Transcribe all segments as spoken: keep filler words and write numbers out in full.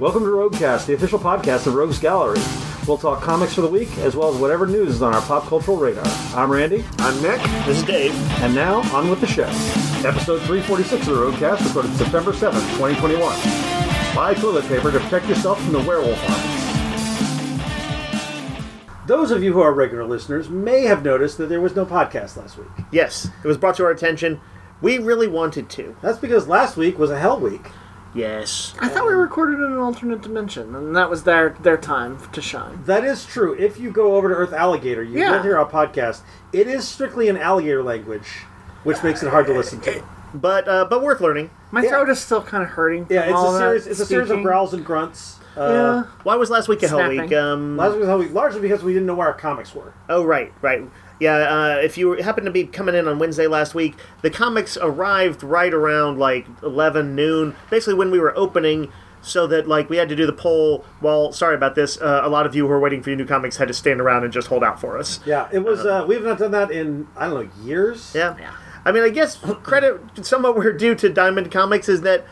Welcome to Roguecast, the official podcast of Rogues Gallery. We'll talk comics for the week, as well as whatever news is on our pop cultural radar. I'm Randy. I'm Nick. This is Dave. And now, on with the show. Episode three forty-six of the Roguecast, recorded September seventh, twenty twenty-one. Buy toilet paper to protect yourself from the werewolf armies. Those of you who are regular listeners may have noticed that there was no podcast last week. Yes, it was brought to our attention. We really wanted to. That's because last week was a hell week. Yes. I thought we recorded in an alternate dimension, and that was their their time to shine. That is true. If you go over to Earth Alligator, you Yeah. will hear our podcast. It is strictly an alligator language, which makes it hard to listen to. But uh, but worth learning. My Yeah. throat is still kind of hurting. Yeah, from it's all a that series. It's a series of speaking. growls and grunts. Uh, Yeah. Why was last week a hell Snapping. week? Um, Last week was a hell week, largely because we didn't know where our comics were. oh, right, right. Yeah, uh, if you happen to be coming in on Wednesday last week, the comics arrived right around, like, eleven noon, basically when we were opening, so that, like, we had to do the poll. Well, sorry about this. Uh, a lot of you who were waiting for your new comics had to stand around and just hold out for us. Yeah, it was. Uh, we have not done that in I don't know years. Yeah. I mean, I guess credit somewhat we're due to Diamond Comics is that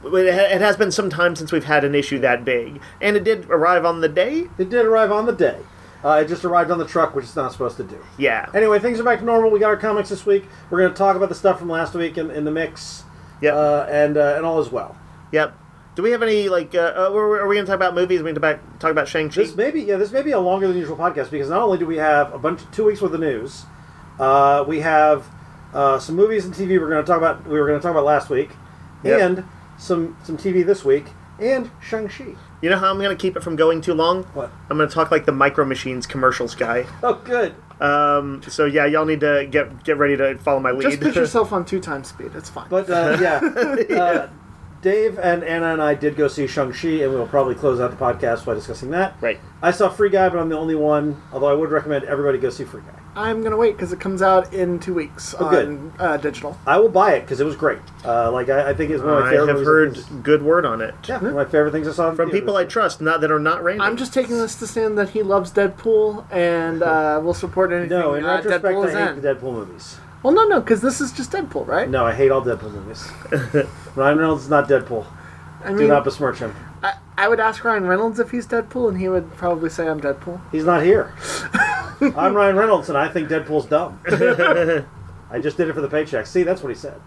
it has been some time since we've had an issue that big. And it did arrive on the day? It did arrive on the day. Uh, it just arrived on the truck, which it's not supposed to do. Yeah. Anyway, things are back to normal. We got our comics this week. We're going to talk about the stuff from last week in, in the mix. Yep. Uh, and uh, and all as well. Yep. Do we have any, like, uh, uh, are we going to talk about movies? Are we going to talk about Shang-Chi? This may be, yeah, this may be a longer than usual podcast because not only do we have a bunch, two weeks worth of news, uh, we have uh, some movies and T V we're going to talk about. We were going to talk about last week, Yep. and some some T V this week, and Shang-Chi. You know how I'm going to keep it from going too long? What? I'm going to talk like the Micro Machines commercials guy. Oh, good. Um, so, yeah, y'all need to get get ready to follow my lead. Just put yourself on two times speed. It's fine. But uh, yeah, uh, Dave and Anna and I did go see Shang-Chi, and we'll probably close out the podcast by discussing that. Right. I saw Free Guy, but I'm the only one. Although I would recommend everybody go see Free Guy. I'm going to wait because it comes out in two weeks Oh, on good. Uh, digital. I will buy it because it was great. Uh, like I, I think it's one of my I favorite. have movies heard that was- good word on it. Yeah, one of my favorite things I saw in From theaters. people I trust, not that are not Randy. I'm just taking this to stand that he loves Deadpool and uh, will support anything No, in uh, retrospect, Deadpool I is hate in. the Deadpool movies. Well, no, no, because this is just Deadpool, right? No, I hate all Deadpool movies. Ryan Reynolds is not Deadpool. I Do mean, not besmirch him. I, I would ask Ryan Reynolds if he's Deadpool, and he would probably say I'm Deadpool. He's not here. I'm Ryan Reynolds, and I think Deadpool's dumb. I just did it for the paycheck. See, that's what he said.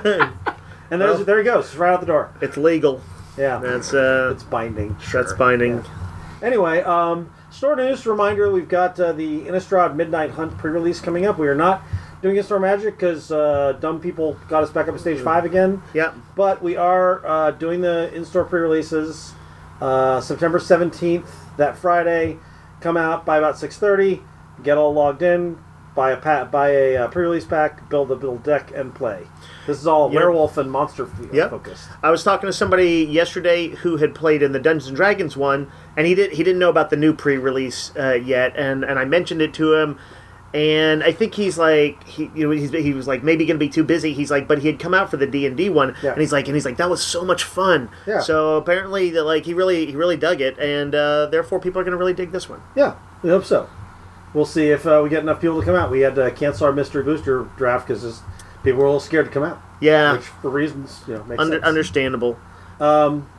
And there's, Well, there he goes, just right out the door. It's legal. Yeah, That's uh, it's binding. that's binding. Yeah. Anyway, um, store news reminder: we've got uh, the Innistrad Midnight Hunt pre-release coming up. We are not doing In-Store Magic because uh, dumb people got us back up to stage five again. Yep. But we are uh, doing the in-store pre-releases uh, September seventeenth, that Friday. Come out by about six thirty, get all logged in, buy a pa- buy a uh, pre-release pack, build a build deck, and play. This is all Yep. werewolf and monster f- Yep. focused. I was talking to somebody yesterday who had played in the Dungeons and Dragons one, and he did he didn't know about the new pre-release uh, yet, and, and I mentioned it to him, and I think he's like he you know he's, he was like maybe gonna be too busy. He's like, but he had come out for the D and D one, Yeah. and he's like and he's like that was so much fun. Yeah. So apparently that like he really he really dug it, and uh, therefore people are gonna really dig this one. Yeah, we hope so. We'll see if uh, we get enough people to come out. We had to cancel our Mystery Booster draft because people were a little scared to come out. Yeah. Which, for reasons, you know, makes Under, sense. understandable. Um,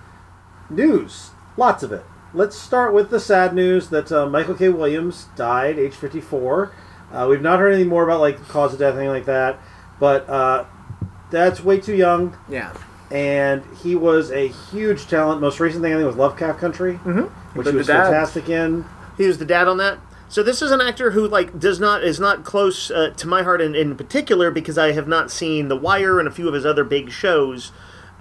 news. Lots of it. Let's start with the sad news that uh, Michael K. Williams died, age fifty-four. Uh, we've not heard anything more about like cause of death, anything like that. But uh, that's way too young. Yeah. And he was a huge talent. Most recent thing I think was Lovecraft Country, Mm-hmm. which But he was the dad- fantastic in. He was the dad on that. So this is an actor who like does not is not close uh, to my heart in, in particular because I have not seen The Wire and a few of his other big shows.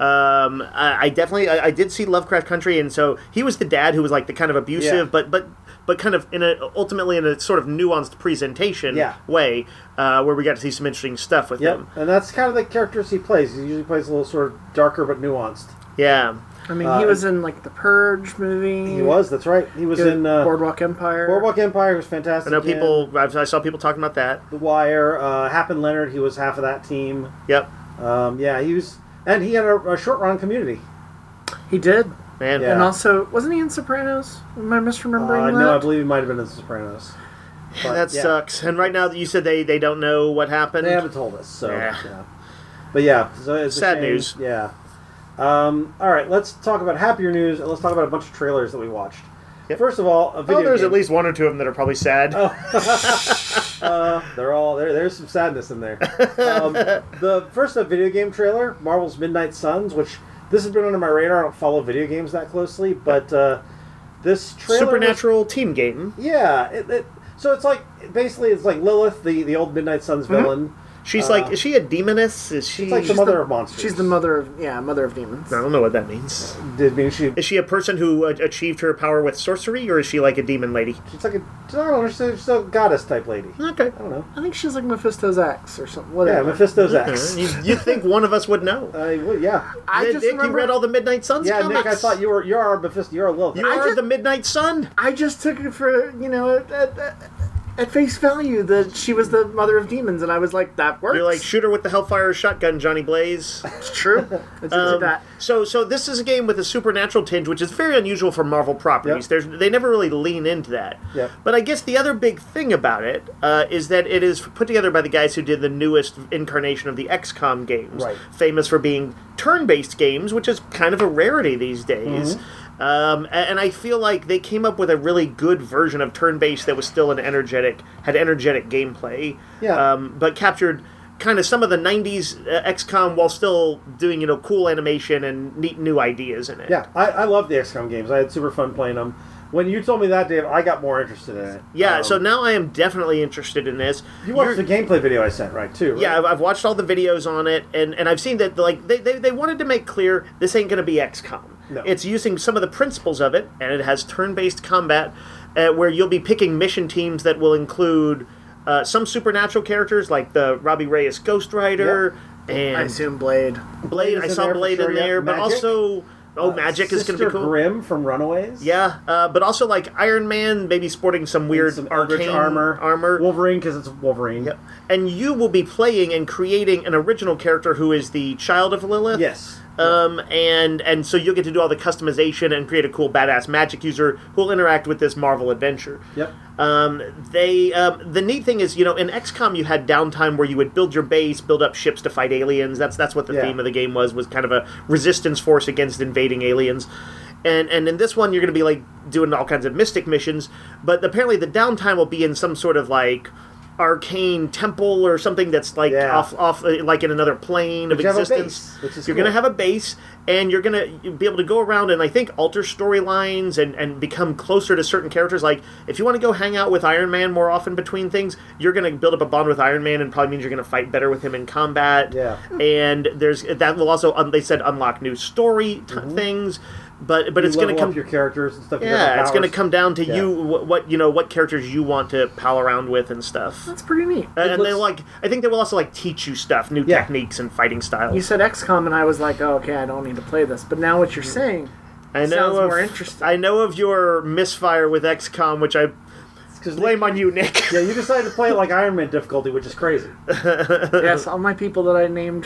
Um, I, I definitely I, I did see Lovecraft Country, and so he was the dad who was like the kind of abusive, Yeah. but but but kind of in a ultimately in a sort of nuanced presentation Yeah. way uh, where we got to see some interesting stuff with Yep, him. and that's kind of the characters he plays. He usually plays a little sort of darker but nuanced. Yeah. I mean, Uh, he was in, like, the Purge movie. He was, that's right. He was He in uh, Boardwalk Empire. Boardwalk Empire. He was I fantastic. know in people. I I saw people talking about that. The Wire. Uh, Happen Leonard. He was half of that team. Yep. Um, yeah, he was, and he had a, a short run Community. He did. Man. Yeah. And also, wasn't he in Sopranos? Am I misremembering Uh, that? no, I believe he might have been in The Sopranos. But, that yeah, sucks. And right now you said they, they don't know what happened. They haven't told us, so Yeah. yeah. But yeah, so it's a Sad shame. news. Yeah. Um, all right, let's talk about happier news, and let's talk about a bunch of trailers that we watched. Yep. First of all, a video Oh, there's game. at least one or two of them that are probably sad. Oh. uh, they're all there. There's some sadness in there. Um, the first up video game trailer, Marvel's Midnight Suns, which this has been under my radar. I don't follow video games that closely, but uh, this trailer was- Supernatural team game. yeah. It, it, so it's like basically it's like Lilith, the, the old Midnight Suns villain. She's Uh, like, is she a demoness? Is she? She's like the mother of monsters. She's the mother of yeah, mother of demons. I don't know what that means. Did mean she? Is she a person who uh, achieved her power with sorcery, or is she like a demon lady? She's like a I don't know. She's a goddess type lady. Okay. I don't know. I think she's like Mephisto's ex or something. Yeah, Whatever. Mephisto's ex. You, you'd think one of us would know. Uh, well, yeah. I Nick, just Nick, remember. you read all the Midnight Suns Yeah, comics? Nick, I thought you were you're our Mephisto. You're a Lilith. You I are just- the Midnight Sun. I just took it for you know at, at, at face value that she was the mother of demons, and I was like, that works. You're like shooter with the Hellfire shotgun, Johnny Blaze. It's true. It's Um, that. so, so this is a game with a supernatural tinge, which is very unusual for Marvel properties. Yep. There's, they never really lean into that. Yep. But I guess the other big thing about it uh, is that it is put together by the guys who did the newest incarnation of the X COM games, Right. famous for being turn-based games, which is kind of a rarity these days. Mm-hmm. Um, a- and I feel like they came up with a really good version of turn-based that was still an energetic, had energetic gameplay, Yeah. um, but captured kind of some of the nineties uh, X COM while still doing, you know, cool animation and neat new ideas in it. Yeah, I, I love the X COM games. I had super fun playing them. When you told me that, Dave, I got more interested in it. Yeah, Um, so now I am definitely interested in this. you watched You're- the gameplay video I sent, right? Too. Right? Yeah, I've, I've watched all the videos on it, and, and I've seen that like they, they, they wanted to make clear this ain't going to be X COM. No. It's using some of the principles of it, and it has turn-based combat uh, where you'll be picking mission teams that will include uh, some supernatural characters like the Robbie Reyes Ghost Rider and I assume Blade. Blade. Blade I is in saw there for Blade sure, in yeah. there, but Magic. also oh, Uh, Magic is going to Sister be cool. Grimm from Runaways. Yeah, uh, but also like Iron Man, maybe sporting some weird Some Eldritch arcane armor. Armor. Wolverine, because it's Wolverine. Yep. And you will be playing and creating an original character who is the child of Lilith. Yes. Um, and and so you'll get to do all the customization and create a cool badass magic user who will interact with this Marvel adventure. Yep. Um, they um, the neat thing is, you know, in X COM you had downtime where you would build your base, build up ships to fight aliens. That's that's what the Yeah. theme of the game was was kind of a resistance force against invading aliens. And and in this one you're going to be like doing all kinds of mystic missions, but apparently the downtime will be in some sort of like arcane temple or something that's like Yeah. off off uh, like in another plane of But you have a existence. base, which is you're cool. going to have a base, and you're going to be able to go around and I think alter storylines and, and become closer to certain characters. Like if you want to go hang out with Iron Man more often between things, you're going to build up a bond with Iron Man, and probably means you're going to fight better with him in combat. Yeah. And there's that will also um, they said unlock new story t- things, but but You it's going to level come up your characters and stuff. your yeah, different it's going to powers. come down to Yeah. you what, what you know what characters you want to pal around with and stuff. That's pretty neat. And, and they looks- like I think they will also like teach you stuff, new Yeah. techniques and fighting styles. You said X COM, and I was like, oh, okay, I don't need to play this. But now what you're saying I know sounds of, more interesting. I know of your misfire with X COM, which I 'Cause blame on you, Nick. Yeah, you decided to play it like Iron Man difficulty, which is crazy. Yes, all my people that I named,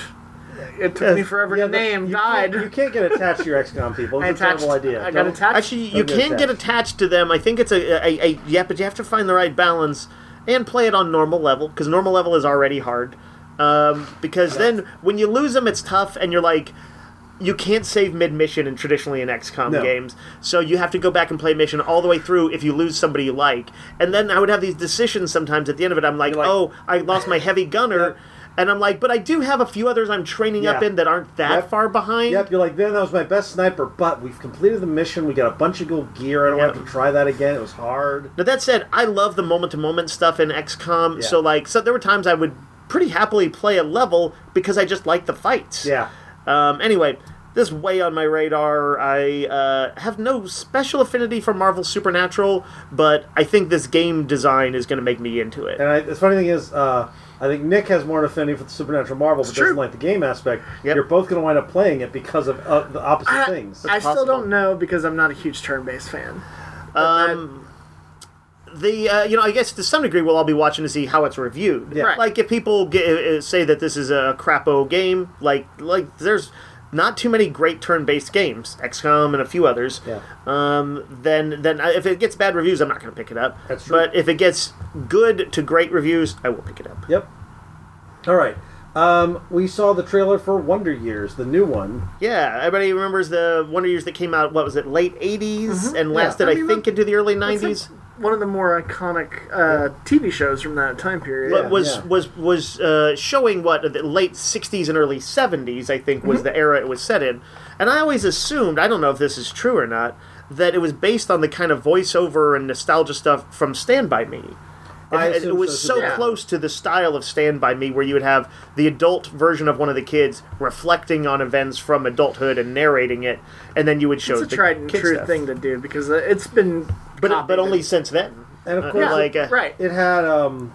it took me forever Yeah, to the- name, you died. Can't, you can't get attached to your X COM people. I It's a attached. terrible idea. I got Don't- attached. Actually, you Don't get can get attached. attached to them. I think it's a, a, a yeah, but you have to find the right balance and play it on normal level because normal level is already hard. Um, because then when you lose them, it's tough, and you're like. You can't save mid-mission in traditionally in X COM No. games, so you have to go back and play mission all the way through if you lose somebody you like. And then I would have these decisions sometimes at the end of it. I'm like, You're like- oh, I lost my heavy gunner, Yep. and I'm like, but I do have a few others I'm training up Yeah. in that aren't that Yep. far behind. Yep, you're like, then that was my best sniper, but we've completed the mission. We got a bunch of good gear. I don't Yep. have to try that again. It was hard. Now that said, I love the moment-to-moment stuff in X COM. Yeah. So like, so there were times I would pretty happily play a level because I just like the fights. Yeah. Um, anyway, this is way on my radar. I uh, have no special affinity for Marvel Supernatural, but I think this game design is going to make me into it. And I, the funny thing is, uh, I think Nick has more affinity for the Supernatural Marvel, but true. doesn't like the game aspect. Yep. You're both going to wind up playing it because of uh, the opposite I, things. I still possible. don't know because I'm not a huge turn-based fan. But Um, the uh, you know, I guess to some degree we'll all be watching to see how it's reviewed. Yeah. Right. Like if people get, uh, say that this is a crapo game, like like there's not too many great turn-based games, X COM and a few others. Yeah. Um, then then I, if it gets bad reviews, I'm not going to pick it up. That's true. But if it gets good to great reviews, I will pick it up. Yep. All right. Um, we saw the trailer for Wonder Years, the new one. Yeah, everybody remembers the Wonder Years that came out, what was it, late eighties Mm-hmm. and lasted, I I, mean, think, that- into the early It's nineties. like one of the more iconic uh, T V shows from that time period. But Yeah, was yeah. was was uh, showing what the late sixties and early seventies, I think, was the era it was set in. And I always assumed, I don't know if this is true or not, that it was based on the kind of voiceover and nostalgia stuff from Stand By Me. It, I it assume was so, so too. close to the style of Stand By Me, where you would have the adult version of one of the kids reflecting on events from adulthood and narrating it, and then you would show It's a the tried and kid true stuff. thing to do because uh, it's been. But copied but only and- since then. And of Uh, course, Yeah, like uh, right. it had um,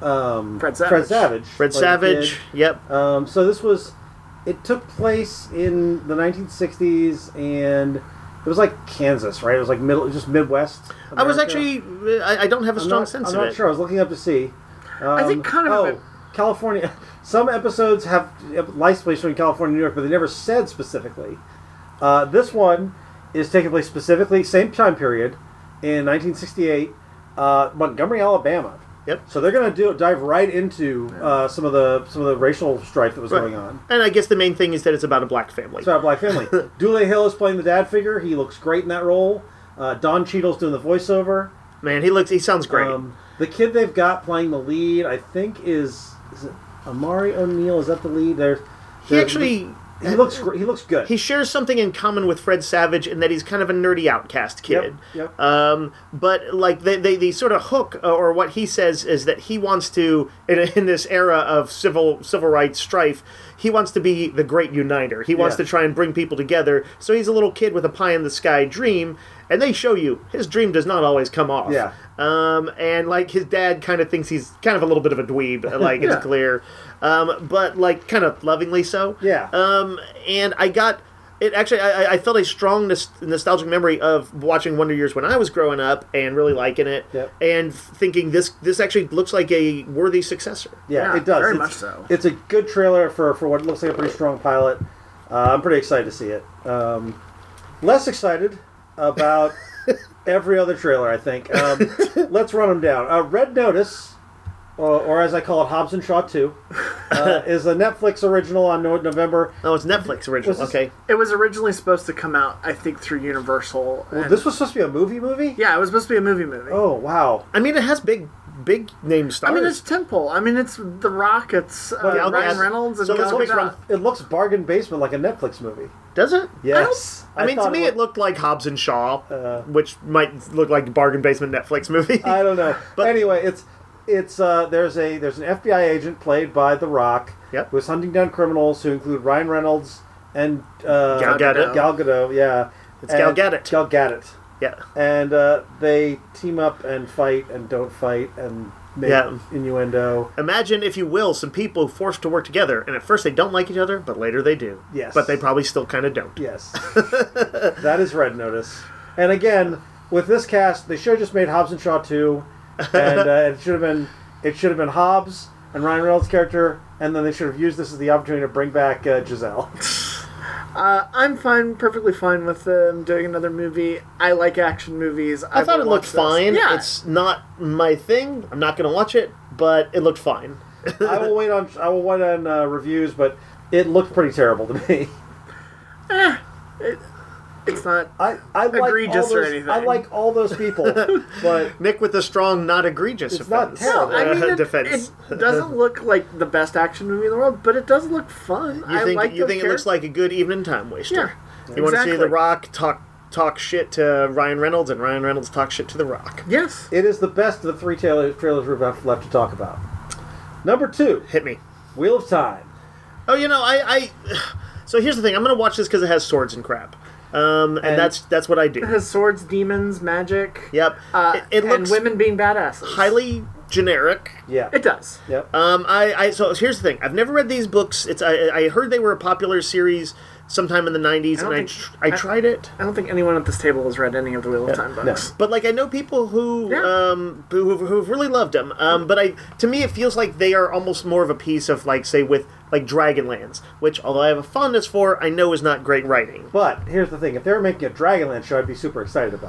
um, Fred Savage. Fred Savage. Fred played the Savage. kid. Yep. Um, so this was, it took place in the nineteen sixties, and it was like Kansas, right? It was like middle, just Midwest. I was America. actually. I, I don't have a I'm strong not, sense I'm of not it. sure. I was looking up to see. Um, I think kind of Oh, a- California. Some episodes have license plates from California, New York, but they never said specifically. Uh, this one is taking place specifically same time period in nineteen sixty-eight, uh, Montgomery, Alabama. Yep. So they're going to do dive right into uh, some of the some of the racial strife that was Right. going on. And I guess the main thing is that it's about a black family. It's about a black family. Dule Hill is playing the dad figure. He looks great in that role. Uh, Don Cheadle's doing the voiceover. Man, he looks. He sounds great. Um, the kid they've got playing the lead, I think, is is it Amari O'Neal? Is that the lead? There's he there- actually. he looks gr- he looks good. He shares something in common with Fred Savage in that he's kind of a nerdy outcast kid. Yep, yep. Um, but like they, they, the sort of hook, uh, or what he says is that he wants to, in, in this era of civil civil rights strife, he wants to be the great uniter. He wants Yeah. to try and bring people together. So he's a little kid with a pie in the sky dream, and they show you his dream does not always come off. Yeah. Um, and like his dad kind of thinks he's kind of a little bit of a dweeb, like Yeah. it's clear, um, but like kind of lovingly so. Yeah. Um, and I got it. Actually, I, I felt a strong nos- nostalgic memory of watching Wonder Years when I was growing up and really liking it, Yep. and thinking this this actually looks like a worthy successor. yeah, Yeah, it does. very it's, much so. It's a good trailer for, for what looks like a pretty strong pilot. Uh, I'm pretty excited to see it. Um, less excited about every other trailer, I think. Um, let's run them down. Uh, Red Notice, or, or as I call it, Hobbs and Shaw two, uh, is a Netflix original on no- November. Oh, it's Netflix original. Was this- Okay, It was originally supposed to come out, I think, through Universal. Well, and- this was supposed to be a movie movie? yeah, it was supposed to be a movie movie. Oh, wow. I mean it has big big name stars. I mean, it's Temple. I mean, it's The Rock. It's uh, Gal Ryan Gadot. Reynolds and So Gal let's pick Gadot. It looks bargain basement like a Netflix movie. does it? Yes. I mean, to thought me, looked- it looked like Hobbs and Shaw, Uh, which might look like a bargain basement Netflix movie. I don't know. But- But anyway, it's it's uh, there's a there's an F B I agent played by The Rock Yep. who's hunting down criminals who include Ryan Reynolds and uh, Gal Gadot. Gal Gadot, yeah. It's Gal And- Gadot. Gal Gadot. Yeah. And uh, they team up and fight and don't fight and make Yeah. innuendo. Imagine, if you will, some people forced to work together, and at first they don't like each other, but later they do. Yes. But they probably still kind of don't. Yes. That is Red Notice. And again, with this cast, they should have just made Hobbs and Shaw two, and uh, it should have been it should have been Hobbs and Ryan Reynolds' character, and then they should have used this as the opportunity to bring back uh, Giselle. Uh, I'm fine, perfectly fine with them doing another movie. I like action movies. I thought will it looked watch this. fine. Yeah, It's not my thing. I'm not going to watch it, but it looked fine. I will wait on I will wait on uh, reviews, but it looked pretty terrible to me. it's not. I, I like Egregious all or those, anything. I like all those people, but Nick with the strong, not egregious It's not defense. terrible. I mean, Uh, it, defense. it doesn't look like the best action movie in the world, but it does look fun. You I think like you those think it looks characters. like a good evening time waster? Yeah, You want to see exactly. The Rock talk talk shit to Ryan Reynolds, and Ryan Reynolds talk shit to The Rock. Yes. it is the best of the three trailers, trailers we've left left to talk about. Number two, Hit me. Wheel of Time. Oh, you know, I. I so here's the thing. I'm going to watch this because it has swords and crap, um, and, And- that's that's what I It do. has swords, demons, magic. Yep. Uh, it, it looks and women being badasses. highly generic. Yeah. It does. Yep. Um, I, I so here's the thing. I've never read these books. It's I, I heard they were a popular series sometime in the nineties, I and don't I think- tr- I I- tried it. I don't think anyone at this table has read any of the Wheel of Time no. books. But like I know people who Yeah. um who who've, who've really loved them. Um, but I to me it feels like they are almost more of a piece of like say with like Dragonlance, which although I have a fondness for, I know is not great writing. But here's the thing: if they were making a Dragonland show, I'd be super excited about it.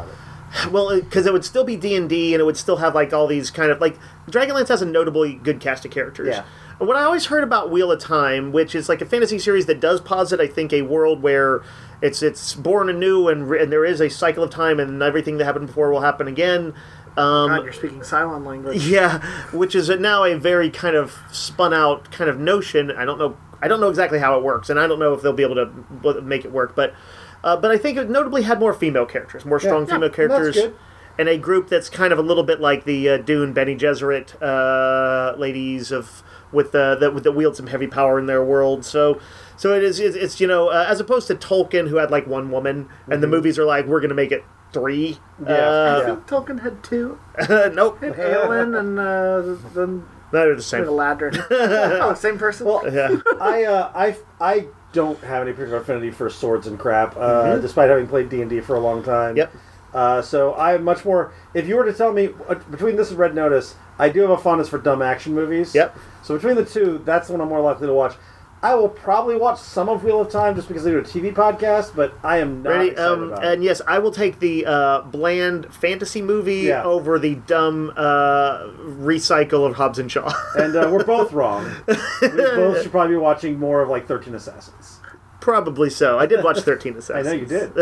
Well, because it would still be D and D, and it would still have like all these kind of like Dragonlance has a notably good cast of characters. Yeah. And what I always heard about Wheel of Time, which is like a fantasy series that does posit, I think, a world where it's it's born anew, and and there is a cycle of time, and everything that happened before will happen again. Um, God, you're speaking Cylon language. Yeah, which is now a very kind of spun out kind of notion. I don't know. I don't know exactly how it works, and I don't know if they'll be able to make it work, but. Uh, but I think it notably had more female characters, more strong Yeah, female yeah, characters, that's good. and a group that's kind of a little bit like the uh, Dune, Bene Gesserit uh, ladies of with the that that wield some heavy power in their world. So, so it is. It's, it's you know, uh, as opposed to Tolkien, who had like one woman, mm-hmm. and the movies are like, we're going to make it three. Yeah, uh, I think Tolkien had two. nope, Had Aelin and uh, then they're the same. Galadriel. Oh, same person. Well, Yeah. I, uh, I, I don't have any particular affinity for swords and crap, uh, Mhm. despite having played D and D for a long time. Yep. Uh, so I'm much more. If you were to tell me uh, between this and Red Notice, I do have a fondness for dumb action movies. Yep. So between the two, that's the one I'm more likely to watch. I will probably watch some of Wheel of Time just because they do a T V podcast, but I am not Ready? excited Um, about and it. yes, I will take the uh, bland fantasy movie Yeah. over the dumb uh, recycle of Hobbs and Shaw. And uh, we're both wrong. We both should probably be watching more of like thirteen Assassins. Probably so. I did watch thirteen I Assassins. know you did.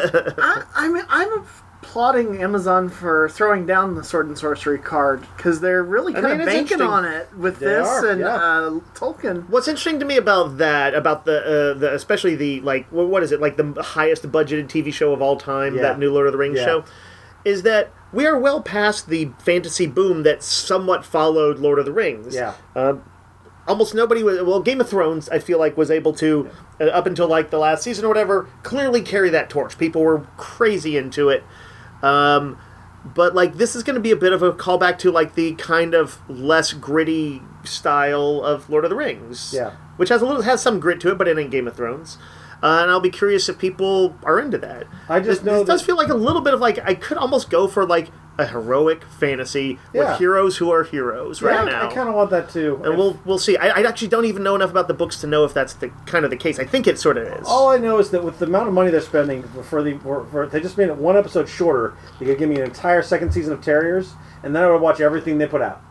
I, I mean, I'm applauding Amazon for throwing down the Sword and Sorcery card because they're really I kind mean, of it's banking interesting. on it with They this are, and yeah. uh, Tolkien. What's interesting to me about that, about the, uh, the especially the, like, wh- what is it, like the highest budgeted T V show of all time, Yeah. that new Lord of the Rings Yeah. show, is that we are well past the fantasy boom that somewhat followed Lord of the Rings. Yeah. Uh, almost nobody was, well, Game of Thrones, I feel like, was able to, uh, up until, like, the last season or whatever, clearly carry that torch. People were crazy into it. Um, but, like, this is going to be a bit of a callback to, like, the kind of less gritty style of Lord of the Rings. Yeah. Which has a little, has some grit to it, but it ain't Game of Thrones. Uh, and I'll be curious if people are into that. I just It, know it does that- feel like a little bit of, like, I could almost go for, like, a heroic fantasy Yeah. with heroes who are heroes right yeah, now. I kind of want that too. And we'll we'll see. I, I actually don't even know enough about the books to know if that's the kind of the case. I think it sort of is. All I know is that with the amount of money they're spending for the for, for they just made it one episode shorter. They could give me an entire second season of Terriers, and then I would watch everything they put out.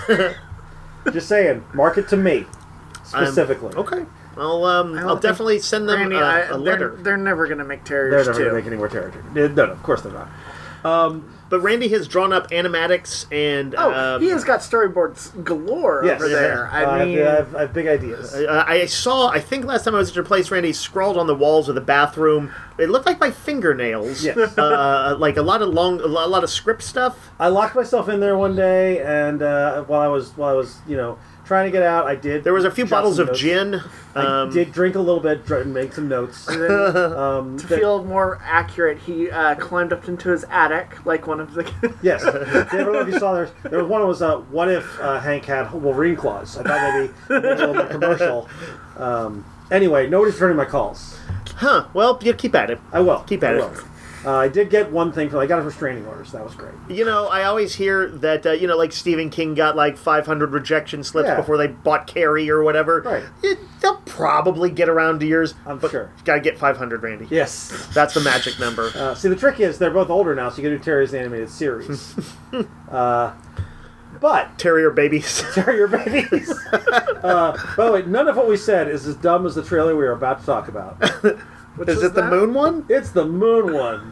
Just saying, market to me specifically. Um, okay. I'll um I I'll don't think- definitely send them Randy, a, I- a they're, letter. they're never going to make They're Terriers never too. going to make any more Terrier. No, no, of course they're not. Um, But Randy has drawn up animatics and Oh, um, he has got storyboards galore yes, over there. I Uh, mean, I, have, I have big ideas. Uh, I saw. I think last time I was at your place, Randy scrawled on the walls of the bathroom. It looked like my fingernails. Yes. Uh, like a lot of long, a lo- a lot of script stuff. I locked myself in there one day, and uh, while I was while I was you know trying to get out, I did. There was a few jot bottles some of notes. gin. I Um, did drink a little bit, dr- and make some notes. um, to that- feel more accurate, he uh, climbed up into his attic like one of the. Yes. I don't know if you saw there. There was one that was uh, what if uh, Hank had Wolverine claws? I thought maybe maybe a little bit commercial. Um, anyway, nobody's returning my calls. Huh. Well, you keep at it. I will. Keep at I it. will. Uh, I did get one thing for. I got a restraining orders. That was great. You know, I always hear that, uh, you know, like Stephen King got like five hundred rejection slips Yeah. before they bought Carrie or whatever. Right. It, they'll probably get around to yours. I'm but sure. You gotta get five hundred, Randy. Yes. That's the magic number. Uh, see, the trick is they're both older now, so you can do Terry's animated series. uh, but Terrier babies. Terrier babies. uh, by the way, none of what we said is as dumb as the trailer we are about to talk about. Which Is was it the that? moon one? It's the moon one.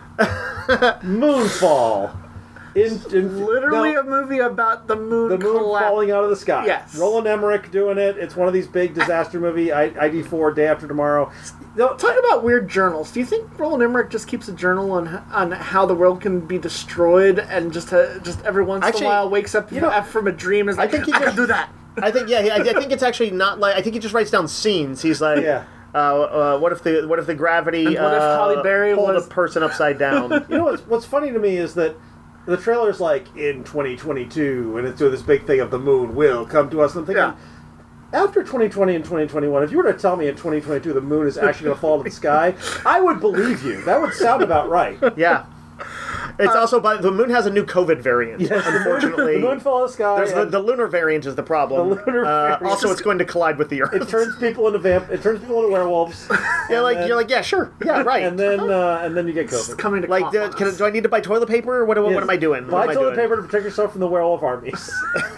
Moonfall. In, in Literally no, a movie about the moon. the moon colla- falling out of the sky. Yes. Roland Emmerich doing it. It's one of these big disaster movie. I, I D four, Day After Tomorrow. No, Talk about weird journals. Do you think Roland Emmerich just keeps a journal on on how the world can be destroyed, and just uh, just every once Actually, in a while wakes up you know, f- from a dream? Is I like, think he I can just- do that. I think yeah, I, I think it's actually not like I think he just writes down scenes. He's like, Yeah. uh, uh, what if the what if the gravity And what if uh, Halle Berry pulled was- a person upside down? You know what's, what's funny to me is that the trailer's like, in twenty twenty-two, and it's doing this big thing of the moon will come to us. And I'm thinking, Yeah. after twenty twenty and twenty twenty-one, if you were to tell me in twenty twenty-two the moon is actually going to fall to the sky, I would believe you. That would sound about right. Yeah. It's also by the moon has a new COVID variant. Yes, the moon- unfortunately, the moon fell in the sky. There's the, and the lunar variant is the problem. The lunar uh, variant. also, it's going to collide with the Earth. it turns people into vamp. It turns people into werewolves. you're and like then- you're like yeah sure yeah right. and then uh, and then you get It's COVID. coming to like cough do, on can, us. do I need to buy toilet paper or what? What, Yes. what am I doing? Buy What am I toilet doing? paper to protect yourself from the werewolf armies.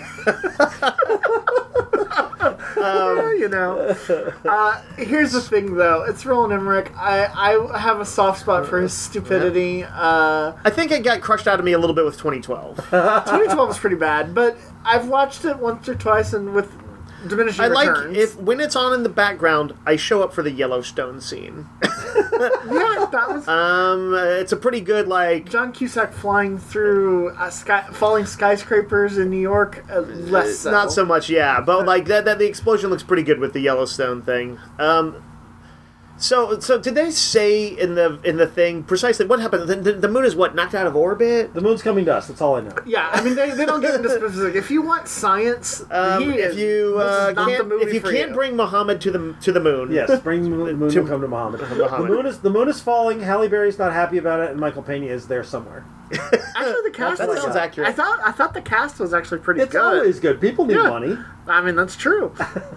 you know. Uh, here's the thing, though. It's Roland Emmerich. I, I have a soft spot for his stupidity. Uh, I think it got crushed out of me a little bit with twenty twelve. twenty twelve was pretty bad, but I've watched it once or twice and with diminishing I like returns. if when it's on in the background, I show up for the Yellowstone scene. Yeah, that was Um, it's a pretty good like. John Cusack flying through uh, sky, falling skyscrapers in New York. Uh, less so. Not so much, yeah, but like that, that the explosion looks pretty good with the Yellowstone thing. Um, so so did they say in the in the thing precisely what happened? The, the, the moon is what knocked out of orbit. The moon's coming to us. That's all I know. Yeah, I mean they, they don't get into specific. If you want science, Um, he if is- you this uh, is not the can't movie if you for can't you. bring Muhammad to the to the moon, Yes, bring the moon, the moon To- will come to Muhammad. Muhammad. The moon is the moon is falling. Halle Berry's not happy about it, and Michael Pena is there somewhere. Actually, the cast That was, sounds accurate. I thought I thought the cast was actually pretty It's good. always good. People need Yeah. money. I mean, that's true.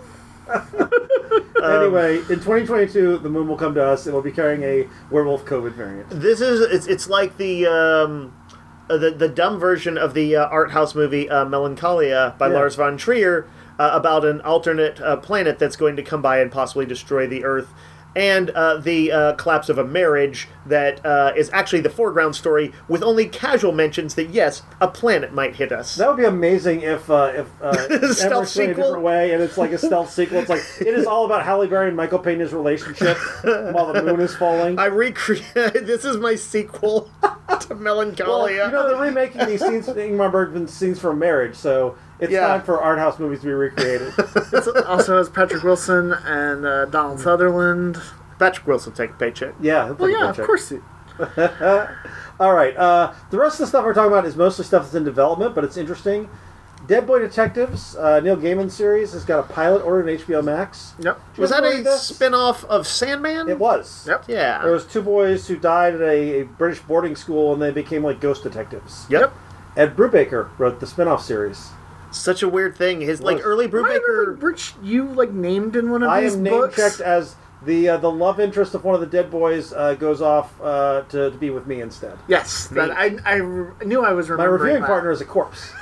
Anyway, in twenty twenty-two, the moon will come to us. It will be carrying a werewolf COVID variant. This is it's it's like the um, uh, the the dumb version of the uh, art house movie uh, Melancholia by Yeah. Lars von Trier uh, about an alternate uh, planet that's going to come by and possibly destroy the Earth. And uh, the uh, collapse of a marriage that uh, is actually the foreground story, with only casual mentions that yes, a planet might hit us. That would be amazing if uh, if uh, Stealth Emmerich's doing a sequel? different way, and it's like a stealth sequel. It's like it is all about Halle Berry and Michael Pena's relationship while the moon is falling. I recreate. This is my sequel to Well, Melancholia. you know they're remaking these scenes, Ingmar Bergman's scenes from Marriage, so it's Yeah. time for art house movies to be recreated. It also has Patrick Wilson and uh, Donald Sutherland. Patrick Wilson take a paycheck. Yeah. he'll Well, take a yeah, of paycheck. course. He, All right. Uh, the rest of the stuff we're talking about is mostly stuff that's in development, but it's interesting. Dead Boy Detectives, uh, Neil Gaiman series, has got a pilot ordered in H B O Max. yep. Was that Did you a read this? spin-off of Sandman? It was. Yep. Yeah. There was two boys who died at a, a British boarding school, and they became like ghost detectives. Yep. Ed Brubaker wrote the spin-off series. Such a weird thing. His like Was. early I remember, Brubaker. Rich, you like named in one of I these am name books. checked as the uh, the love interest of one of the dead boys uh, goes off uh, to, to be with me instead. Yes, that I, I re- knew I was My remembering. reviewing that. partner is a corpse.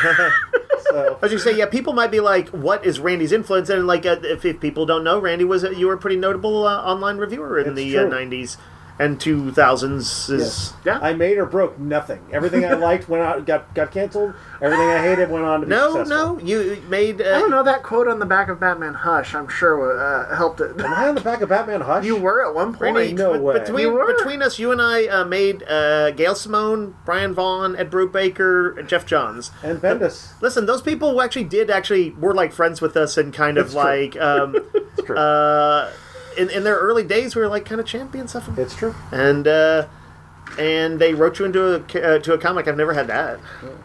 So As you say, yeah, people might be like, "What is Randy's influence?" And like, uh, if, if people don't know, Randy was a, you were a pretty notable uh, online reviewer in It's the uh, true. nineties and two thousands. Is yes. Yeah. I made or broke nothing. Everything I liked went out, got got canceled. Everything I hated went on to be no, successful. no, you made. Uh, I don't know, that quote on the back of Batman Hush, I'm sure uh, helped it. Am I on the back of Batman Hush? You were at one point. Randy, no bet- way. Between, You were? between us, you and I uh, made uh, Gail Simone, Brian Vaughn, Ed Brubaker, and Jeff Johns. and Bendis. Listen, those people who actually did actually were like friends with us and kind of It's true. like um, It's true. uh, in in their early days we were like kind of champions of them. it's true. And uh, and they wrote you into a ca- uh, to a comic. I've never had that.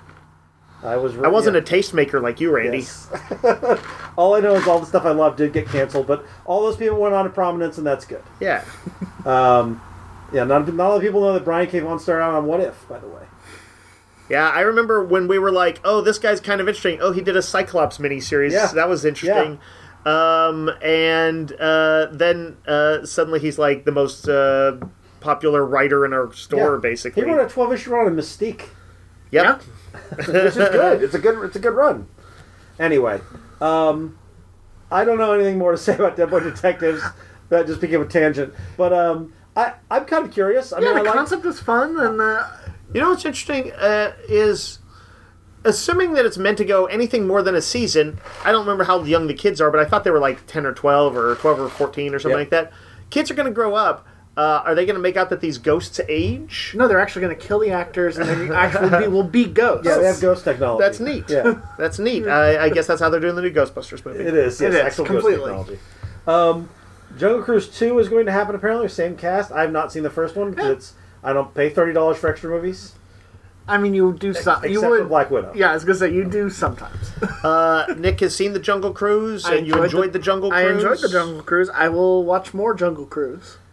I was. I wasn't yeah. a tastemaker like you, Randy. Yes. All I know is all the stuff I love did get canceled, but all those people went on to prominence, and that's good. Yeah. Um, yeah, not, not a lot of people know that Brian K. Vaughan started out on What If, by the way. Yeah, I remember when we were like, "Oh, this guy's kind of interesting." Oh, he did a Cyclops miniseries. Yeah. That was interesting. Um, and uh, then uh, suddenly he's like the most uh, popular writer in our store, Yeah. basically. He wrote a twelve issue run on Mystique, Yep. which is good. It's a good. It's a good run. Anyway, um, I don't know anything more to say about Dead Boy Detectives. That just became a tangent. But um, I, I'm kind of curious. I Yeah, mean, the I like. concept is fun, and uh, You know what's interesting uh, is, assuming that it's meant to go anything more than a season. I don't remember how young the kids are, but I thought they were like ten or twelve or twelve or fourteen or something Yeah. like that. Kids are going to grow up. Uh, are they going to make out that these ghosts age? no, they're actually going to kill the actors, and they actually be, will be ghosts. Yeah, they have ghost technology. That's neat. Yeah, That's neat. I, I guess that's how they're doing the new Ghostbusters movie. it is. Yes, It is, actual completely. ghost technology. Um, Jungle Cruise two is going to happen apparently. Same cast. I have not seen the first one because Yeah. it's I don't pay thirty dollars for extra movies. I mean, you do some. Except You for would. Black Widow. Yeah, I was going to say you do sometimes. Uh, Nick has seen the Jungle Cruise, I and you enjoyed enjoyed the- the, Jungle I Cruise. enjoyed the Jungle Cruise. I will watch more Jungle Cruise.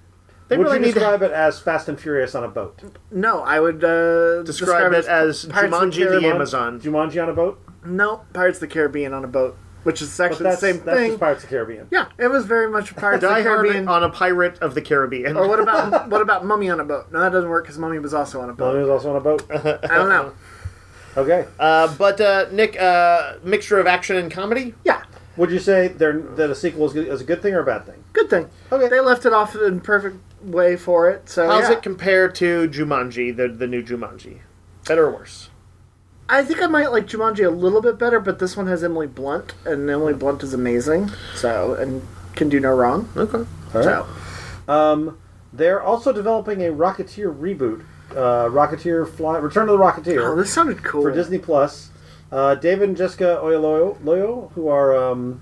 They Would really you need to describe it as Fast and Furious on a boat? No, I would uh, describe it as Pirates of Jumanji the Caribbean. Amazon. Jumanji on a boat? No, Pirates of the Caribbean on a boat, which is But actually the that's, same that's thing. just Pirates of the Caribbean. Yeah, it was very much Pirates of the Die Hard Caribbean. on a pirate of the Caribbean. Or what about what about Mummy on a boat? No, that doesn't work because Mummy was also on a Mummy boat. was also on a boat? I don't know. Okay. Uh, but uh, Nick, uh, mixture of action and comedy. Yeah, Would you say they're, that a sequel is, good, is a good thing or a bad thing? good thing. Okay. They left it off in perfect way for it. So How's yeah. it compare to Jumanji, the the new Jumanji? Better or worse? I think I might like Jumanji a little bit better, but this one has Emily Blunt, and Emily Blunt is amazing. So and can do no wrong. Okay. All right. So Um, they're also developing a Rocketeer reboot. Uh, Rocketeer Fly... Return of the Rocketeer. oh, this sounded cool. For Disney Plus. Uh, David and Jessica Oyelowo, who are... Um,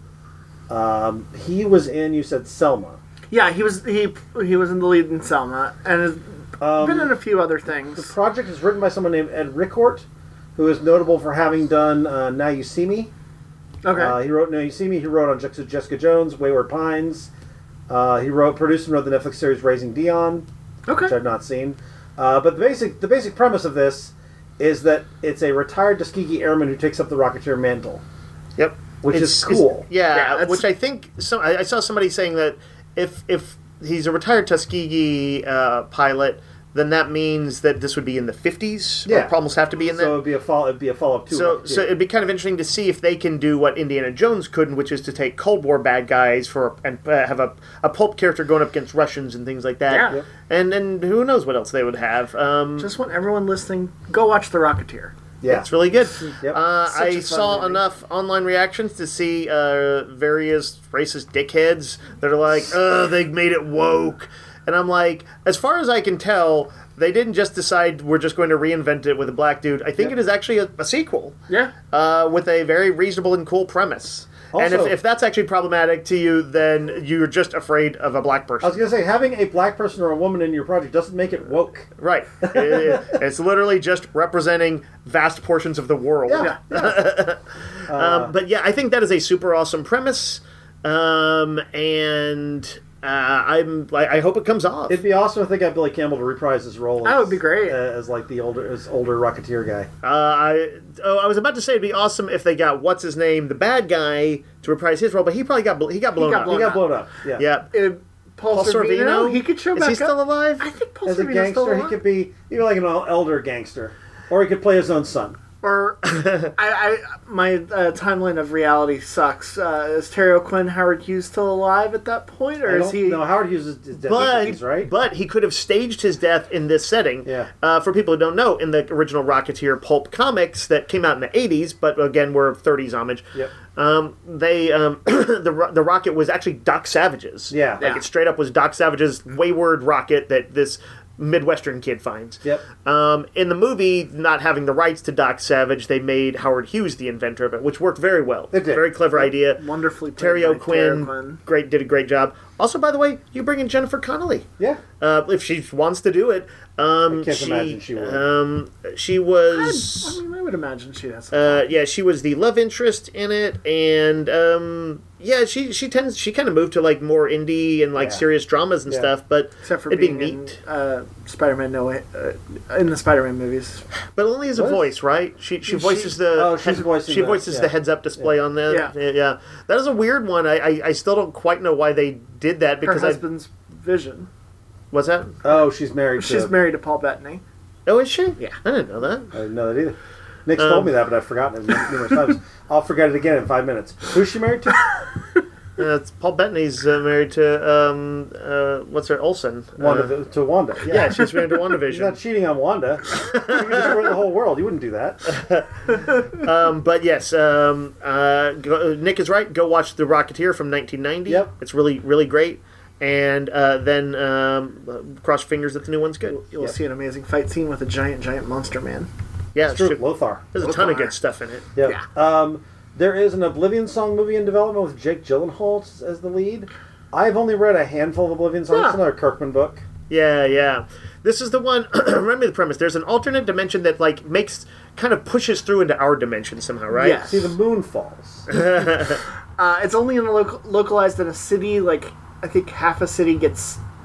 um, he was in, you said, Selma. Yeah, he was he he was in the lead in Selma, and has Um, been in a few other The things. project is written by someone named Ed Rickort, who is notable for having done uh, Now You See Me. Okay. Uh, he wrote Now You See Me. He wrote on Jessica, Jessica Jones, Wayward Pines. Uh, he wrote, produced and wrote the Netflix series Raising Dion, which okay. I've not seen. Uh, but the basic the basic premise of this is that it's a retired Tuskegee airman who takes up the Rocketeer mantle, Yep. which It's- is cool. Yeah, Yeah, that's- which I think some I, I saw somebody saying that if if he's a retired Tuskegee uh, pilot, then that means that this would be in the fifties. Yeah. Or almost have to be in So that. it'd be a follow. It'd be a follow up to. So, Rocketeer. so it'd be kind of interesting to see if they can do what Indiana Jones couldn't, which is to take Cold War bad guys for and uh, have a, a pulp character going up against Russians and things like that. Yeah. Yep. And and who knows what else they would have. Um, Just want everyone listening, go watch The Rocketeer. yeah, It's really good. Yep. Uh, Such I a fun saw movie. enough online reactions to see uh, various racist dickheads that are like, "Ugh, they made it woke," and I'm like, as far as I can tell, they didn't just decide we're just going to reinvent it with a black dude. I think Yep. it is actually a, a sequel Yeah. uh, with a very reasonable and cool premise. and if, Also- if that's actually problematic to you, then you're just afraid of a black I person. was gonna say having a black person or a woman in your project doesn't make it woke. Right. It- it's literally just representing vast portions of the world. Yeah. Yeah. Um, but yeah, I think that is a super awesome premise, um, and uh, I'm I, I hope it comes off. It'd be awesome if they got Billy Campbell to reprise his role. That as, would be great. uh, as like the older as older Rocketeer guy. uh, I oh, I was about to say it'd be awesome if they got what's his name, the bad guy, to reprise his role, but he probably got bl- he got blown got up. blown He got up. blown up. Yeah. Yeah, Uh, Paul, Paul Sorvino, Sorvino, he could show is back he still up. alive? I think Paul As a Sorvino's still gangster, he alive. could be even like an elder gangster, or he could play his own son. Or I, I my uh, timeline of reality sucks. Uh, is Terry O'Quinn, Howard Hughes still alive at that point, or I is don't he? know. Howard Hughes is is dead, But, things, right? but he could have staged his death in this setting. Yeah. Uh, for people who don't know, in the original Rocketeer pulp comics that came out in the eighties, but again were thirties homage. Yep. Um, they um, the ro- the rocket was actually Doc Savage's. Yeah. Like Yeah. it straight up was Doc Savage's wayward rocket that this Midwestern kid finds. Yep. Um, in the movie, not having the rights to Doc Savage, they made Howard Hughes the inventor of it, which worked very well. It did. Very clever idea. Wonderfully played Terry by O'Quinn, Terry O'Quinn. great, did a great job. Also, by the way, you bring in Jennifer Connelly Yeah. uh, if she wants to do it. Um, I can't she, imagine she would. Um, she I, was. I mean, I would imagine she has. Some Uh, yeah, she was the love interest in it, and um, yeah, she she tends she kind of moved to like more indie and like Yeah. serious dramas and Yeah. stuff. But except for it'd be being neat, in uh, Spider-Man No Way, uh, in the Spider-Man movies. but only as a What? voice, right? She she She- voices the Oh, she's voicing she the- voices yeah. the heads up display on that. Yeah. yeah, yeah. That is a weird one. I, I I still don't quite know why they did that Her because I husband's Vision. what's that? Oh, she's married. She's to, married to Paul Bettany. Oh, is she? Yeah. I didn't know that. I didn't know that either. Nick's Um, told me that, but I've forgotten it numerous times. I'll forget it again in five minutes. Who's she married to? Uh, it's Paul Bettany's uh, married to um uh what's her Olsen? Wanda, Uh, to Wanda. Yeah. yeah, she's married to He's not WandaVision. cheating on Wanda. You can destroy the whole world. You wouldn't do that. um, but yes, um, uh, go, Nick is right. Go watch The Rocketeer from nineteen ninety. Yep. It's really really great. And uh, then um, cross fingers that the new one's good. You'll Yeah. see an amazing fight scene with a giant, giant monster man. Yeah, It's it's true. true. Lothar. There's a ton of Lothar. good stuff in it. Yep. Yeah. Um, there is an Oblivion Song movie in development with Jake Gyllenhaal as- as the lead. I've only read a handful of Oblivion songs. Yeah. It's another Kirkman book. Yeah, yeah. This is the one. Remember me the premise. There's an alternate dimension that like makes kind of pushes through into our dimension somehow, right? Yes. See, the moon falls. Uh, it's only in a local, localized in a city. Like I think half a city gets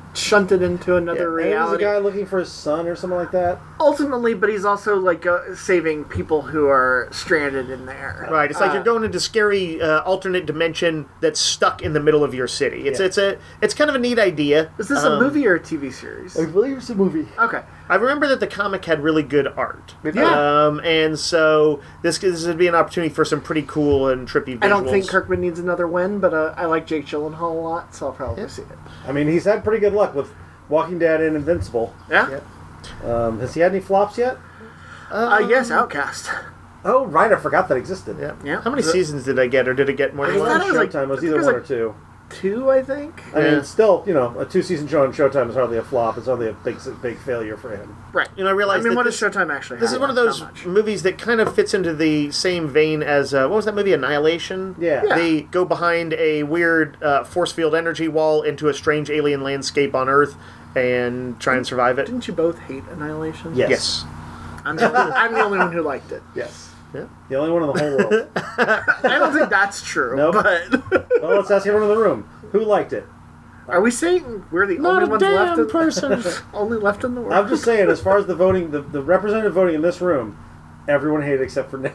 shunted into another Yeah, And reality. there's a guy looking for his son or something like that. Ultimately, but he's also like uh, saving people who are stranded in there. Right, it's like Uh, you're going into scary uh, alternate dimension that's stuck in the middle of your city. It's Yeah. it's a it's kind of a neat idea. Is this a Um, movie or a T V series? believe it's a movie. Okay. I remember that the comic had really good art. Yeah. Um, and so this, this would be an opportunity for some pretty cool and trippy visuals. I don't think Kirkman needs another win, but uh, I like Jake Gyllenhaal a lot, so I'll probably Yeah. see it. I mean, he's had pretty good luck with Walking Dead and Invincible. Yeah? Yeah. Um, has he had any flops yet? Uh, yes, Outcast. Oh, right, I forgot that existed. Yeah. Yeah. How many The- seasons did I get, or did it get more It than I was one? thought on it was like- Showtime. It was I think either it was one like- or two. Two, I think. I Yeah. mean, still, you know, a two-season show on Showtime is hardly a flop. It's hardly a big, big failure for him. Right. You know, I realized I mean, that what this, does Showtime actually this have? is one of Not those much. movies that kind of fits into the same vein as, uh, what was that movie, Annihilation? Yeah. Yeah. They go behind a weird uh, force field energy wall into a strange alien landscape on Earth and try and survive it. Didn't you both hate Annihilation? Yes. Yes. I'm the, only, I'm the only one who liked it. Yes. Yeah. The only one in the whole world. I don't think that's true, Nope. but Well, let's ask everyone in the room. Who liked it? are we saying we're the Not only a ones left damn in, person. only left in the world? I'm just saying, as far as the voting, the, the representative voting in this room, everyone hated except for Nick.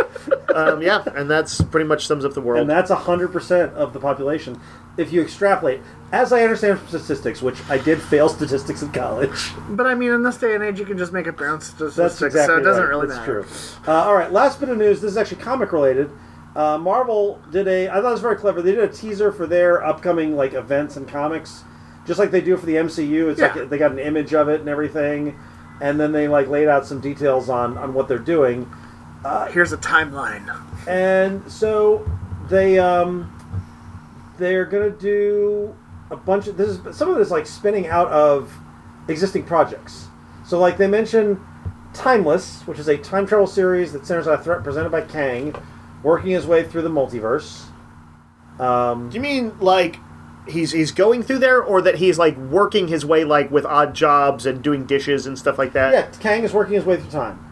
um, yeah, and that's pretty much sums up the world. And that's one hundred percent of the population. If you extrapolate, as I understand from statistics, which I did fail statistics in college. But I mean, in this day and age, you can just make up your own statistics, That's exactly so it doesn't right. really That's matter. true. Uh, all right, last bit of news. This is actually comic related. Uh, Marvel did a. I thought it was very clever. They did a teaser for their upcoming like events and comics, just like they do for the M C U. It's Yeah. like they got an image of it and everything, and then they like laid out some details on on what they're doing. Here's a timeline. And so they um they're gonna do a bunch of this is some of this like spinning out of existing projects. So like they mentioned Timeless, which is a time travel series that centers on a threat presented by Kang, working his way through the multiverse. Um, Do you mean like he's he's going through there, or that he's like working his way like with odd jobs and doing dishes and stuff like that? yeah, Kang is working his way through time.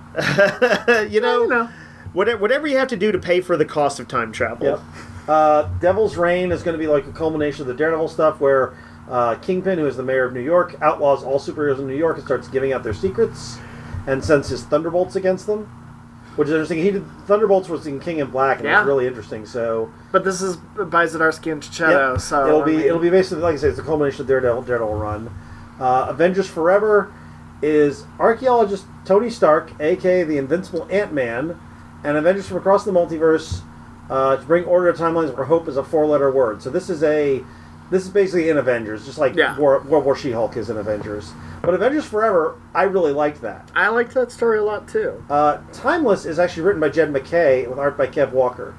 you know, You know. whatever whatever you have to do to pay for the cost of time travel. Yep. Uh, Devil's Reign is going to be like a culmination of the Daredevil stuff, where uh, Kingpin, who is the mayor of New York, outlaws all superheroes in New York and starts giving out their secrets, and sends his thunderbolts against them, which is interesting. He did Thunderbolts was in King in Black, and it Yeah. was really interesting. So But this is by Zdarsky and Chichetto, yep, so it'll I be mean, it'll be basically like I say, it's a culmination of Daredevil Daredevil run. Uh, Avengers Forever is archaeologist Tony Stark, aka the Invincible Ant-Man, and Avengers from across the multiverse uh, to bring order to timelines where hope is a four-letter word. So this is a this is basically in Avengers, just like Yeah. War, World War She-Hulk is in Avengers. But Avengers Forever, I really liked that. I liked that story a lot too. Uh, Timeless is actually written by Jed McKay with art by Kev Walker.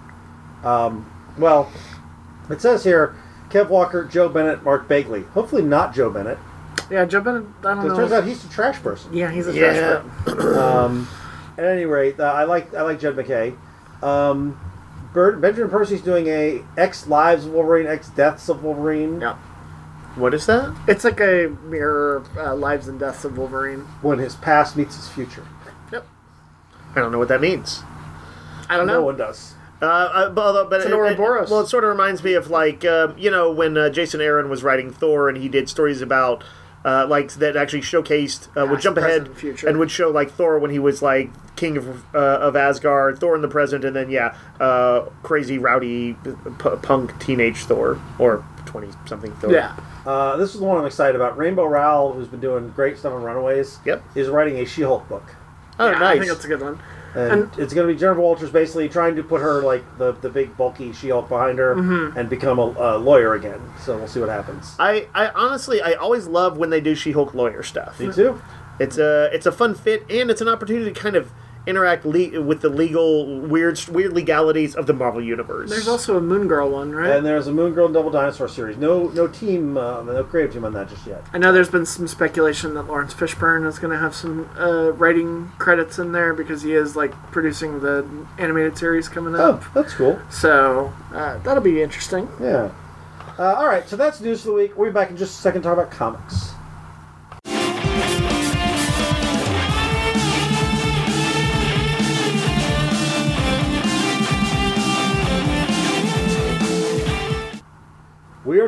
Um, well, it says here Kev Walker, Joe Bennett, Mark Bagley. Hopefully not Joe Bennett. Yeah, Joe Bennett, I don't It know. turns out he's a trash person. yeah, he's a Yeah. trash man. Um, at any rate, uh, I like I like Jed McKay. Um, Bert, Benjamin Percy's doing a X Lives of Wolverine, X Deaths of Wolverine. Yeah. What is that? It's like a mirror of uh, lives and deaths of Wolverine. When his past meets his future. Yep. I don't know what that means. I don't No know. one does. Uh, uh, but, but It's an it, it, Ouroboros. well, it sort of reminds me of like um, you know when uh, Jason Aaron was writing Thor and he did stories about uh, like that actually showcased uh, would Past, jump present, ahead future. and would show like Thor when he was like king of uh, of Asgard, Thor in the present, and then yeah, uh, crazy rowdy p- punk teenage Thor or twenty something Thor. Yeah. Uh, this is the one I'm excited about. Rainbow Rowell, who's been doing great stuff on Runaways, Yep. is writing a She-Hulk book. Oh, Yeah, nice. I think that's a good one. And, And- it's going to be Jennifer Walters basically trying to put her, like, the, the big, bulky She-Hulk behind her Mm-hmm. and become a, a lawyer again. So we'll see what happens. I, I honestly I always love when they do She-Hulk lawyer stuff. Me too. It's a it's a fun fit, and it's an opportunity to kind of interact le- with the legal weird weird legalities of the Marvel universe. There's also a Moon Girl one, right? And there's a Moon Girl and Double Dinosaur series. No no team, uh, no creative team on that just yet. I know there's been some speculation that Lawrence Fishburne is going to have some uh, writing credits in there because he is like producing the animated series coming up. Oh, that's cool. So uh, that'll be interesting. Yeah. Uh, all right, so that's news for the week. We'll be back in just a second to talk about comics. We are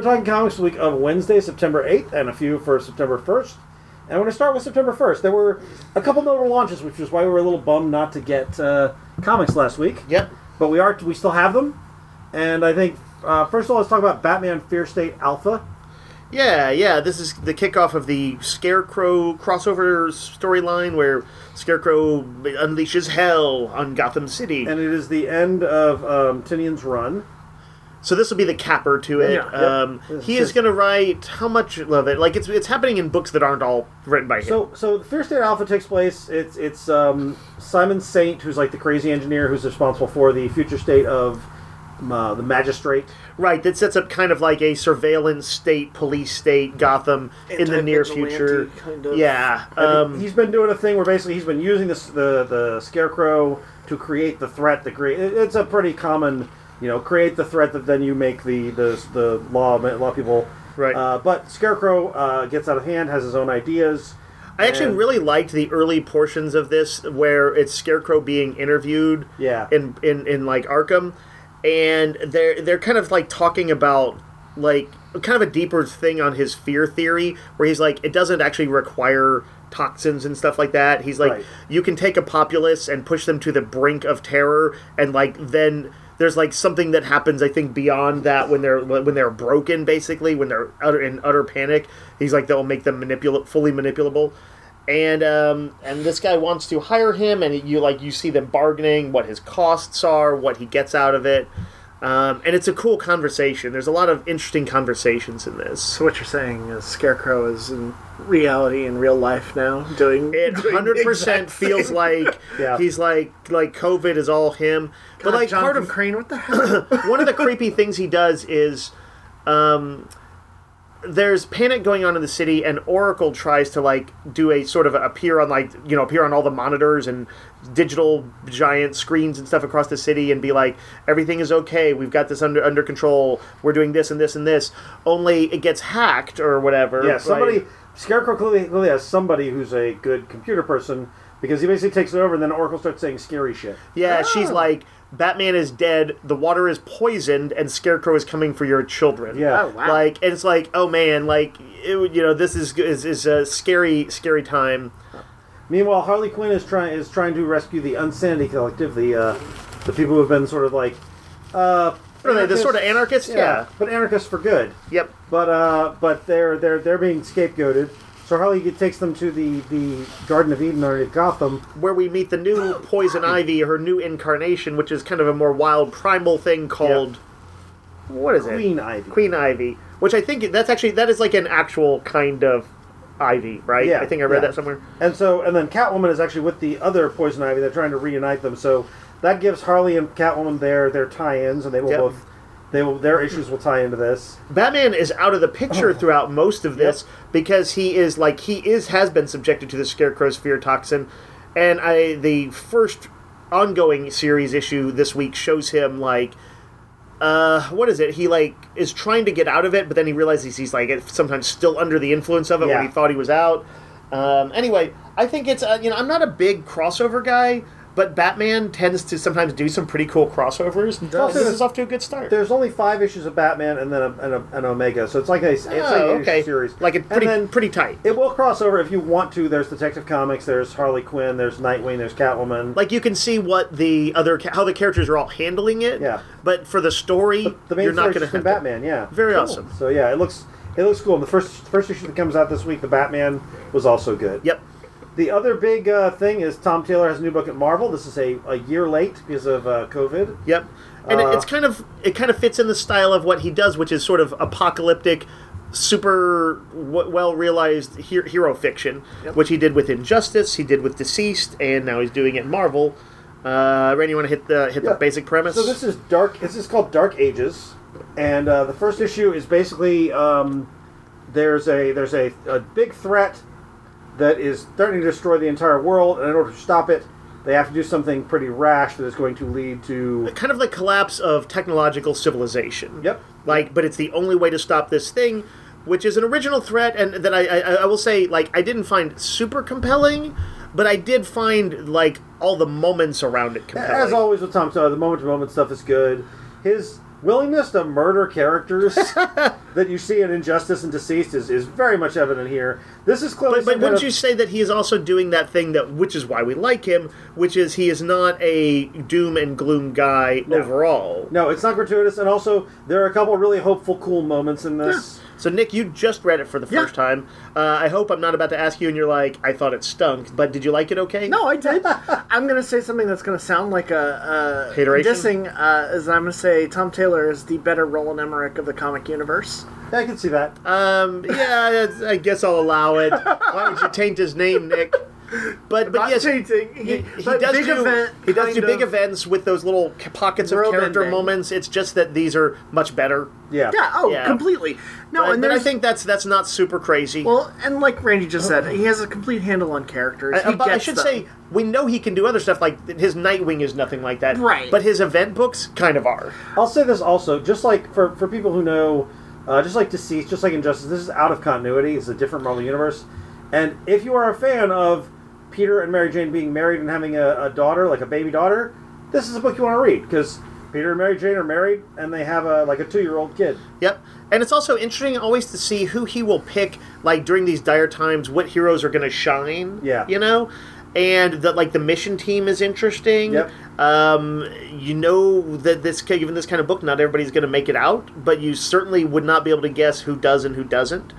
we're talking comics week of Wednesday, September eighth, and a few for September first. And we're going to start with September first. There were a couple notable launches, which is why we were a little bummed not to get uh, comics last week. Yep. But we are we still have them. And I think, uh, first of all, let's talk about Batman Fear State Alpha. Yeah, yeah. This is the kickoff of the Scarecrow crossover storyline where Scarecrow unleashes hell on Gotham City. And it is the end of um, Tinian's run. So this will be the capper to it. Yeah, yep. um, he is going to write how much of it? Like it's it's happening in books that aren't all written by him. So so the Fear State Alpha takes place. It's it's um, Simon Saint, who's like the crazy engineer who's responsible for the future state of uh, the Magistrate. Right, that sets up kind of like a surveillance state, police state, Gotham in the near future. Kind of. Yeah, And um, he's been doing a thing where basically he's been using this, the the Scarecrow to create the threat. To create it, it's a pretty common, you know, create the threat that then you make the the, the law. A lot of people, right. Uh, but Scarecrow uh, gets out of hand, has his own ideas. I actually and- really liked the early portions of this where it's Scarecrow being interviewed. Yeah. In in, in like Arkham, and they're they're kind of like talking about like kind of a deeper thing on his fear theory where he's like it doesn't actually require toxins and stuff like that. He's like Right. you can take a populace and push them to the brink of terror, and like then there's like something that happens I think beyond that when they're when they're broken, basically when they're utter, in utter panic. He's like they'll make them manipula- fully manipulable. And um, and this guy wants to hire him, and you like you see them bargaining what his costs are, what he gets out of it, um, and it's a cool conversation. There's a lot of interesting conversations in this. So what you're saying is Scarecrow is in reality, in real life now, doing It doing hundred the percent exact feels same- like Yeah. he's like like COVID is all him. God, But like Jonathan part of Crane, what the hell? one of the creepy things he does is um, there's panic going on in the city, and Oracle tries to like do a sort of appear on like you know appear on all the monitors and digital giant screens and stuff across the city and be like everything is okay, we've got this under under control, we're doing this and this and this. Only it gets hacked or whatever. Yeah, somebody right? Scarecrow clearly, clearly has somebody who's a good computer person because he basically takes it over, and then Oracle starts saying scary shit. Yeah, she's Oh. like, Batman is dead, the water is poisoned, and Scarecrow is coming for your children. Yeah. Oh, wow. Like, and it's like, oh man, like, it, would- you know, this is is, is a scary, scary time. Meanwhile, Harley Quinn is trying is trying to rescue the Unsanity Collective, the uh, the people who have been sort of like uh, What are they, the anarchists? sort of anarchists? Yeah. but anarchists for good. Yep. But uh, but they're they're they're being scapegoated. So Harley takes them to the, the Garden of Eden underneath Gotham. Where we meet the new Poison Ivy, her new incarnation, which is kind of a more wild, primal thing called... What is it? Queen Ivy. Queen Ivy. Which I think that's actually, that is like an actual kind of ivy, right? Yeah, I think I read yeah. that somewhere. And so, and then Catwoman is actually with the other Poison Ivy. They're trying to reunite them. So that gives Harley and Catwoman their their tie-ins, and they will Yep. both they will their issues will tie into this. Batman is out of the picture throughout most of this because he is like he is has been subjected to the Scarecrow's fear toxin, and I the first ongoing series issue this week shows him like uh what is it? He like is trying to get out of it, but then he realizes he's like sometimes still under the influence of it Yeah. when he thought he was out. Um, anyway, I think it's uh, you know I'm not a big crossover guy. But Batman tends to sometimes do some pretty cool crossovers. does. This is off to a good start. There's only five issues of Batman and then a, and a, an Omega, so it's like a it's like Oh, an okay. issue series. Like it's pretty, and then pretty tight. it will cross over if you want to. There's Detective Comics, there's Harley Quinn, there's Nightwing, there's Catwoman. Like you can see what the other ca- how the characters are all handling it. Yeah. But for the story, But the main you're not story's going to just have been to- Batman, yeah. Very Cool. awesome. So yeah, it looks it looks cool. And the first first issue that comes out this week, the Batman, was also good. Yep. The other big uh, thing is Tom Taylor has a new book at Marvel. This is a, a year late because of uh, COVID. Yep. And it Uh, it's kind of it kind of fits in the style of what he does, which is sort of apocalyptic, super w- well realized he- hero fiction, which he did with Injustice, he did with Deceased, and now he's doing it in Marvel. Uh, Randy, you want to hit the hit Yeah. the basic premise? So this is dark. This is called Dark Ages, and uh, the first issue is basically um, there's a there's a, a big threat that is threatening to destroy the entire world, and in order to stop it, they have to do something pretty rash that is going to lead to kind of the collapse of technological civilization. Yep. Like, but it's the only way to stop this thing, which is an original threat, and that I, I, I will say, like, I didn't find super compelling, but I did find like all the moments around it compelling. As always with Tom Taylor, the moment-to-moment stuff is good. His willingness to murder characters that you see in Injustice and Deceased is, is very much evident here. This is clearly. But, but some kind wouldn't of- you say that he is also doing that thing that, which is why we like him, which is he is not a doom and gloom guy No. overall. No, it's not gratuitous, and also there are a couple really hopeful, cool moments in this. So, Nick, you just read it for the Yeah. first time. Uh, I hope I'm not about to ask you and you're like, I thought it stunk, but did you like it okay? No, I did. I'm going to say something that's going to sound like a, a Hateration? dissing, uh, is I'm going to say Tom Taylor is the better Roland Emmerich of the comic universe. Yeah, I can see that. Um, yeah, that's- I guess I'll allow it. Why would you taint his name, Nick? But, but Not yes, changing. he, He, he but does big do event, he does do kind big of- events with those little c- pockets of World character ending. moments. It's just that these are much better. Yeah. Yeah, oh, Yeah. completely. No, but, and but I there's... think that's that's not super crazy. Well, and like Randy just said, he has a complete handle on characters. I, He but I gets should them. say we know he can do other stuff. Like his Nightwing is nothing like that, Right. But his event books kind of are. I'll say this also, just like for, for people who know, uh, just like Deceased, just like Injustice, this is out of continuity. It's a different Marvel universe. And if you are a fan of Peter and Mary Jane being married and having a, a daughter, like a baby daughter, this is a book you want to read, because Peter and Mary Jane are married and they have a like a two-year-old kid. Yep. And it's also interesting always to see who he will pick, like during these dire times, what heroes are going to shine. Yeah. You know? And that, like, the mission team is interesting. Yep. Um, you know that this, given this kind of book, not everybody's going to make it out, but you certainly would not be able to guess who does and who doesn't.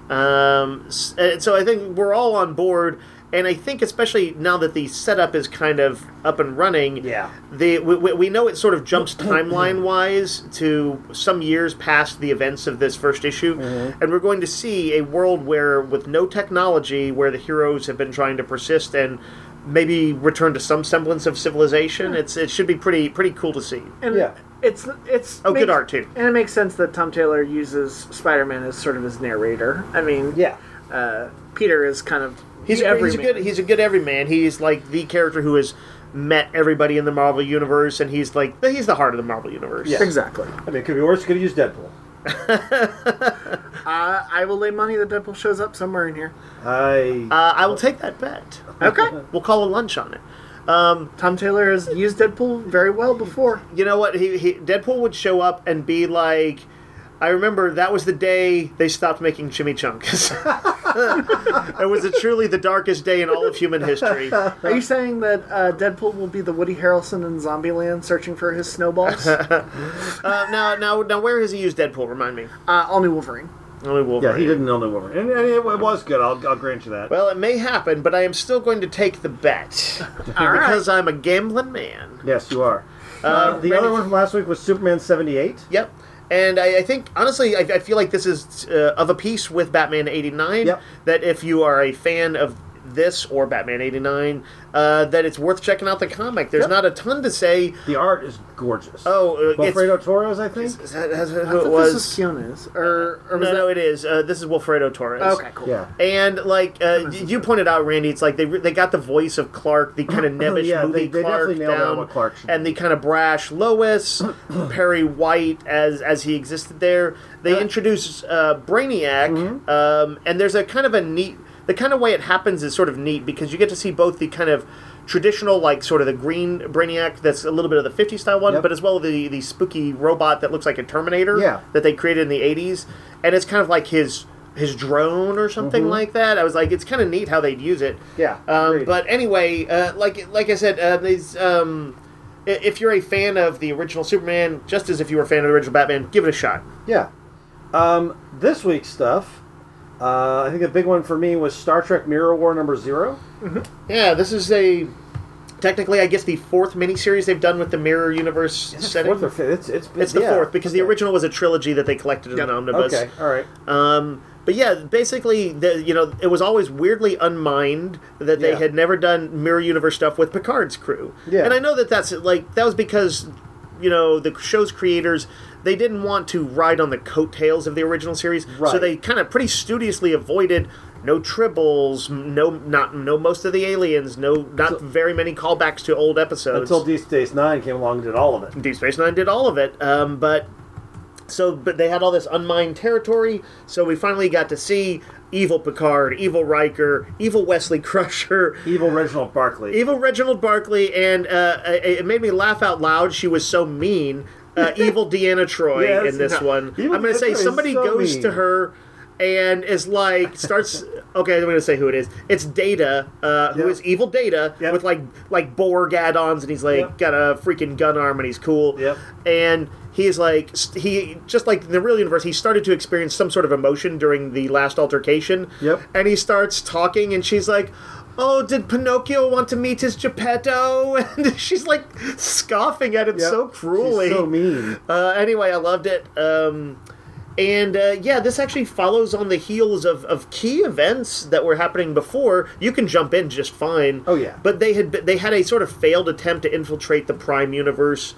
Um, s- and so I think we're all on board. And I think, especially now that the setup is kind of up and running, Yeah. the we, we we know it sort of jumps timeline-wise to some years past the events of this first issue, and we're going to see a world where, with no technology, where the heroes have been trying to persist and maybe return to some semblance of civilization. It's it should be pretty pretty cool to see. And Yeah. it's it's Oh, good makes- art, too. and it makes sense that Tom Taylor uses Spider-Man as sort of his narrator. I mean, Yeah. uh, Peter is kind of He's the a, he's a everyman. good he's a good everyman. He's like the character who has met everybody in the Marvel universe, and he's like he's the heart of the Marvel universe. Yeah. Exactly. I mean, it could be worse. Could have used Deadpool. Uh, I will lay money that Deadpool shows up somewhere in here. I Uh, I will take that bet. Okay. We'll call a lunch on it. Um, Tom Taylor has used Deadpool very well before. you know what? He, he Deadpool would show up and be like, I remember that was the day they stopped making chimichangas. It was a truly the darkest day in all of human history. Are you saying that uh, Deadpool will be the Woody Harrelson in Zombieland searching for his snowballs? uh, Uh, now, now, now, where has he used Deadpool? Remind me. all new Wolverine. Only Wolverine. yeah, he didn't know the woman, and, and it, it was good. I'll, I'll grant you that. Well, it may happen, but I am still going to take the bet All right. because I'm a gambling man. Yes, you are. Uh, the Randy- other one from last week was Superman seventy-eight. Yep. And I, I think, honestly, I, I feel like this is uh, of a piece with Batman eighty-nine. Yep. That if you are a fan of this or Batman eighty-nine, uh, that it's worth checking out the comic. There's Yep. not a ton to say. The art is gorgeous. Oh, uh, it's, Wilfredo Torres, I think. is that, is that I who thought it was? this was Kiona's. Or, or was no, that... no, it is. Uh, this is Wilfredo Torres. Okay, cool. Yeah. And like uh, you pointed out, Randy, it's like they they got the voice of Clark, the kind of nebbish Yeah, movie they- they Clark definitely nailed down, out what Clark should and be. the kind of brash Lois, Perry White as as he existed there. They Uh, introduce uh, Brainiac, Mm-hmm. um, and there's a kind of a neat. The kind of way it happens is sort of neat because you get to see both the kind of traditional, like sort of the green Brainiac that's a little bit of the fifties style one, Yep. but as well the the spooky robot that looks like a Terminator Yeah. that they created in the eighties, and it's kind of like his his drone or something like that. I was like, it's kind of neat how they'd use it. Mm-hmm. Yeah, Um, agreed. but anyway, uh, like like I said, uh, these. Um, i- if you're a fan of the original Superman, just as if you were a fan of the original Batman, give it a shot. Yeah. Um, this week's stuff, uh, I think a big one for me was Star Trek Mirror War number zero. Yeah, this is a technically, I guess, the fourth miniseries they've done with the Mirror Universe setting. Fourth or fifth? It's, it's, It's the yeah. fourth because the Okay. original was a trilogy that they collected in Yep. an omnibus. Okay, all right. Um, but yeah, basically, the, you know, it was always weirdly unmined that they Yeah. had never done Mirror Universe stuff with Picard's crew. Yeah. And I know that that's like that was because, you know, the show's creators, they didn't want to ride on the coattails of the original series, so Right. they kind of pretty studiously avoided no tribbles, no not no most of the aliens, no not So- very many callbacks to old episodes. Until Deep Space Nine came along and did all of it. Deep Space Nine did all of it, um, but so but they had all this unmined territory. So we finally got to see evil Picard, evil Riker, evil Wesley Crusher, Evil Reginald Barkley. evil Reginald Barkley, and uh, it it made me laugh out loud. She was so mean. uh, evil Deanna Troy Yes. in this No. one. Evil I'm going to Deanna say Troy is somebody so goes mean. to her and is like starts. Okay, I'm going to say who it is. It's Data, uh, who Yep. is evil Data Yep. with like like Borg add-ons, and he's like Yep. got a freaking gun arm, and he's cool. Yep. And he's like st- he just like in the real universe, he started to experience some sort of emotion during the last altercation. Yep. And he starts talking, and she's like, "Oh, did Pinocchio want to meet his Geppetto?" And she's like scoffing at him Yep. so cruelly. She's so mean. Uh, anyway, I loved it. Um, and uh, yeah, this actually follows on the heels of, of key events that were happening before. You can jump in just fine. Oh, yeah. But they had they had a sort of failed attempt to infiltrate the Prime universe,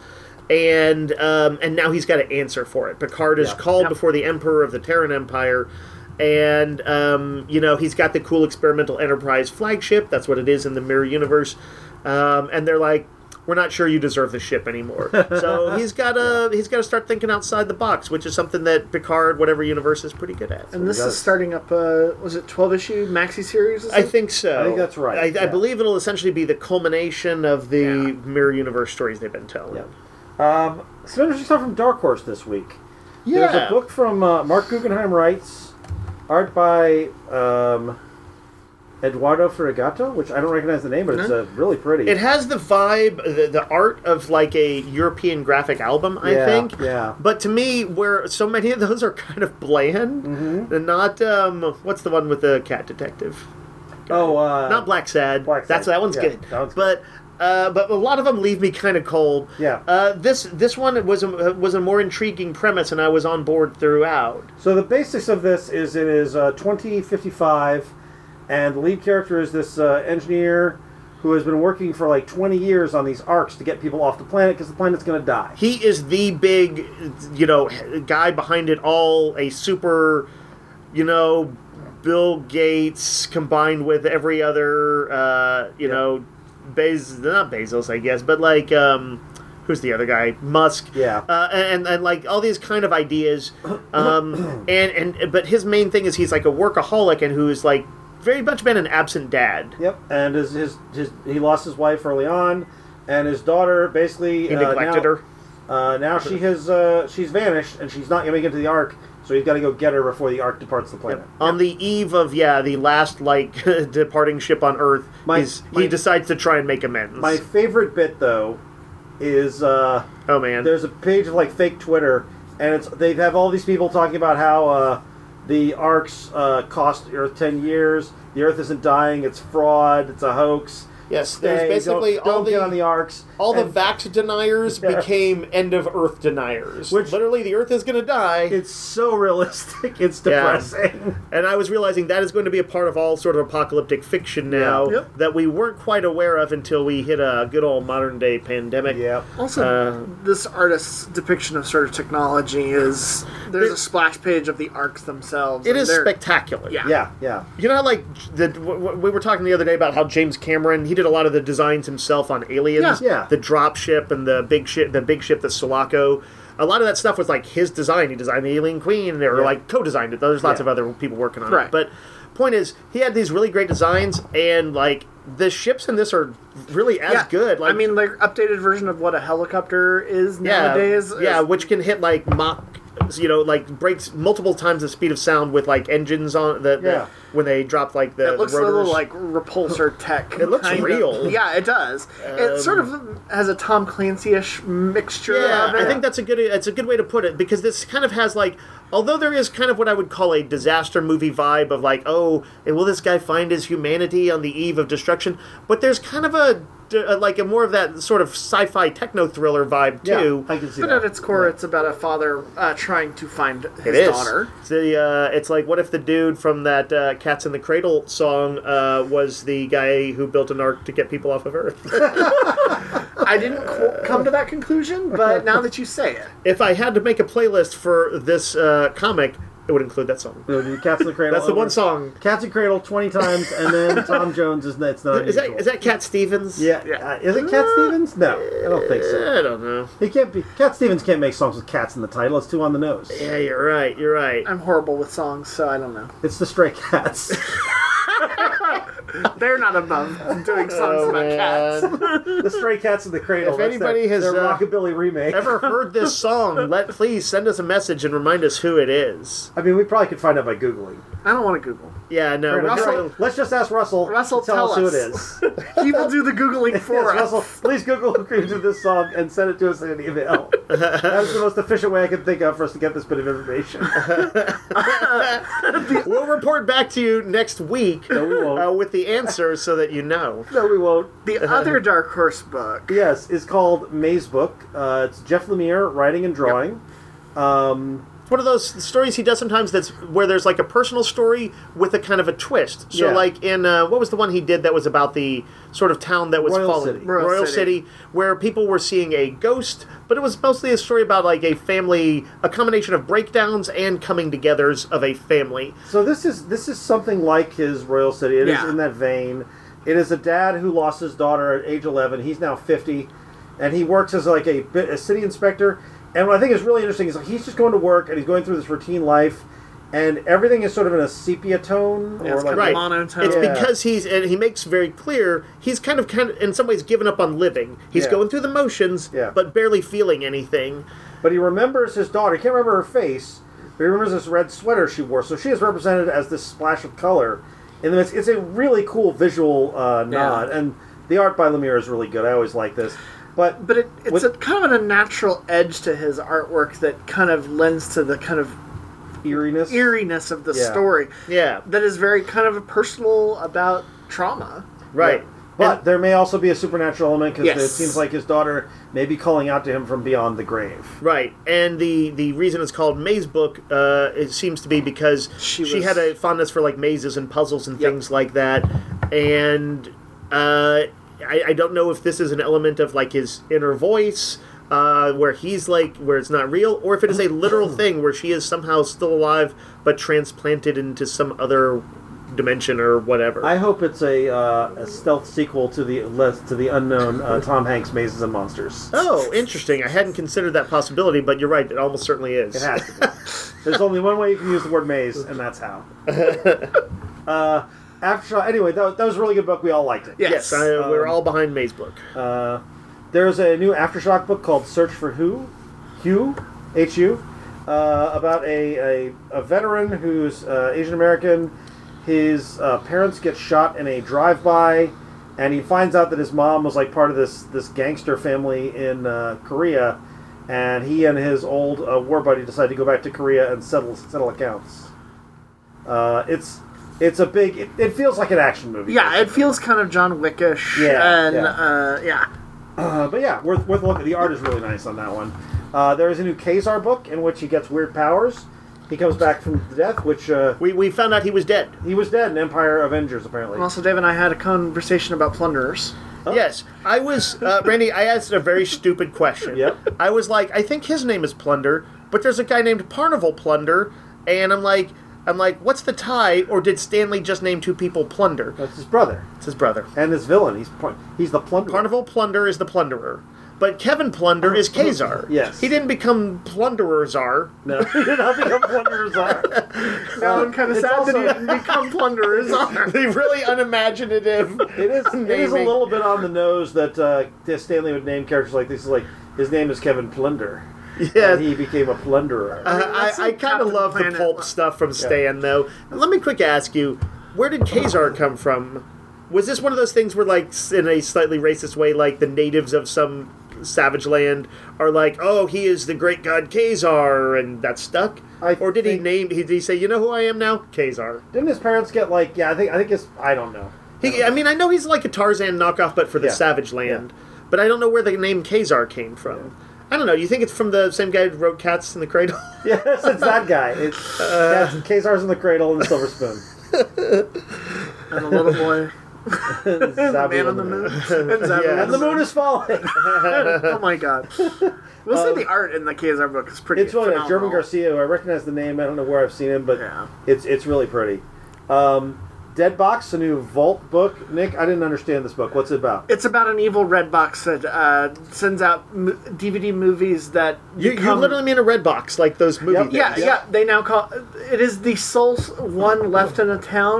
and um, and now he's got to answer for it. Picard is Yeah. called Yep. before the Emperor of the Terran Empire. And, um, you know, he's got the cool experimental Enterprise flagship. That's what it is in the Mirror Universe. Um, and they're like, we're not sure you deserve the ship anymore. So he's got to he's got to start thinking outside the box, which is something that Picard, whatever universe, is pretty good at. And this got- is starting up, uh, was it twelve issue maxi series? Is I it? think so. I think that's right, I, I yeah. believe it'll essentially be the culmination of the Yeah. Mirror Universe stories they've been telling. Yeah. Um, some interesting stuff from Dark Horse this week. Yeah. There's a book from uh, Mark Guggenheim writes, art by um, Eduardo Ferragato, which I don't recognize the name, but it's No. uh, really pretty. It has the vibe, the, the art of like a European graphic album, I Yeah, think. yeah. But to me, where so many of those are kind of bland, Mhm. and not um, what's the one with the cat detective? oh, uh, Not Black Sad. Black That's Sad. that one's Yeah, good. that one's good. but uh, but a lot of them leave me kind of cold. Yeah. Uh, this this one was a, was a more intriguing premise, and I was on board throughout. So the basics of this is it is uh, twenty fifty-five, and the lead character is this uh, engineer who has been working for like twenty years on these arcs to get people off the planet because the planet's going to die. He is the big, you know, guy behind it all. A super, you know, Bill Gates combined with every other, uh, you Yeah. know, Bez not Bezos, I guess, but like, um, who's the other guy? Musk. Yeah. Uh, and, and like all these kind of ideas. Um, and, and but his main thing is he's like a workaholic and who's like very much been an absent dad. Yep, and his, his his he lost his wife early on, and his daughter basically He uh, neglected now, her. Uh, now she has uh, she's vanished, and she's not going to make it to the Ark. So he's got to go get her before the Ark departs the planet. On the eve of yeah, the last like departing ship on Earth, My- he's, my- he decides to try and make amends. My favorite bit though is uh, oh man, there's a page of like fake Twitter, and it's they have all these people talking about how uh, the Arks uh, cost Earth ten years. The Earth isn't dying; it's fraud. It's a hoax. yes, there's Stay, basically don't, all don't the get on the Arks. all the And vax deniers Yeah. became end of Earth deniers. Which- literally, the Earth is going to die. It's so realistic. It's Yeah. depressing. And I was realizing that is going to be a part of all sort of apocalyptic fiction now Yeah. Yep. that we weren't quite aware of until we hit a good old modern day pandemic. Yeah. Also, Uh, this artist's depiction of sort of technology is there's a splash page of the arcs themselves. It and is they're- spectacular. Yeah. Yeah. Yeah. You know, how, like the w- w- we were talking the other day about how James Cameron he did a lot of the designs himself on Aliens, Yeah, yeah. the drop ship and the big ship, the big ship, the Sulaco. A lot of that stuff was like his design. He designed the Alien Queen, or Yeah. like co-designed it. There's lots Yeah. of other people working on Right. it. But point is, he had these really great designs, and like the ships in this are really as Yeah. good. Like, I mean, like updated version of what a helicopter is yeah, nowadays. yeah, is- which can hit like Mach. You know, like breaks multiple times the speed of sound with like engines on the, the Yeah. when they drop like the, it looks the a rotors. little like repulsor tech. It looks kind of. real. Yeah, it does. it sort of has a Tom Clancy-ish mixture Yeah, of it. I think that's a good. It's a good way to put it because this kind of has like, although there is kind of what I would call a disaster movie vibe of like, oh, and will this guy find his humanity on the eve of destruction? But there's kind of a uh, like a more of that sort of sci-fi techno thriller vibe Yeah. too. I can see But that. at its core, it's about a father uh, trying to find his It is. daughter. It's, the, uh, it's like, what if the dude from that uh, "Cats in the Cradle" song uh, was the guy who built an ark to get people off of Earth? I didn't co- come to that conclusion, but now that you say it, If I had to make a playlist for this uh, comic, it would include that song. We'll do Cats in the Cradle. That's the over. one song. Cats in the Cradle twenty times, and then Tom Jones is that's not Is that unusual. is that Cat Stevens? Yeah, Yeah. Uh, is it Cat Stevens? No, I don't think so. I don't know. He can't be. Cat Stevens can't make songs with cats in the title. It's too on the nose. Yeah, you're right. You're right. I'm horrible with songs, so I don't know. It's the Stray Cats. They're not above doing songs Oh, about man. cats. The Stray Cats in the Cradle. If that's anybody their, has, their uh, rockabilly remake. Ever heard this song? Let please send us a message and remind us who it is. I mean, we probably could find out by Googling. I don't want to Google. Yeah, no. Fair we're enough. Russell- gonna- Let's just ask Russell. Russell, to tell, tell us who it us. is. He will do the Googling for Yes, us. Russell, please Google who created this song and send it to us in an email. That's the most efficient way I can think of for us to get this bit of information. We'll report back to you next week No, we won't. uh, with the answer so that you know. No, we won't. The other Dark Horse book. Yes, it's called Maze Book. Uh, it's Jeff Lemire writing and drawing. Um, It's one of those stories he does sometimes that's where there's like a personal story with a kind of a twist. So Yeah. like in, uh, what was the one he did that was about the sort of town that was Royal falling? City. Royal Royal City. City, where people were seeing a ghost, but it was mostly a story about like a family, a combination of breakdowns and coming togethers of a family. so this is this is something like his Royal City. It is Yeah. in that vein. It is a dad who lost his daughter at age eleven. He's now fifty, and he works as like a, bit- a city inspector. And what I think is really interesting is like he's just going to work and he's going through this routine life, and everything is sort of in a sepia tone Yeah, or it's like kind Right. of monotone. It's Yeah. because he's, and he makes very clear, he's kind of, kind of, in some ways, given up on living. He's Yeah. going through the motions, Yeah. but barely feeling anything. But he remembers his daughter. He can't remember her face, but he remembers this red sweater she wore. So she is represented as this splash of color in the midst. It's a really cool visual uh, nod, and the art by Lemire is really good. I always like this. But But it, it's with a kind of a natural edge to his artwork that kind of lends to the kind of eeriness, eeriness of the Yeah. story Yeah, that is very kind of personal about trauma. right. But there may also be a supernatural element because Yes. it seems like his daughter may be calling out to him from beyond the grave. Right, and the the reason it's called Maze Book, uh, it seems to be because She she, was- had a fondness for like mazes and puzzles and Yep. things like that, and uh, I, I don't know if this is an element of like his inner voice, uh, where he's like where it's not real, or if it is a literal thing where she is somehow still alive but transplanted into some other dimension or whatever. I hope it's a, uh, a stealth sequel to the less to the unknown uh, Tom Hanks Mazes and Monsters. Oh, interesting. I hadn't considered that possibility, but you're right. It almost certainly is. It has to be. There's only one way you can use the word maze, and that's how. uh, Aftershock. Anyway, that, that was a really good book. We all liked it. Yes. Yes, I, Um, we're all behind Maze Book. Uh, there's a new Aftershock book called Search for Who, Hugh, H U, uh, about a, a, a veteran who's uh, Asian American. His uh, parents get shot in a drive-by, and he finds out that his mom was like part of this this gangster family in uh, Korea, and he and his old uh, war buddy decide to go back to Korea and settle settle accounts. Uh, it's it's a big. It, it feels like an action movie. Yeah, it feels kind of John Wickish. Yeah, and yeah. Uh, yeah. Uh, but yeah, worth worth a look. The art is really nice on that one. Uh, there is a new Kazar book in which he gets weird powers. He comes back from death, which uh, We, we found out he was dead. he was dead in Empire Avengers apparently. And also, Dave and I had a conversation about plunderers. Yes, I was, uh, Randy, I asked a very stupid question. Yep. I was like, I think his name is Plunder, but there's a guy named Parnival Plunder, and I'm like, I'm like, what's the tie, or did Stanley just name two people Plunder? That's his brother It's his brother. and his villain. He's pl- he's the plunderer. Carnival Plunder is the plunderer, but Kevin Plunder is Kazar. Yes. He didn't become Plunderer Czar. No, he did not become plunderers. Now I'm kind of it's sad also- that he didn't become plunderers. The really unimaginative. It is. It is a naming. little bit on the nose that uh, Stanley would name characters like this. Is like his name is Kevin Plunder. Yeah. And he became a plunderer. Uh, That's I, I like kind of Captain love the Planet. pulp stuff from Stan, though. Let me quick ask you, where did Kazar come from? Was this one of those things where, like, in a slightly racist way, like the natives of some savage land are like, oh, he is the great god Kazar, and that's stuck? I or did he think- name? Did he say, you know who I am now, Kazar? Didn't his parents get like? Yeah, I think. I think it's. I don't know. He, I mean, I know he's like a Tarzan knockoff, but for the Yeah. savage land. But I don't know where the name Kazar came from. I don't know. You think it's from the same guy who wrote Cats in the Cradle? Yes, it's that guy. It's Uh, Cats- Kazar's in the Cradle and the Silver Spoon. And the little boy. the Zabu man on the moon. And Zabu Yeah. on And the moon is falling. Oh my god. We'll say the art in the Kazar book is pretty It's really nice. phenomenal. German Garcia, who I recognize the name. I don't know where I've seen him, but Yeah. it's it's really pretty. Um, Dead Box, a new Vault book. Nick, I didn't understand this book. What's it about? It's about an evil red box that uh, sends out m- D V D movies that You, you become- literally mean a red box, like those movie Yep. things. Yeah, yeah. They now call it is the sole one left in a town,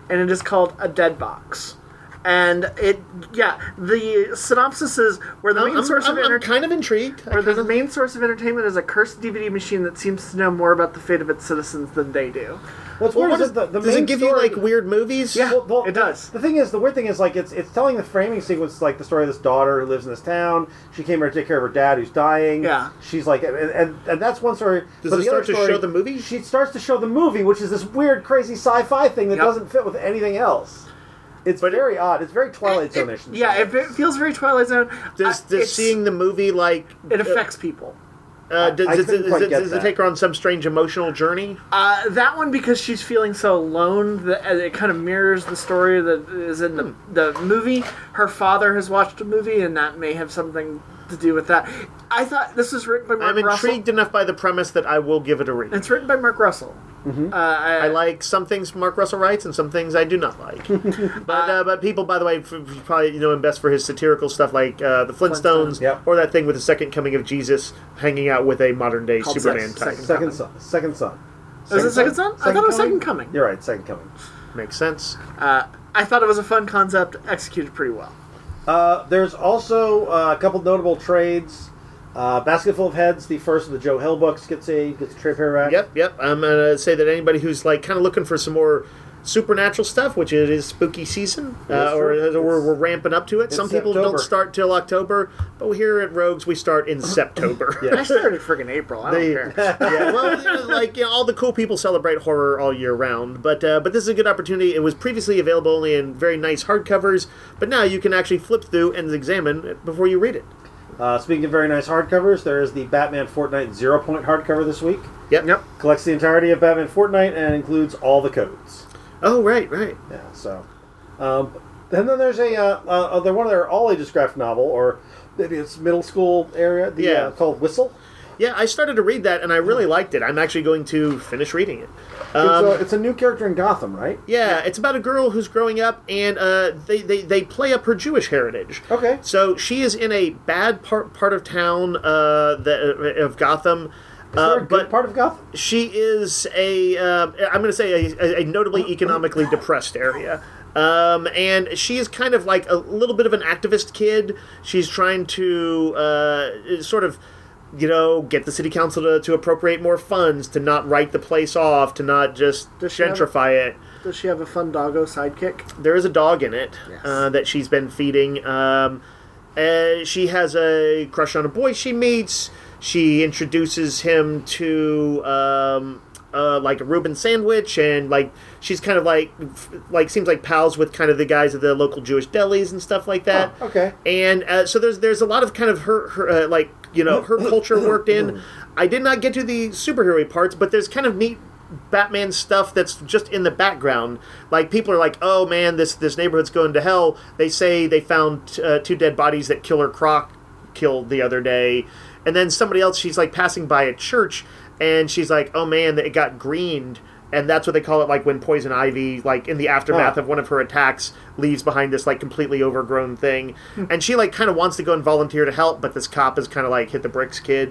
and it is called A Dead Box. And it, yeah, the synopsis is where the main I'm, source I'm, of I'm entertainment, kind of intrigued. I where the kind of- main source of entertainment is a cursed D V D machine that seems to know more about the fate of its citizens than they do. What's Well, weird what is is, that the, the does main it give story, you like weird movies? Yeah. Well, well, It does. The thing is, the weird thing is, like, it's it's telling the framing sequence, like the story of this daughter who lives in this town. She came here to take care of her dad who's dying. Yeah. She's like, and, and, and that's one story. Does But it the other start to story, show the movie? She starts to show the movie, which is this weird, crazy sci-fi thing that Yep. doesn't fit with anything else. It's But it- very odd. It's very Twilight It- Zone-ish. in yeah, some it, ways. it feels very Twilight Zone. Does, Uh, does it's- seeing the movie like it affects people. Uh, does, I does, couldn't does, quite it, get does it that. take her on some strange emotional journey? Uh, that one because she's feeling so alone that uh, it kind of mirrors the story that is in the Hmm. the movie. Her father has watched a movie, and that may have something to do with that. I thought this was written by Mark I'm Russell. intrigued enough by the premise that I will give it a read. It's written by Mark Russell. Mm-hmm. Uh, I, I like some things Mark Russell writes and some things I do not like. but uh, but people, by the way, f- f- probably know him best for his satirical stuff like uh, the Flintstones, Flintstones. Yep. or that thing with the second coming of Jesus hanging out with a modern day Called Superman Sex- type. Second Second Coming. son. Second son. Was it Second Son? I thought it was Second Coming. You're right. Second coming. Makes sense. Uh, I thought it was a fun concept, executed pretty well. Uh, there's also uh, a couple notable trades. Uh, Basketful of Heads, the first of the Joe Hill books, gets a gets a trade paperback. Yep, yep. I'm gonna say that anybody who's like kind of looking for some more supernatural stuff, which it is spooky season, That's uh, or, true. or we're, It's- we're ramping up to it. Some it's people September. don't start till October, but here at Rogues we start in September. Yeah. I started friggin' April. I don't They- care. yeah, well, you know, like you know, all the cool people celebrate horror all year round, but uh, but this is a good opportunity. It was previously available only in very nice hardcovers, but now you can actually flip through and examine it before you read it. Uh, speaking of very nice hardcovers, there is the Batman Fortnite Zero Point hardcover this week. Yep. Yep. Collects the entirety of Batman Fortnite and includes all the codes. Oh, right, right. Yeah, so. Um, and then there's a, uh, uh, they're one of their all ages graphic novel, or maybe it's middle school area, the, Yeah. uh, called Whistle. Yeah, I started to read that and I really liked it. I'm actually going to finish reading it. it's, Um, a, it's a new character in Gotham, right? Yeah, it's about a girl who's growing up, and uh, they, they, they play up her Jewish heritage. Okay. So she is in a bad part part of town uh, that, of Gotham. Is there uh, a good but part of Gotham? she is a, uh, I'm going to say, a, a notably economically depressed area. Um, and she is kind of like a little bit of an activist kid. She's trying to uh, sort of, you know, get the city council to, to appropriate more funds, to not write the place off, to not just Does she have- gentrify it. Does she have a fun doggo sidekick? There is a dog in it Yes. uh, that she's been feeding. Um, uh, she has a crush on a boy she meets. She introduces him to um, uh, like a Reuben sandwich, and like she's kind of like f- like seems like pals with kind of the guys at the local Jewish delis and stuff like that. Oh, okay. And uh, so there's there's a lot of kind of her, her uh, like you know her culture worked in. I did not get to the superhero parts, but there's kind of neat Batman stuff that's just in the background. Like people are like, "Oh man, this this neighborhood's going to hell." They say they found uh, two dead bodies that Killer Croc killed the other day, and then somebody else. She's like passing by a church, and she's like, "Oh man, it got greened." And that's what they call it, like when Poison Ivy, like in the aftermath Huh. of one of her attacks, leaves behind this like completely overgrown thing, and she like kind of wants to go and volunteer to help, but this cop is kind of like hit the bricks, kid.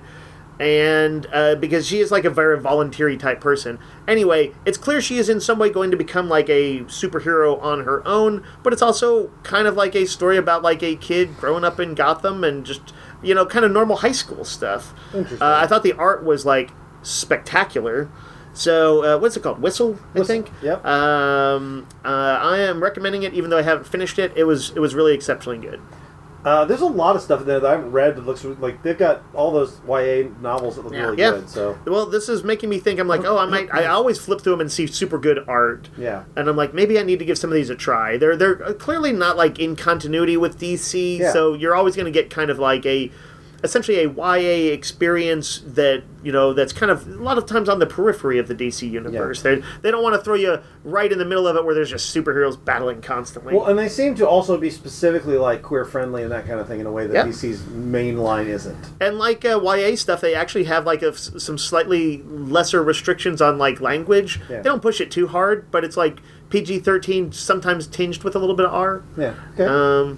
And uh, because she is like a very volunteer type person. Anyway, it's clear she is in some way going to become like a superhero on her own, but it's also kind of like a story about like a kid growing up in Gotham and just, you know, kind of normal high school stuff. Interesting. Uh, I thought the art was like spectacular. So, uh, what's it called? Whistle, I Whistle, think. yep. Um, uh, I am recommending it, even though I haven't finished it. It was it was really exceptionally good. Uh, there's a lot of stuff in there that I haven't read that looks like they've got all those Y A novels that look Yeah. really Yeah. good. So Well, this is making me think. I'm like, oh, I might. I always flip through them and see super good art. yeah, And I'm like, maybe I need to give some of these a try. They're they're clearly not like in continuity with D C, Yeah. so you're always going to get kind of like a, essentially a Y A experience that you know that's kind of a lot of times on the periphery of the D C universe. They they don't want to throw you right in the middle of it where there's just superheroes battling constantly. well, and they seem to also be specifically like queer friendly and that kind of thing in a way that Yep. D C's main line isn't. And like uh, Y A stuff, they actually have like a, some slightly lesser restrictions on like language. Yeah. They don't push it too hard, but it's like P G thirteen, sometimes tinged with a little bit of R. Yeah. Okay. Um,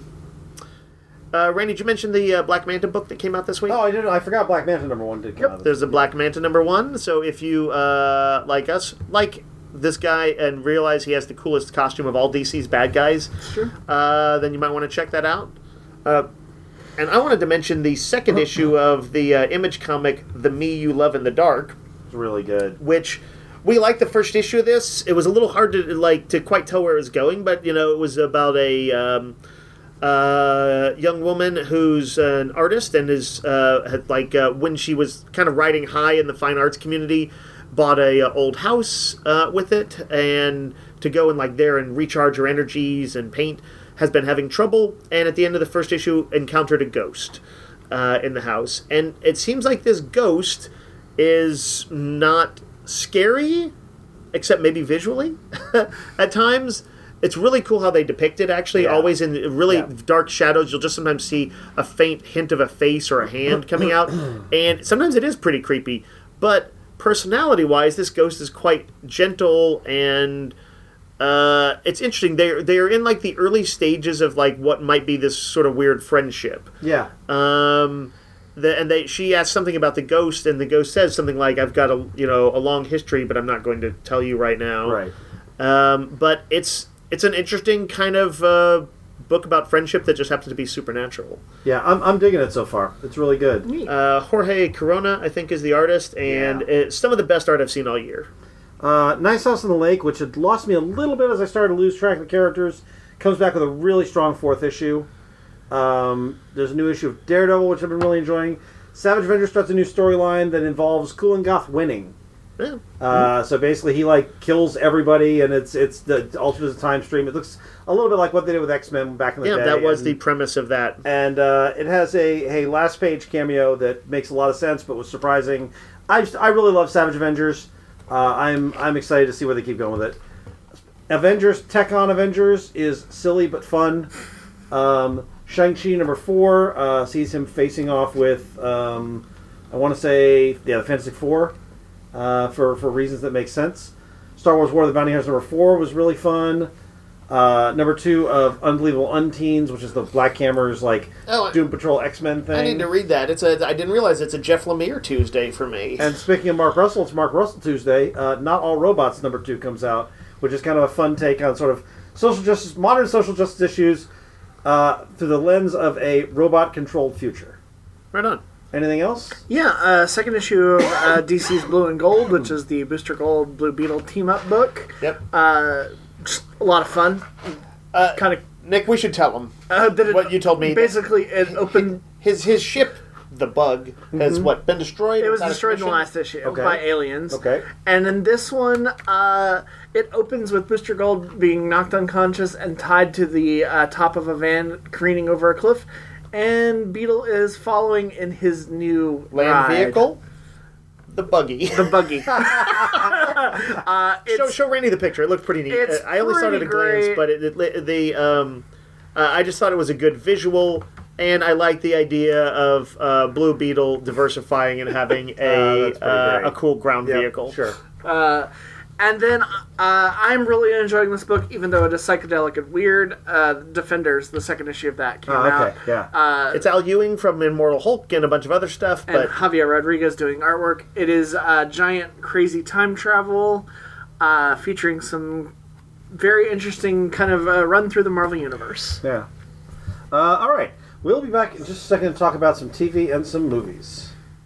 uh, Randy, did you mention the uh, Black Manta book that came out this week? oh, I didn't. I forgot Black Manta number one did come out. this There's a Black Manta number one. So if you uh, like us, like this guy and realize he has the coolest costume of all D C's bad guys, Sure. uh, then you might want to check that out. Uh, and I wanted to mention the second issue of the uh, Image comic, The Me You Love in the Dark, It's really good. which we liked the first issue of this. It was a little hard to like to quite tell where it was going, but you know, it was about a um, uh, young woman who's an artist and is uh, had, like uh, when she was kind of riding high in the fine arts community, bought a uh, old house uh, with it, and to go and like there and recharge her energies and paint, has been having trouble, and at the end of the first issue encountered a ghost uh, in the house, and it seems like this ghost is not scary, except maybe visually at times. It's really cool how they depict it, actually. Yeah. Always in really Yeah. dark shadows. You'll just sometimes see a faint hint of a face or a hand coming out. And sometimes it is pretty creepy. But personality-wise, this ghost is quite gentle, and uh, it's interesting. They're, they're in, like, the early stages of, like, what might be this sort of weird friendship. Yeah. Um... The, and they, she asks something about the ghost, and the ghost says something like, "I've got a you know a long history, but I'm not going to tell you right now." Right. Um, but it's it's an interesting kind of uh, book about friendship that just happens to be supernatural. Yeah, I'm, I'm digging it so far. It's really good. Neat. Uh, Jorge Corona, I think, is the artist, and Yeah. it's some of the best art I've seen all year. Uh, Nice House on the Lake, which had lost me a little bit as I started to lose track of the characters, comes back with a really strong fourth issue. Um, there's a new issue of Daredevil, which I've been really enjoying. Savage Avengers starts a new storyline that involves Cool and Goth winning. Yeah. Uh, so basically, he like kills everybody, and it's it's the alternate time stream. It looks a little bit like what they did with X-Men back in the Yeah, day. that was and, the premise of that. and uh, it has a, a last page cameo that makes a lot of sense, but was surprising. I just, I really love Savage Avengers. Uh, I'm I'm excited to see where they keep going with it. Avengers Tech on Avengers is silly but fun. Um, Shang-Chi number four uh, sees him facing off with, um, I want to say, yeah, the Fantastic Four, uh, for, for reasons that make sense. Star Wars War of the Bounty Hunters number four was really fun. Uh, number two of Unbelievable Unteens, which is the Black Hammer's like Oh, Doom Patrol X-Men thing. I need to read that. It's a. I didn't realize it's a Jeff Lemire Tuesday for me. And speaking of Mark Russell, it's Mark Russell Tuesday. Uh, Not All Robots number two comes out, which is kind of a fun take on sort of social justice, modern social justice issues uh, through the lens of a robot-controlled future. Right on. Anything else? Yeah, uh, second issue of uh, D C's Blue and Gold, which is the Booster Gold Blue Beetle team-up book. Yep. Uh, just a lot of fun. Uh, Kind of Nick, we should tell him uh, that it, what you told me. Basically, it opened. His his ship, the Bug, has what been destroyed. It was It's out of destroyed in the commission? last issue Okay. by aliens. Okay. And in this one, uh, it opens with Booster Gold being knocked unconscious and tied to the uh, top of a van careening over a cliff, and Beetle is following in his new Land ride. vehicle, the buggy. The buggy. uh, it's, show, show Randy the picture. It looked pretty neat. it's Uh, I only saw it at a pretty glance, great. but it, it, the um, uh, I just thought it was a good visual, and I like the idea of uh, Blue Beetle diversifying and having a Uh, that's pretty uh, great. a cool ground Yeah, vehicle. Sure. Uh, and then uh, I'm really enjoying this book, even though it is psychedelic and weird. Uh, Defenders, the second issue of that came Oh, okay. out. Yeah. Uh, It's Al Ewing from Immortal Hulk and a bunch of other stuff, and but Javier Rodriguez doing artwork. It is uh, giant, crazy time travel, uh, featuring some very interesting kind of uh, run through the Marvel Universe. Yeah. Uh, all right. We'll be back in just a second to talk about some T V and some movies.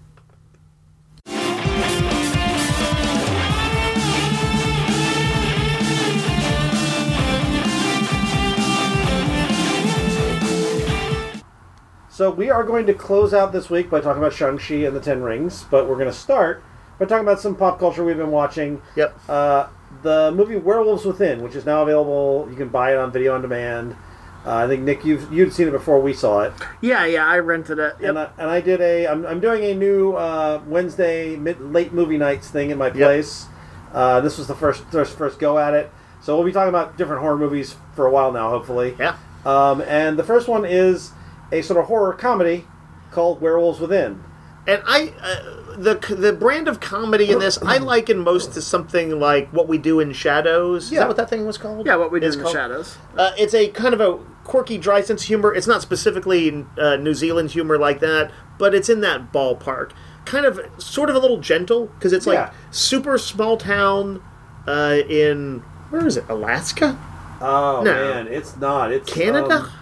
So we are going to close out this week by talking about Shang-Chi and the Ten Rings, but we're going to start by talking about some pop culture we've been watching. yep. Uh, the movie Werewolves Within, which is now available, you can buy it on video on demand. Uh, I think Nick, you've you'd seen it before we saw it, Yeah, yeah, I rented it. Yep. and I, and I did a I'm, I'm doing a new uh, Wednesday mid, late movie nights thing in my place. Uh, this was the first, first first go at it, so we'll be talking about different horror movies for a while now, hopefully. Yeah. Um, and the first one is a sort of horror comedy called Werewolves Within. And I, uh, the the brand of comedy in this, I liken most to something like What We Do in Shadows. Is Yeah. that what that thing was called? Yeah, what we do It's in the called? shadows. Uh, it's a kind of a quirky, dry sense of humor. It's not specifically uh, New Zealand humor like that, but it's in that ballpark. Kind of, sort of a little gentle, because it's like Yeah. super small town, uh, in where is it? Alaska? Oh No. man, it's not. It's Canada? um,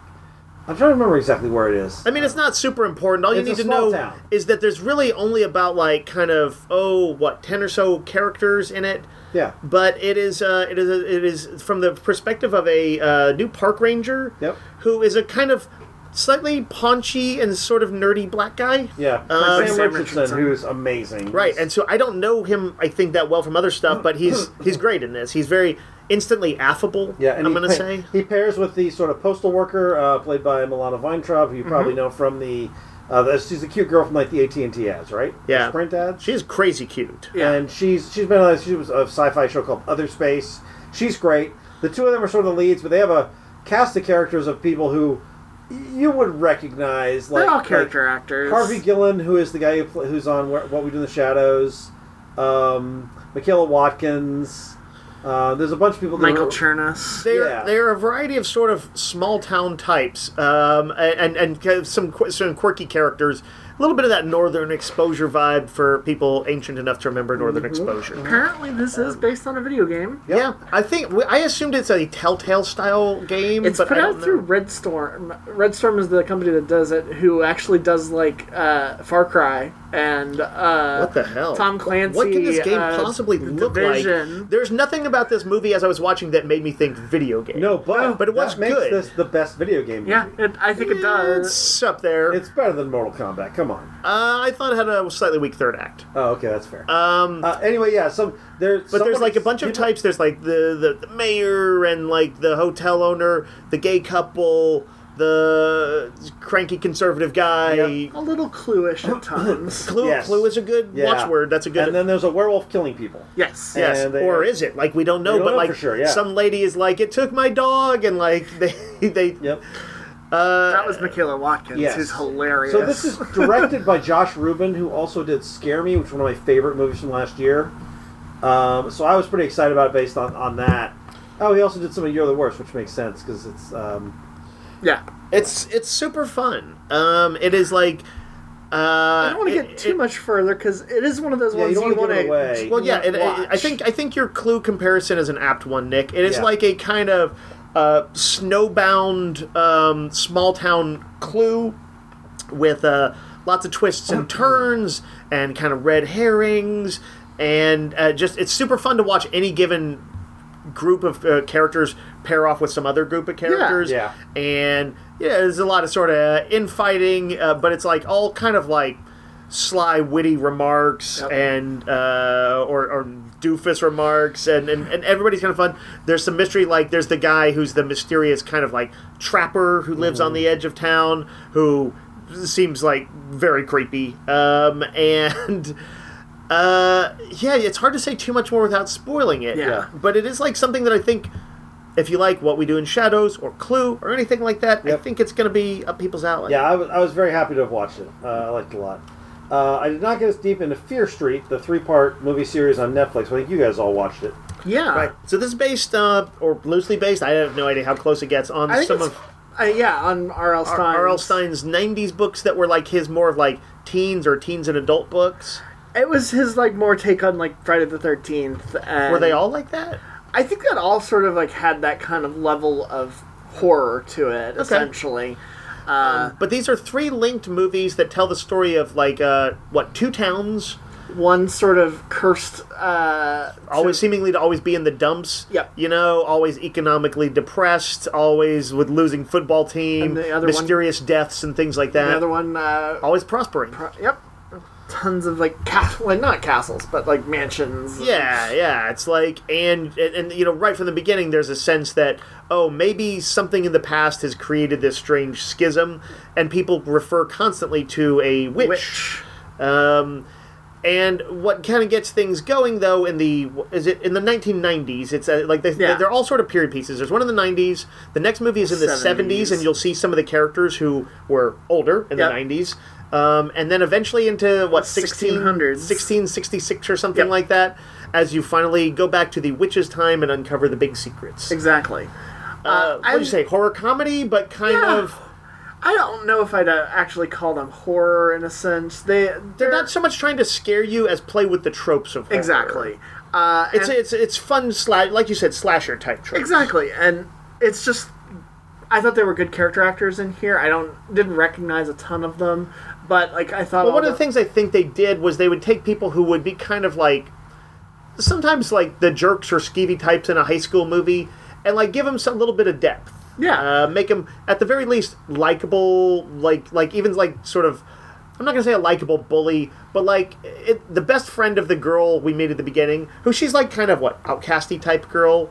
I'm trying to remember exactly where it is. I mean, it's not super important. All you It's need a to small know town. is that there's really only about like kind of oh what ten or so characters in it. Yeah. But it is uh, it is it is from the perspective of a uh, new park ranger. Yep. Who is a kind of slightly paunchy and sort of nerdy black guy. Yeah. Uh, Sam, Sam Richardson, Richardson. who's amazing. Right, and so I don't know him, I think, that well from other stuff, but he's he's great in this. He's very instantly affable, Yeah, and I'm he going to pa- say. he pairs with the sort of postal worker uh, played by Milana Weintraub, who you probably know from the. Uh, the- she's a cute girl from like the A T and T ads, right? Yeah. The Sprint ads. She's crazy cute. Yeah. And she's she's been on she was a sci-fi show called Other Space. She's great. The two of them are sort of the leads, but they have a cast of characters of people who you would recognize. Like, They're all like character actors. Harvey Gillen, who is the guy who pl- who's on Wh- What We Do in the Shadows. Um, Michaela Watkins. Uh, there's a bunch of people. that Michael are- Chernus. They're, Yeah. they're a variety of sort of small town types, um, and, and kind of some, qu- some quirky characters. A little bit of that Northern Exposure vibe for people ancient enough to remember Northern Exposure. Apparently, this is based on a video game. Yep. Yeah, I think I assumed it's a Telltale style game. It's but put I out don't through know. Red Storm. Red Storm is the company that does it, who actually does like uh, Far Cry and uh, What the hell? Tom Clancy. What can this game uh, possibly The look Division. like? There's nothing about this movie as I was watching that made me think video game. No, but but it was that makes good. this the best video game. Yeah, movie. it, I think it does. It's up there. It's better than Mortal Kombat. Come on. Uh, I thought it had a slightly weak third act. Oh, okay, that's fair. Um, Uh, anyway, yeah, some there. but there's like a bunch of people- types. There's like the, the, the mayor and like the hotel owner, the gay couple, the cranky conservative guy. Yep. A little cluish at times. Clue, Yes. Clue is a good Yeah. watchword. That's a good. And then there's a werewolf killing people. Yes. yes, and they- or is it? Like we don't know, We don't but know like for sure, yeah. some lady is like, it took my dog, and like they they. Yep. Uh, That was Michaela Watkins, Yes. who's hilarious. So this is directed by Josh Rubin, who also did Scare Me, which is one of my favorite movies from last year. Um, so I was pretty excited about it based on, on that. Oh, he also did some of You're the Worst, which makes sense because it's um, yeah. It's it's super fun. Um, it is like. Uh, I don't want to it- get too it- much further because it is one of those Yeah, ones you don't you wanna want give it away. Well, yeah, it, watch. I think I think your Clue comparison is an apt one, Nick. It is Yeah. like a kind of uh, snowbound um, small town Clue with uh, lots of twists and turns and kind of red herrings, and uh, just it's super fun to watch any given group of uh, characters pair off with some other group of characters. Yeah. And yeah, there's a lot of sort of infighting, uh, but it's like all kind of like sly, witty remarks Yep. and uh, or, or doofus remarks, and, and, and everybody's kind of fun. There's some mystery, like there's the guy who's the mysterious kind of like trapper who lives on the edge of town, who seems like very creepy. Um, and uh, yeah, it's hard to say too much more without spoiling it. Yeah. But it is like something that I think, if you like What We Do in Shadows or Clue or anything like that, I Yep. think it's going to be up people's alley. yeah, I was, I was very happy to have watched it. Uh, I liked it a lot. Uh, I did not get as deep into Fear Street, the three-part movie series on Netflix. I think you guys all watched it. yeah. Right. So this is based, uh, or loosely based, I have no idea how close it gets, on I think some it's, of uh, yeah, on R L. Stein. R L. Stein's nineties books that were like his more of like teens or teens and adult books. It was his like more take on like Friday the thirteenth. Were they all like that? I think that all sort of like had that kind of level of horror to it, essentially. Uh, But these are three linked movies that tell the story of like, uh, what, two towns? one sort of cursed. Uh, Always to- seemingly to always be in the dumps. Yep. You know, always economically depressed, always with losing football team, And the other one- mysterious deaths and things like that. the other one. Uh, Always prospering. pro- yep. Tons of like cas- well, not castles, but like mansions. Yeah, yeah. It's like, and, and and you know, right from the beginning, there's a sense that oh, maybe something in the past has created this strange schism, and people refer constantly to a witch. Witch. Um, and what kind of gets things going, though, in the is it in the nineteen nineties? It's uh, like they, Yeah. they're all sort of period pieces. There's one in the nineties. The next movie is in the seventies. seventies, and you'll see some of the characters who were older in Yep. the nineties. Um, and then eventually into what sixteen sixteen hundreds. sixteen sixty-six or something Yep. like that, as you finally go back to the witch's time and uncover the big secrets. Exactly. Uh, what I'm- would you say? Horror comedy, but kind Yeah. of. I don't know if I'd uh, actually call them horror in a sense. They They're not so much trying to scare you as play with the tropes of horror. exactly. Uh, It's and- it's it's fun, sla- like you said, slasher type trope. exactly, and it's just. I thought there were good character actors in here. I don't didn't recognize a ton of them, but like I thought. Well, all one of the things I think they did was they would take people who would be kind of like sometimes like the jerks or skeevy types in a high school movie, and like give them some little bit of depth. Yeah. uh, make them at the very least likable. Like like even like sort of. I'm not gonna say a likable bully, but like it, the best friend of the girl we meet at the beginning, who she's like kind of what outcasty type girl.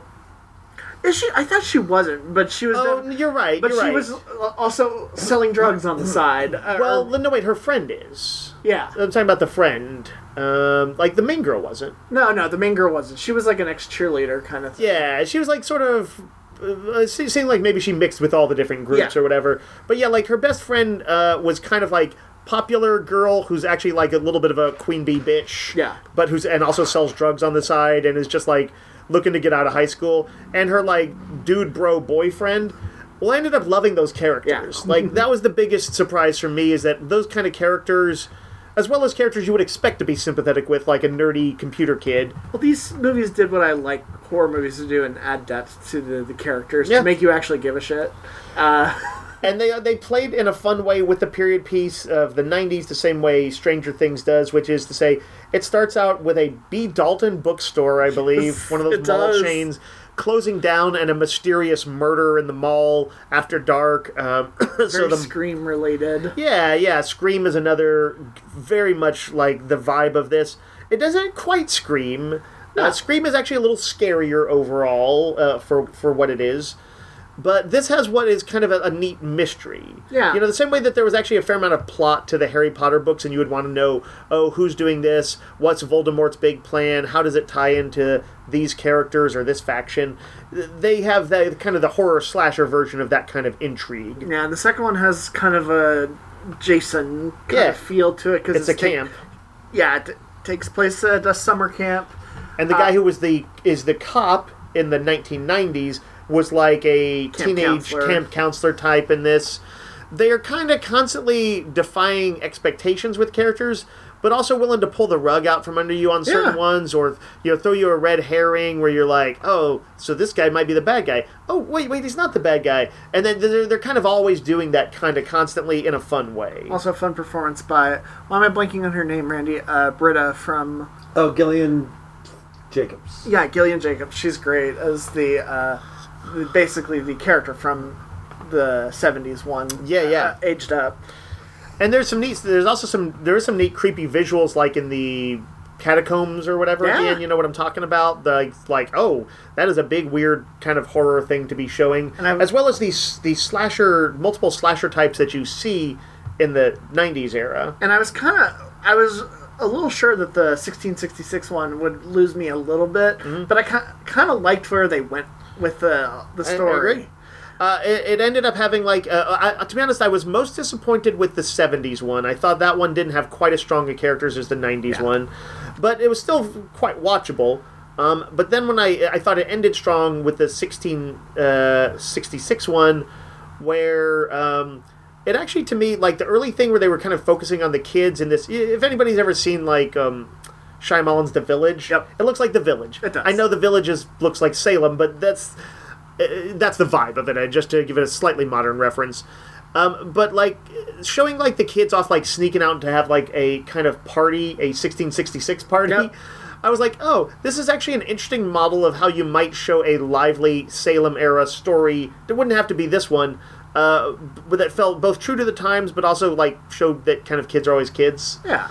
Is she? I thought she wasn't, but she was. Oh, def- you're right. but you're she right. was also selling drugs on the side. Uh, Well, or- no, wait. Her friend is. yeah. I'm talking about the friend. Um, like the main girl wasn't. No, no, the main girl wasn't. She was like an ex cheerleader kind of thing. Yeah, she was like sort of. Uh, it seemed like maybe she mixed with all the different groups Yeah. or whatever. But yeah, like her best friend uh, was kind of like popular girl who's actually like a little bit of a queen bee bitch. Yeah. But who's and also sells drugs on the side and is just like looking to get out of high school. And her like dude bro boyfriend. Well, I ended up loving those characters. Yeah. Like that was the biggest surprise for me is that those kind of characters. As well as characters you would expect to be sympathetic with, like a nerdy computer kid. Well, these movies did what I like horror movies to do and add depth to the, the characters Yeah. to make you actually give a shit. Uh, And they they played in a fun way with the period piece of the nineties, the same way Stranger Things does, which is to say, it starts out with a B. Dalton bookstore, I believe, one of those It mall does. chains, closing down and a mysterious murder in the mall after dark. Um, very so the Scream related. yeah, yeah, Scream is another very much like the vibe of this. It doesn't quite Scream. No. Uh, Scream is actually a little scarier overall uh, for for what it is. But this has what is kind of a, a neat mystery. Yeah. You know, the same way that there was actually a fair amount of plot to the Harry Potter books, and you would want to know, oh, who's doing this? What's Voldemort's big plan? How does it tie into these characters or this faction? They have that kind of the horror slasher version of that kind of intrigue. Yeah, the second one has kind of a Jason kind Yeah. of feel to it. Cause It's a ta- camp. Yeah, it t- takes place at a summer camp. And the guy Uh, who was the is the cop in the nineteen nineties was like a teenage counselor. camp counselor type in this. They are kind of constantly defying expectations with characters, but also willing to pull the rug out from under you on certain Yeah. ones, or you know, throw you a red herring where you're like, oh, so this guy might be the bad guy. Oh, wait, wait, he's not the bad guy. And then they're, they're kind of always doing that kind of constantly in a fun way. Also, a fun performance by, why am I blanking on her name, Randy? Uh, Britta from, Oh, Gillian Jacobs. yeah, Gillian Jacobs. She's great as the, uh, the- basically the character from the seventies one. Yeah, yeah. Uh, aged up. And there's some neat. There's also some. There is some neat creepy visuals, like in the catacombs or whatever. Yeah. Again, you know what I'm talking about. The like, oh, that is a big weird kind of horror thing to be showing, And I- as well as these these slasher, multiple slasher types that you see in the nineties era. And I was kind of, I was a little sure that the sixteen sixty-six one would lose me a little bit, Mm-hmm. but I kind of liked where they went with the the I- I story. agree. Uh, it, it ended up having like, uh, I, to be honest, I was most disappointed with the seventies one. I thought that one didn't have quite as strong a characters as the nineties Yeah. one, but it was still quite watchable. Um, but then when I, I thought it ended strong with the sixteen sixty-six one, where um, it actually, to me, like the early thing where they were kind of focusing on the kids in this. If anybody's ever seen like um, Shyamalan's The Village, Yep. it looks like The Village. It does. I know The Village is, looks like Salem, but that's. Uh, that's the vibe of it, uh, just to give it a slightly modern reference. Um, but like showing like the kids off like sneaking out to have like a kind of party, a sixteen sixty-six party. Yep. I was like, oh, this is actually an interesting model of how you might show a lively Salem era story. It wouldn't have to be this one, uh, but that felt both true to the times, but also like showed that kind of kids are always kids. Yeah.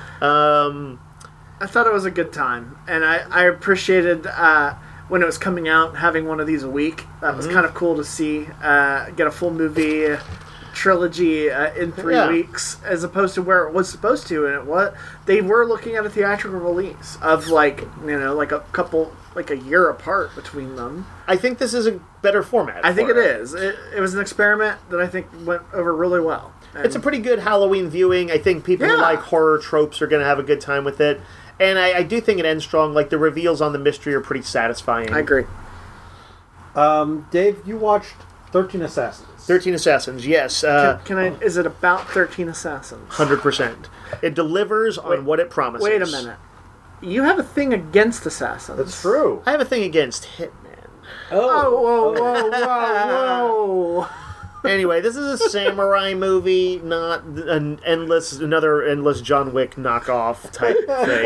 Um, I thought it was a good time, and I, I appreciated uh, when it was coming out, having one of these a week. That Mm-hmm. was kind of cool to see. Uh, get a full movie trilogy uh, in three Yeah. weeks, as opposed to where it was supposed to, and it was they were looking at a theatrical release of like you know like a couple like a year apart between them. I think this is a better format. I think for it is. It, it was an experiment that I think went over really well. And It's a pretty good Halloween viewing. I think people who Yeah. like horror tropes are going to have a good time with it. And I, I do think it ends strong. Like, the reveals on the mystery are pretty satisfying. I agree. Um, Dave, you watched thirteen Assassins. thirteen Assassins, yes. Uh, Can, can I? Is it about thirteen assassins? one hundred percent. It delivers on Wait- what it promises. Wait a minute. you have a thing against assassins. That's true. I have a thing against hitmen. Oh, whoa, whoa, whoa, whoa. Anyway, this is a samurai movie, not an endless, another endless John Wick knockoff type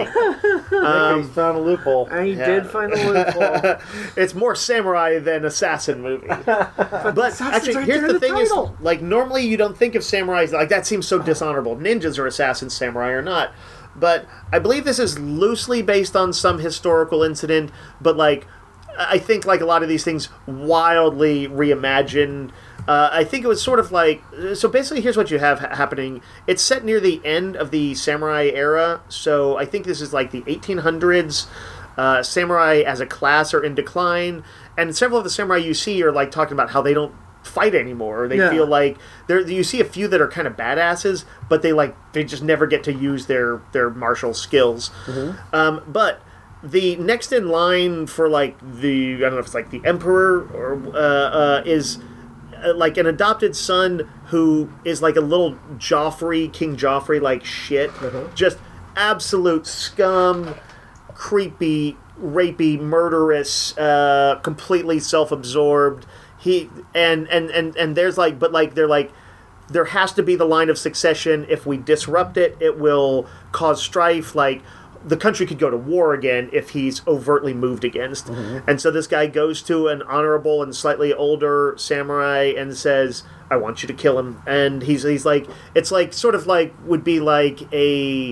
thing. Um, he's found a loophole. I Yeah. did find a loophole. It's more samurai than assassin movie. But Assassin's actually, right here's there the in the thing: is title. like normally you don't think of samurais like that. Seems so dishonorable. Ninjas are assassins, samurai are not. But I believe this is loosely based on some historical incident. But like, I think like a lot of these things wildly reimagined. Uh, I think it was sort of like so. Basically, here's what you have ha- happening. It's set near the end of the samurai era, so I think this is like the eighteen hundreds. Uh, samurai as a class are in decline, and several of the samurai you see are like talking about how they don't fight anymore. Or they Yeah. feel like there. You see a few that are kind of badasses, but they like they just never get to use their their martial skills. Um, but the next in line for like the I don't know if it's like the emperor or uh, uh, is. Uh, like an adopted son who is like a little Joffrey, King Joffrey, like shit. Just absolute scum, creepy, rapey, murderous, uh, completely self-absorbed. He and, and and and there's like, but like they're like, there has to be the line of succession. If we disrupt it, it will cause strife. Like. The country could go to war again if he's overtly moved against. Mm-hmm. And so this guy goes to an honorable and slightly older samurai and says, I want you to kill him. And he's he's like, it's like, sort of like, would be like a,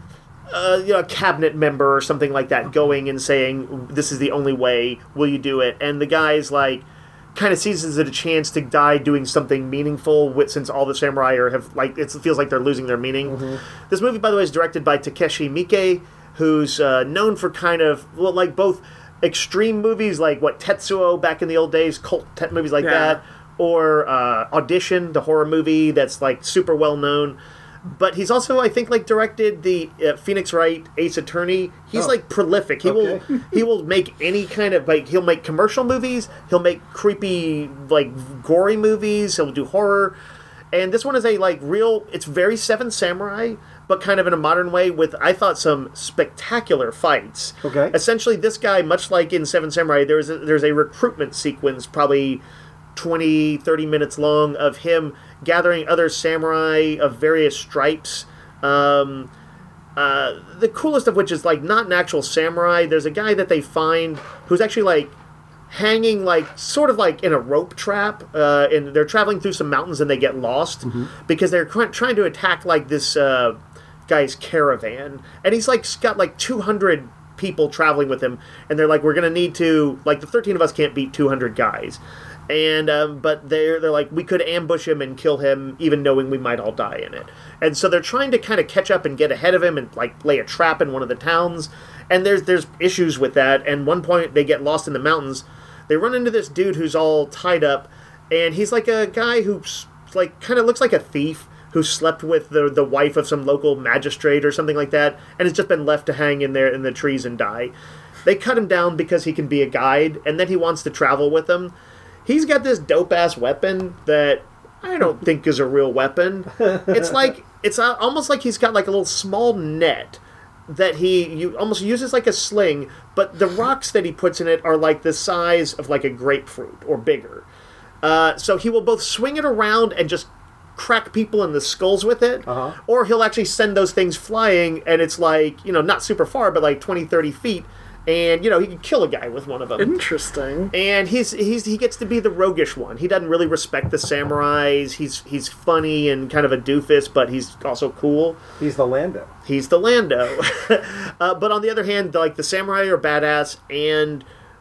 uh, you know, a cabinet member or something like that going and saying, this is the only way, will you do it? And the guy's like, kind of sees it a chance to die doing something meaningful with, since all the samurai are have like it feels like they're losing their meaning. Mm-hmm. This movie, by the way, is directed by Takeshi Miike, who's uh, known for kind of well, like both extreme movies like what Tetsuo back in the old days, cult te- movies like Yeah. that, or uh, Audition, the horror movie that's like super well known. But he's also, I think, like directed the uh, Phoenix Wright Ace Attorney. He's Oh. like prolific. He Okay. will he will make any kind of like he'll make commercial movies. He'll make creepy like gory movies. He'll do horror. And this one is a like real. It's very Seven Samurai, but kind of in a modern way with I thought some spectacular fights. Okay. Essentially, this guy, much like in Seven Samurai, there's a, there's a recruitment sequence probably twenty, thirty minutes long of him gathering other samurai of various stripes. Um, uh, the coolest of which is like not an actual samurai. There's a guy that they find who's actually like hanging like sort of like in a rope trap, uh, and they're traveling through some mountains and they get lost mm-hmm. because they're cr- trying to attack like this uh, guy's caravan, and he's like got like two hundred people traveling with him, and they're like, we're gonna need to like the thirteen of us can't beat two hundred guys. And um, but they're they're like we could ambush him and kill him, even knowing we might all die in it. And so they're trying to kind of catch up and get ahead of him and like lay a trap in one of the towns. And there's there's issues with that. And one point they get lost in the mountains. They run into this dude who's all tied up, and he's like a guy who's like kind of looks like a thief who slept with the the wife of some local magistrate or something like that, and has just been left to hang in there in the trees and die. They cut him down because he can be a guide, and then he wants to travel with them. He's got this dope-ass weapon that I don't think is a real weapon. It's like, it's almost like he's got like a little small net that he you almost uses like a sling, but the rocks that he puts in it are like the size of like a grapefruit or bigger. Uh, so he will both swing it around and just crack people in the skulls with it, uh-huh. or he'll actually send those things flying, and it's like, you know, not super far, but like twenty, thirty feet. And, you know, he can kill a guy with one of them. Interesting. And he's he's he gets to be the roguish one. He doesn't really respect the samurais. He's he's funny and kind of a doofus, but he's also cool. He's the Lando. He's the Lando. uh, but on the other hand, like the samurai are badass, and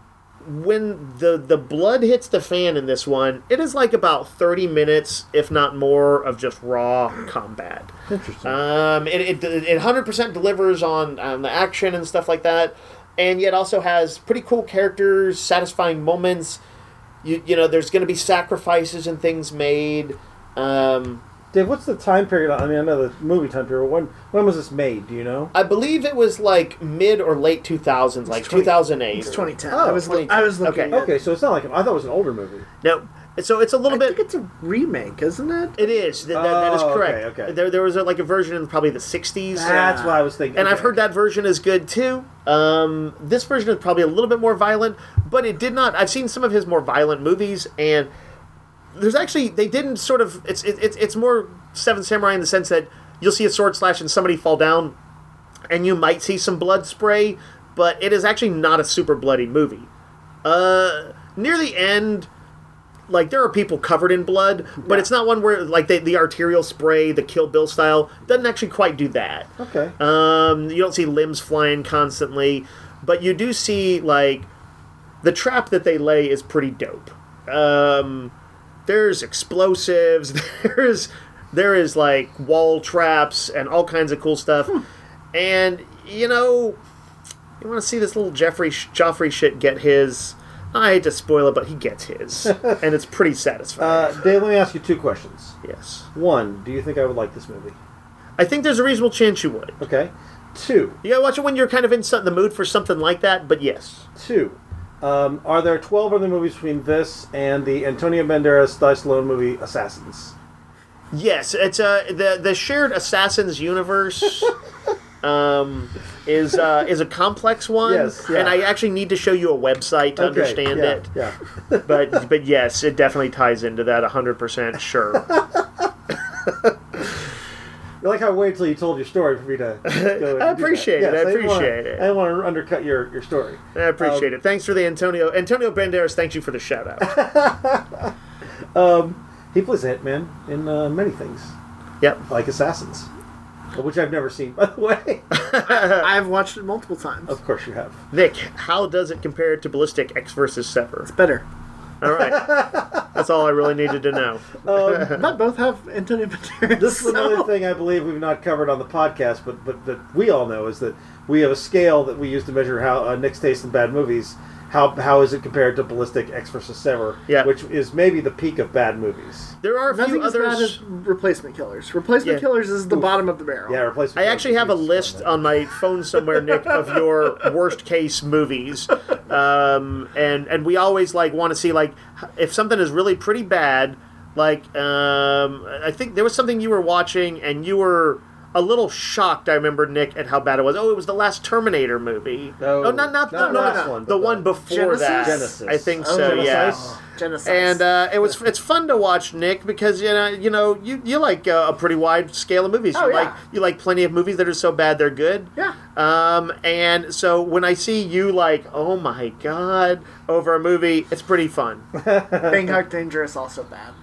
when the the blood hits the fan in this one, it is like about thirty minutes, if not more, of just raw combat. Interesting. Um, it it it one hundred percent delivers on, on the action and stuff like that. And yet also has pretty cool characters, satisfying moments. You you know, there's going to be sacrifices and things made. Um, Dave, what's the time period? I mean, I know the movie time period. When when was this made? Do you know? I believe it was like mid or late two thousands, like twenty two thousand eight. It's twenty ten. Oh, I was twenty ten. I was looking. Okay. At, Okay, so it's not like I thought it was an older movie. No, So it's a little I bit. think it's a remake, isn't it? It is. Th- that, that is Oh, correct. okay, okay. There, there was a, like a version in probably the sixties. That's what I was thinking. And I've Okay. heard that version is good too. Um, this version is probably a little bit more violent, but it did not. I've seen some of his more violent movies, and there's actually they didn't sort of. It's it, it's it's more Seven Samurai in the sense that you'll see a sword slash and somebody fall down, and you might see some blood spray, but it is actually not a super bloody movie. Uh, near the end, like there are people covered in blood, but Yeah. it's not one where like the, the arterial spray, the Kill Bill style, doesn't actually quite do that. Okay. Um, you don't see limbs flying constantly, but you do see like the trap that they lay is pretty dope. Um, there's explosives. There's there is like wall traps and all kinds of cool stuff. And you know, you want to see this little Jeffrey Joffrey shit get his. I hate to spoil it, but he gets his, and it's pretty satisfying. Uh, Dave, let me ask you two questions. yes, One, do you think I would like this movie? I think there's a reasonable chance you would. Okay. Two, You gotta watch it when you're kind of in some, the mood for something like that. But yes. two. Um, are there twelve other movies between this and the Antonio Banderas Sly Stallone movie Assassins? Yes, it's uh, the the shared Assassins universe um, is uh, is a complex one, Yes, yeah. and I actually need to show you a website to Okay, understand yeah, it. Yeah. But but yes, it definitely ties into that one hundred percent. Sure. You like how I waited till you told your story for me to go I appreciate it, I didn't appreciate wanna, it. I didn't want to undercut your, your story. I appreciate Um, it. Thanks for the Antonio Antonio Banderas. Thanks you for the shout out. Um, he plays a hitman in uh, many things, Yep. like Assassins, which I've never seen, by the way. I've watched it multiple times. Of course you have. Nick, how does it compare to Ballistic X versus Sever? It's better. All right, that's all I really needed to know. Um, But both have Antonio Banderas. this is another so- thing I believe we've not covered on the podcast, but but that we all know is that we have a scale that we use to measure how uh, Nick's taste in bad movies. How how is it compared to Ballistic X versus Sever? Yeah. Which is maybe the peak of bad movies. There are a Nothing few as bad others. as Replacement Killers. Replacement Yeah. Killers is the Oof. bottom of the barrel. Yeah, replacement. I actually have a movies list on that. on my phone somewhere, Nick, of your worst case movies, um, and and we always like want to see like if something is really pretty bad. Like um, I think there was something you were watching and you were a little shocked. I remember, Nick, at how bad it was. Oh, it was the last Terminator movie. No, oh, not not, not no, the no, last no, one, the but one the- before Genesis? that. Genesis. I think Oh, so. Yeah. Genesis? Genesis. And uh, it was it's fun to watch, Nick, because you know you know you, you like uh, a pretty wide scale of movies. Oh, you yeah. like you like plenty of movies that are so bad they're good. Yeah. Um, and so when I see you like, oh my god, over a movie, it's pretty fun. Bangkok Dangerous also bad.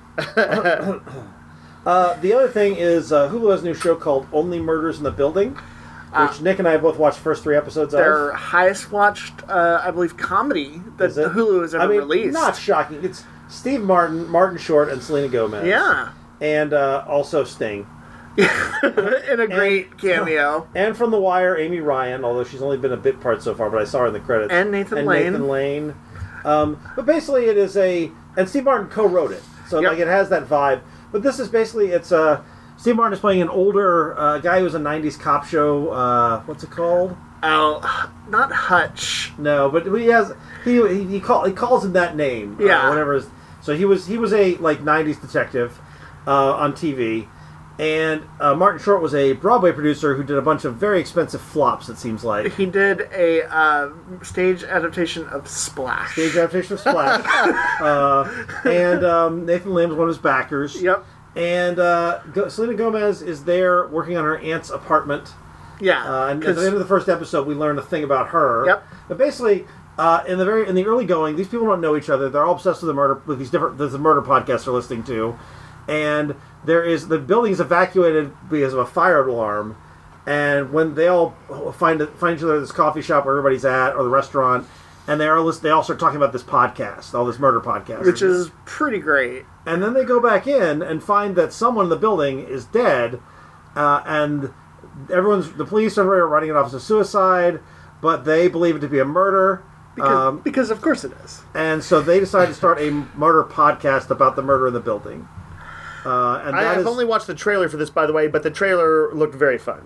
Uh, the other thing is uh, Hulu has a new show called Only Murders in the Building, which Ah. Nick and I both watched the first three episodes Their of. highest watched, uh, I believe, comedy that Is it? Hulu has ever I mean, released. not shocking. It's Steve Martin, Martin Short, and Selena Gomez. Yeah. And uh, also Sting. In a great cameo. And from The Wire, Amy Ryan, although she's only been a bit part so far, but I saw her in the credits. And Nathan and Lane. Nathan Lane. Um, but basically, it is a. And Steve Martin co wrote it. So, Yep. like, it has that vibe. But this is basically. It's uh, Steve Martin is playing an older uh, guy who was a nineties cop show. Uh, what's it called? Oh, not Hutch. No, but he has. He he, he, call, he calls him that name. uh, Yeah. whatever. His, so he was he was a like nineties detective uh, on T V. And uh, Martin Short was a Broadway producer who did a bunch of very expensive flops, it seems like. He did a uh, stage adaptation of Splash. Stage adaptation of Splash. uh, and um, Nathan Lane was one of his backers. Yep. And uh, Go- Selena Gomez is there working on her aunt's apartment. Yeah. Uh, and at 'cause- the end of the first episode, we learn a thing about her. Yep. But basically, uh, in the very in the early going, these people don't know each other. They're all obsessed with the murder with these different there's the murder podcasts they're listening to, and there is the building is evacuated because of a fire alarm. And when they all find find each other at this coffee shop where everybody's at or the restaurant, and they are list- they all start talking about this podcast, all this murder podcast, which is pretty great. and then they go back in and find that someone in the building is dead, uh, and everyone's the police are writing it off as a suicide, but they believe it to be a murder. Because, Um, because of course it is. and so they decide to start a murder podcast about the murder in the building. Uh, and I, that I've is, only watched the trailer for this, by the way, but the trailer looked very fun.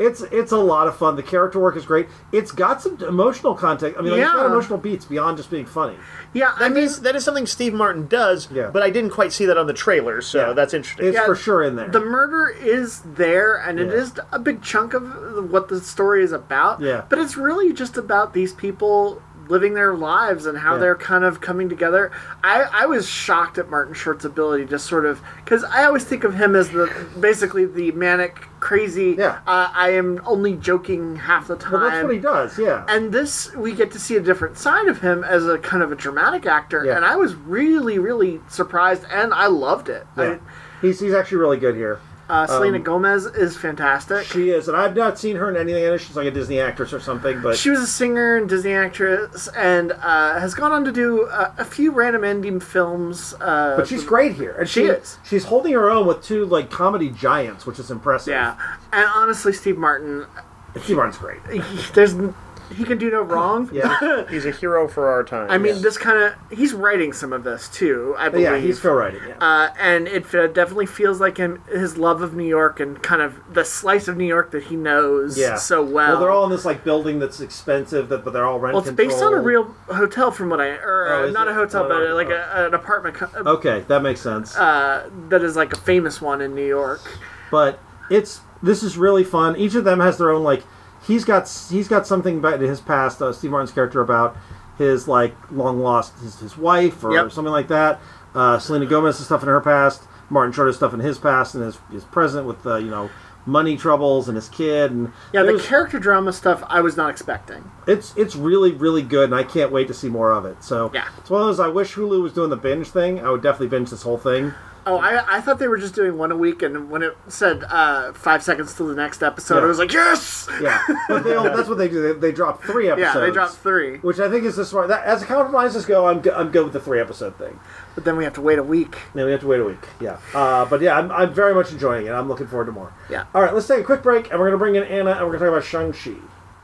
it's it's a lot of fun. The character work is great. It's got some emotional context. I mean, like, it's got Yeah. emotional beats beyond just being funny. Yeah, I That mean, is that is something Steve Martin does, Yeah. but I didn't quite see that on the trailer, so Yeah. that's interesting. It's Yeah, for sure in there. the murder is there, and it Yeah. is a big chunk of what the story is about. Yeah. But it's really just about these people living their lives and how Yeah. they're kind of coming together. I, I was shocked at Martin Short's ability to sort of, because I always think of him as the basically the manic, crazy. Yeah. Uh, I am only joking half the time. well, that's what he does. Yeah. And this, we get to see a different side of him as a kind of a dramatic actor, Yeah. and I was really, really surprised, and I loved it. yeah. I, He's he's actually really good here. uh, Selena Um, Gomez is fantastic. She is, and I've not seen her in anything. I know she's like a Disney actress or something, but She was a singer and Disney actress, and uh, has gone on to do uh, a few random indie films. Uh, but she's great here, and She is. She's holding her own with two like comedy giants, which is impressive. yeah, and honestly, Steve Martin, Steve Martin's great. he, there's he can do no wrong. Yeah, He's a hero for our time. I mean, Yes. this kind of he's writing some of this too. I believe. yeah, he's co-writing. Yeah. Uh, and it uh, definitely feels like him, his love of New York and kind of the slice of New York that he knows Yeah. so well. Well, they're all in this like building that's expensive, that but they're all rent Well, it's based on a controlled. real hotel, from what I, or Oh, uh, is not it? a hotel, Oh, but no. uh, like a, an apartment co- Okay, that makes sense. uh, that is like a famous one in New York. But it's this is really fun. Each of them has their own like. He's got he's got something about his past. Uh, Steve Martin's character about his like long lost his, his wife or Yep. something like that. Uh, Selena Gomez has stuff in her past. Martin Short has stuff in his past and his his present with uh, you know money troubles and his kid and Yeah, the there's- character drama stuff I was not expecting. It's it's really really good, and I can't wait to see more of it. So Yeah. it's one of those. I wish Hulu was doing the binge thing. I would definitely binge this whole thing. Oh, I, I thought they were just doing one a week, and when it said uh, five seconds till the next episode, Yeah. I was like, yes! Yeah, but they all, that's what they do. They, they drop three episodes. Yeah, they dropped three. which I think is the smart. That, as compromises go, I'm go- I'm good with the three episode thing. But then we have to wait a week. Now we have to wait a week. Yeah, uh, but yeah, I'm I'm very much enjoying it. I'm looking forward to more. Yeah. All right, let's take a quick break, and we're gonna bring in Anna, and we're gonna talk about Shang-Chi.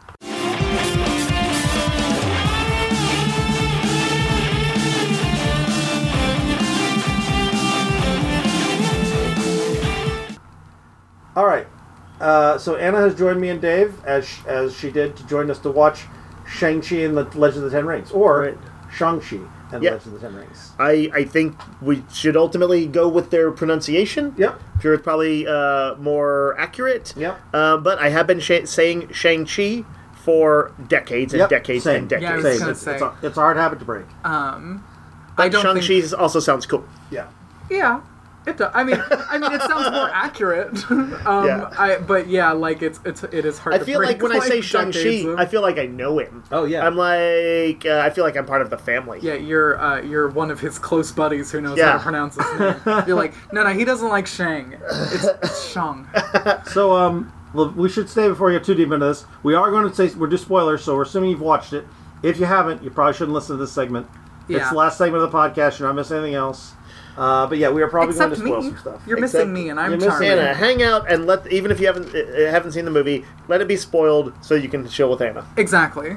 All right. Uh, so Anna has joined me and Dave as sh- as she did to join us to watch Shang-Chi and the Legend of the Ten Rings, or Right. Shang-Chi and Yeah. the Legend of the Ten Rings. I, I think we should ultimately go with their pronunciation. Yep. I'm sure it's probably uh, more accurate. Yep. Uh, but I have been sh- saying Shang-Chi for decades and Yep. decades Same. and decades. Yeah, I was Same. gonna It's, say. it's, a, it's a hard habit to break. Um, But I don't Shang-Chi think. also sounds cool. Yeah. Yeah, it does. I mean, I mean, it sounds more accurate. um, Yeah. I, but yeah, like it's it's it is hard. I to feel break, like when I say decades Shang-Chi, of- I feel like I know him. Oh, yeah. I'm like, uh, I feel like I'm part of the family. yeah, you're uh, you're one of his close buddies who knows Yeah. how to pronounce his name. You're like, no, no, he doesn't like Shang. It's, it's Shang. So, um, well, we should stay before we get too deep into this. We are going to say we're do spoilers, so we're assuming you've watched it. If you haven't, you probably shouldn't listen to this segment. It's Yeah. the last segment of the podcast. You're not missing anything else. Uh, but yeah, we are probably Except going to spoil me. some stuff. You're Except missing me, and I'm you're missing charming. Anna, hang out and let even if you haven't uh, haven't seen the movie, let it be spoiled so you can chill with Anna. Exactly.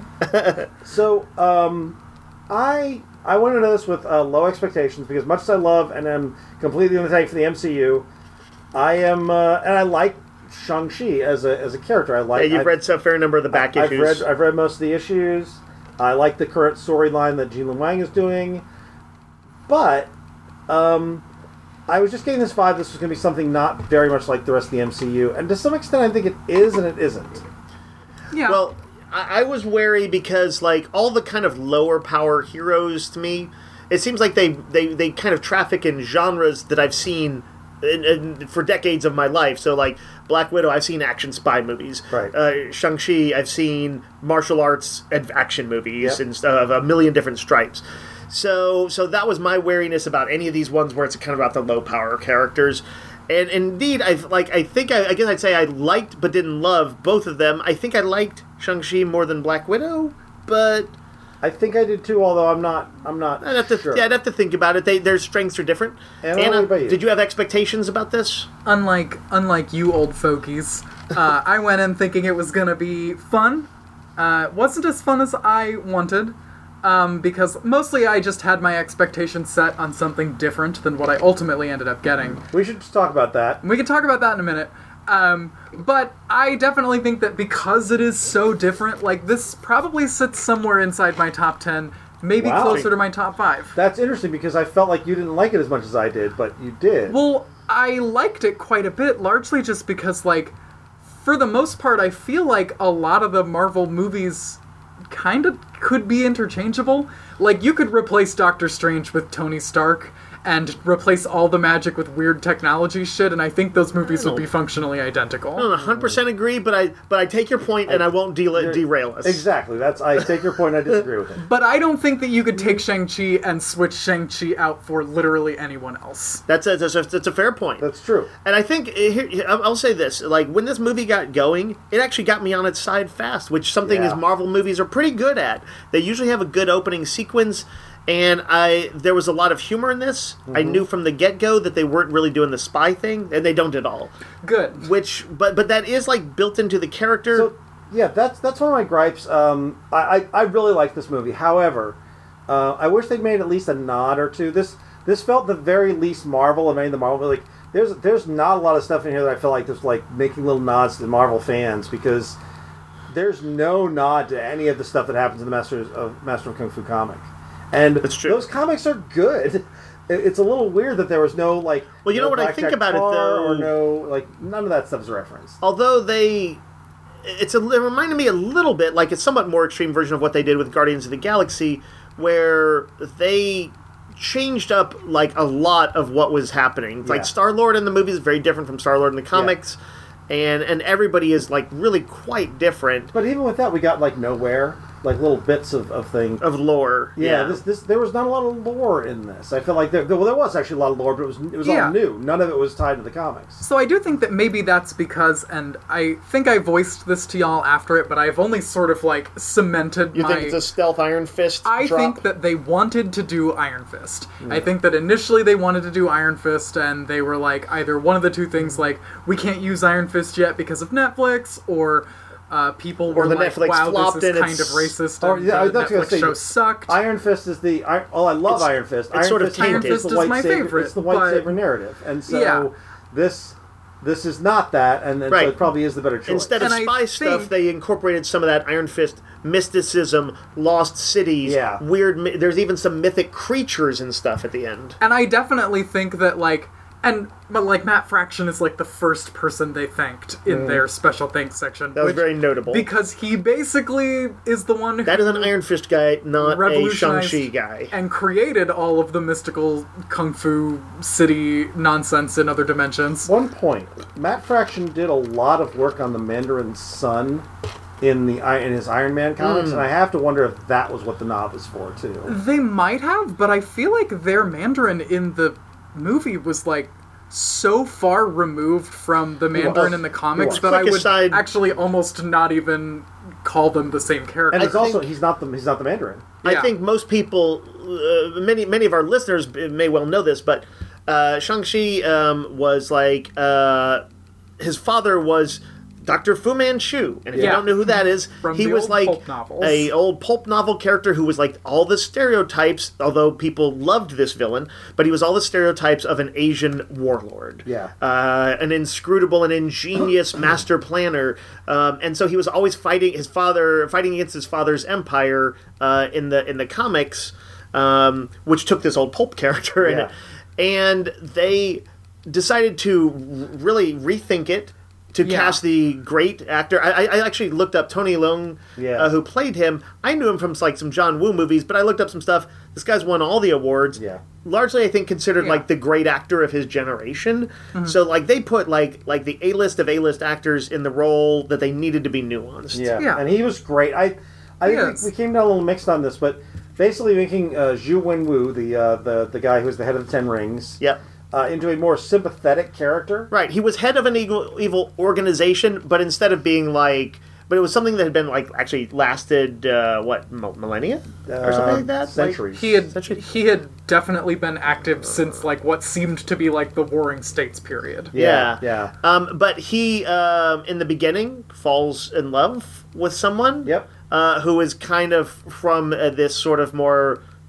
So, um, I I went into this with uh, low expectations because much as I love and am completely on the tank for the M C U, I am uh, and I like Shang-Chi as a as a character. I like. Yeah, you've I, read a fair number of the back I've issues. read I've read most of the issues. I like the current storyline that Jean Wang is doing, but um, I was just getting this vibe. This was going to be something not very much like the rest of the M C U, and to some extent, I think it is and it isn't. Yeah. Well, I, I was wary because, like, all the kind of lower power heroes to me, it seems like they, they, they kind of traffic in genres that I've seen in, in, for decades of my life. So, like, Black Widow, I've seen action spy movies. Right. Uh, Shang-Chi, I've seen martial arts and action movies Yep. and stuff, of a million different stripes. So, so that was my wariness about any of these ones where it's kind of about the low power characters. And indeed, I like. I think I, I guess I'd say I liked but didn't love both of them. I think I liked Shang-Chi more than Black Widow, but I think I did too, although I'm not. I'm not. I'd have to. sure. Yeah, I'd have to think about it. They, their strengths are different. Anna, Anna, what about you? did you have expectations about this? unlike unlike you old fogies, uh, I went in thinking it was gonna be fun. Uh, it wasn't as fun as I wanted, um, because mostly I just had my expectations set on something different than what I ultimately ended up getting. We should just talk about that. We can talk about that in a minute. Um, but I definitely think that because it is so different, like, this probably sits somewhere inside my top ten, maybe Wow. closer to my top five. That's interesting because I felt like you didn't like it as much as I did, but you did. Well, I liked it quite a bit, largely just because, like, for the most part, I feel like a lot of the Marvel movies kind of could be interchangeable. Like, you could replace Doctor Strange with Tony Stark and replace all the magic with weird technology shit, and I think those movies would be functionally identical. I don't one hundred percent agree, but I but I take your point, and I, won't de- derail us. Exactly. That's I take your point. I disagree with it. But I don't think that you could take Shang-Chi and switch Shang-Chi out for literally anyone else. That's a, that's a, that's a fair point. That's true. And I think, uh, here, I'll I'll say this, like, when this movie got going, it actually got me on its side fast, which something Yeah. is Marvel movies are pretty good at. They usually have a good opening sequence, and I there was a lot of humor in this. Mm-hmm. I knew from the get-go that they weren't really doing the spy thing, and they don't at all. Good. Which, but but that is, like, built into the character. So yeah, that's that's one of my gripes. Um, I, I I really like this movie. However, uh, I wish they'd made at least a nod or two. This this felt the very least Marvel of any of the Marvel. Like there's there's not a lot of stuff in here that I feel like there's like making little nods to the Marvel fans because there's no nod to any of the stuff that happens in the Masters of Master of Kung Fu comic. And That's true. those comics are good. It- It's a little weird that there was no like. Well, you know no what I blackjack think about it, tar though? or no like none of that stuff is referenced. Although they, it's a, it reminded me a little bit, like, it's somewhat more extreme version of what they did with Guardians of the Galaxy, where they changed up, like, a lot of what was happening. Yeah. Like, Star-Lord in the movie is very different from Star-Lord in the comics, and and everybody is, like, really quite different But even with that, we got like nowhere, like little bits of, of things. of lore. Yeah, this this there was not a lot of lore in this. I feel like there well there was actually a lot of lore, but it was it was Yeah. all new. None of it was tied to the comics. So I do think that maybe that's because, and I think I voiced this to y'all after it, but I've only sort of like cemented You my... think it's a stealth Iron Fist I drop? think that they wanted to do Iron Fist. I think that initially they wanted to do Iron Fist, and they were like either one of the two things, like we can't use Iron Fist yet because of Netflix, or uh, people were the like, Netflix "Wow, flopped this is and kind it's- of racist." Oh, And yeah, I was the just gonna Netflix say, show sucked. Iron Fist is the I, oh I love It's- Iron Fist. it's Iron sort of Fist tainted. is the Iron Fist is white my saber, favorite, It's the white but- saber narrative, and so Yeah. this this is not that, and, and so Right. it probably is the better choice. Instead of And I spy stuff, think- they incorporated some of that Iron Fist mysticism, lost cities, Yeah. weird. mi- There's even some mythic creatures and stuff at the end. And I definitely think that, like, and but like Matt Fraction is like the first person they thanked in their special thanks section. That was which- very notable. because he basically is the one who That is an Iron Fist guy, not a revolutionized Shang-Chi guy. and created all of the mystical kung fu city nonsense in other dimensions. One point, Matt Fraction did a lot of work on the Mandarin Sun in the in his Iron Man comics, Hmm. and I have to wonder if that was what the nod was for too. They might have, but I feel like their Mandarin in the movie was like so far removed from the Mandarin was. in the comics He that was. I Quick would aside- actually almost not even call them the same character. And it's I also think- he's not the he's not the Mandarin. I Yeah. think most people, uh, many many of our listeners may well know this, but uh, Shang-Chi um, was like, uh, his father was Doctor Fu Manchu, and if you Yeah. don't know who that is, From he the was old like pulp novels. a old pulp novel character who was like all the stereotypes, although people loved this villain, but he was all the stereotypes of an Asian warlord. Yeah. Uh, an inscrutable and ingenious master planner, um, and so he was always fighting his father, fighting against his father's empire uh, in the in the comics, um, which took this old pulp character in Yeah. it, and they decided to r- really rethink it. To Yeah. cast the great actor, I, I actually looked up Tony Leung, Yeah. uh, who played him. I knew him from like some John Woo movies, but I looked up some stuff. This guy's won all the awards. Yeah. Largely, I think considered Yeah. like the great actor of his generation. So like they put like like the A list of A list actors in the role that they needed to be nuanced. Yeah. Yeah. and he was great. I I He think is. we, we came down a little mixed on this, but basically making uh, Zhu Wenwu, the uh, the the guy who was the head of the Ten Rings, Yep. uh, into a more sympathetic character. Right. He was head of an evil, evil organization, but instead of being like, but it was something that had been like actually lasted uh, what mil- millennia or something like that. Like- Centuries. he had Essentially- he had definitely been active since like what seemed to be like the Warring States period. yeah, Yeah. yeah. Um, but he, um, in the beginning, falls in love with someone. Yep. Uh, who is kind of from uh, this sort of more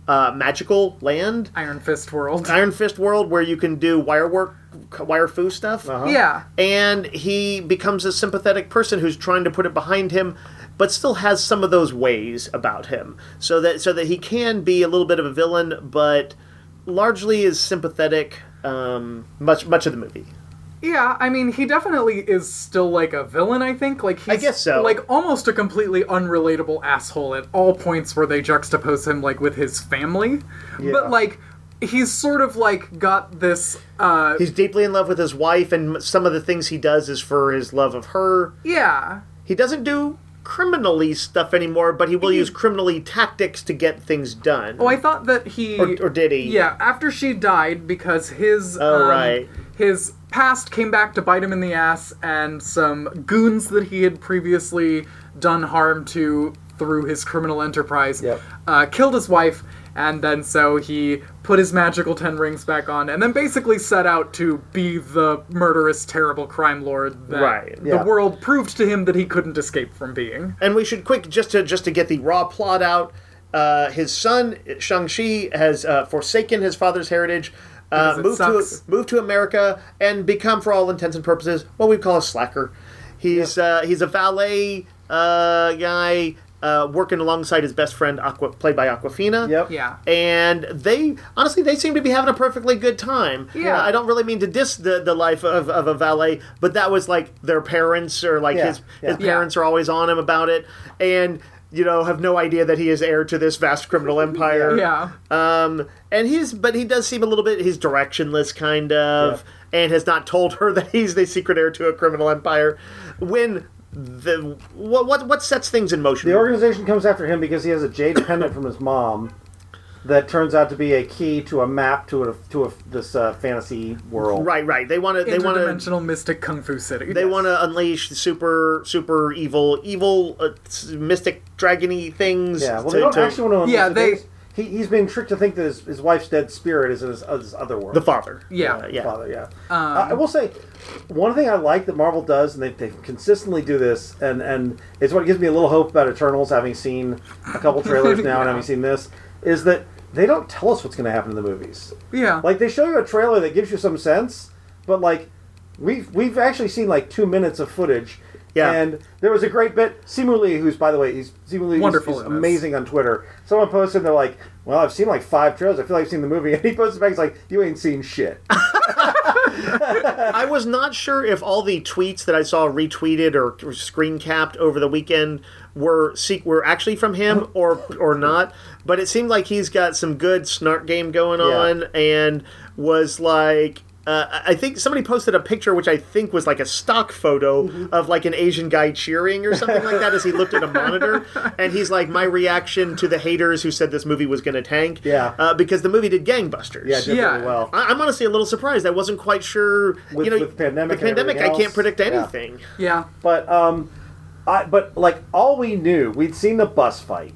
uh, magical land, Iron Fist world. Iron Fist world, where you can do wire work, wire foo stuff. Uh-huh. Yeah. And he becomes a sympathetic person who's trying to put it behind him, but still has some of those ways about him, so that so that he can be a little bit of a villain, but largely is sympathetic. Um, much much of the movie. Yeah, I mean, he definitely is still, like, a villain, I think. Like, he's, I guess so. like, almost a completely unrelatable asshole at all points where they juxtapose him, like, with his family. Yeah. But, like, he's sort of, like, got this, uh... He's deeply in love with his wife, and some of the things he does is for his love of her. Yeah. He doesn't do criminally stuff anymore, but he will He- use criminally tactics to get things done. Oh, I thought that he... Or, or did he? Yeah, after she died, because his... Oh, um, right. His past came back to bite him in the ass, and some goons that he had previously done harm to through his criminal enterprise Yep. uh, killed his wife, and then so he put his magical ten rings back on, and then basically set out to be the murderous, terrible crime lord that Right. the Yeah. world proved to him that he couldn't escape from being. And we should quick just to just to get the raw plot out. Uh, his son Shang-Chi has uh, forsaken his father's heritage, uh, Because it moved to sucks. moved to America, and become, for all intents and purposes, what we call a slacker. He's uh, he's a valet uh, guy uh, working alongside his best friend, Aqua, played by Aquafina. Yep. Yeah. And they, honestly, they seem to be having a perfectly good time. Yeah. Uh, I don't really mean to diss the, the life of, of a valet, but that was like their parents, or like Yeah, his, yeah. his parents are always on him about it. And, you know, have no idea that he is heir to this vast criminal empire. Yeah. Um, and he's, but he does seem a little bit, he's directionless, kind of, and has not told her that he's the secret heir to a criminal empire. When the, what, what, what sets things in motion? The organization comes after him because he has a jade pendant from his mom that turns out to be a key to a map to a, to a, this uh, fantasy world. Right, right. They want to, they want to, Interdimensional mystic kung fu city. They want to unleash super, super evil, evil, uh, mystic, dragony things. Yeah, well, to- they don't to- actually want to. Yeah, they- He, he's been tricked to think that his, his wife's dead spirit is in his, his other world. the father. Yeah. Uh, yeah. Father, yeah. Um, Uh, I will say, one thing I like that Marvel does, and they, they consistently do this, and, and it's what gives me a little hope about Eternals, having seen a couple trailers now and Yeah. having seen this, is that they don't tell us what's going to happen in the movies. Yeah. Like, they show you a trailer that gives you some sense, but, like, we've, we've actually seen, like, two minutes of footage. Yeah. And there was a great bit. Simu Lee, who's, by the way, he's Simu Lee, Wonderful he's in this. amazing on Twitter. Someone posted, and they're like, well, I've seen like five trailers. I feel like I've seen the movie. And he posted back, he's like, you ain't seen shit. I was not sure if all the tweets that I saw retweeted or, or screen capped over the weekend were seek were actually from him or or not. But it seemed like he's got some good snark game going Yeah. on, and was like. Uh, I think somebody posted a picture, which I think was like a stock photo Mm-hmm. of like an Asian guy cheering or something like that as he looked at a monitor. And he's like, my reaction to the haters who said this movie was going to tank. Yeah. Uh, because the movie did gangbusters. Yeah, it did Yeah. really well. I- I'm honestly a little surprised. I wasn't quite sure. With- you know, with pandemic the and pandemic, I everything can't else. predict Yeah. anything. Yeah. But, um, I, but like, all we knew, we'd seen the bus fight.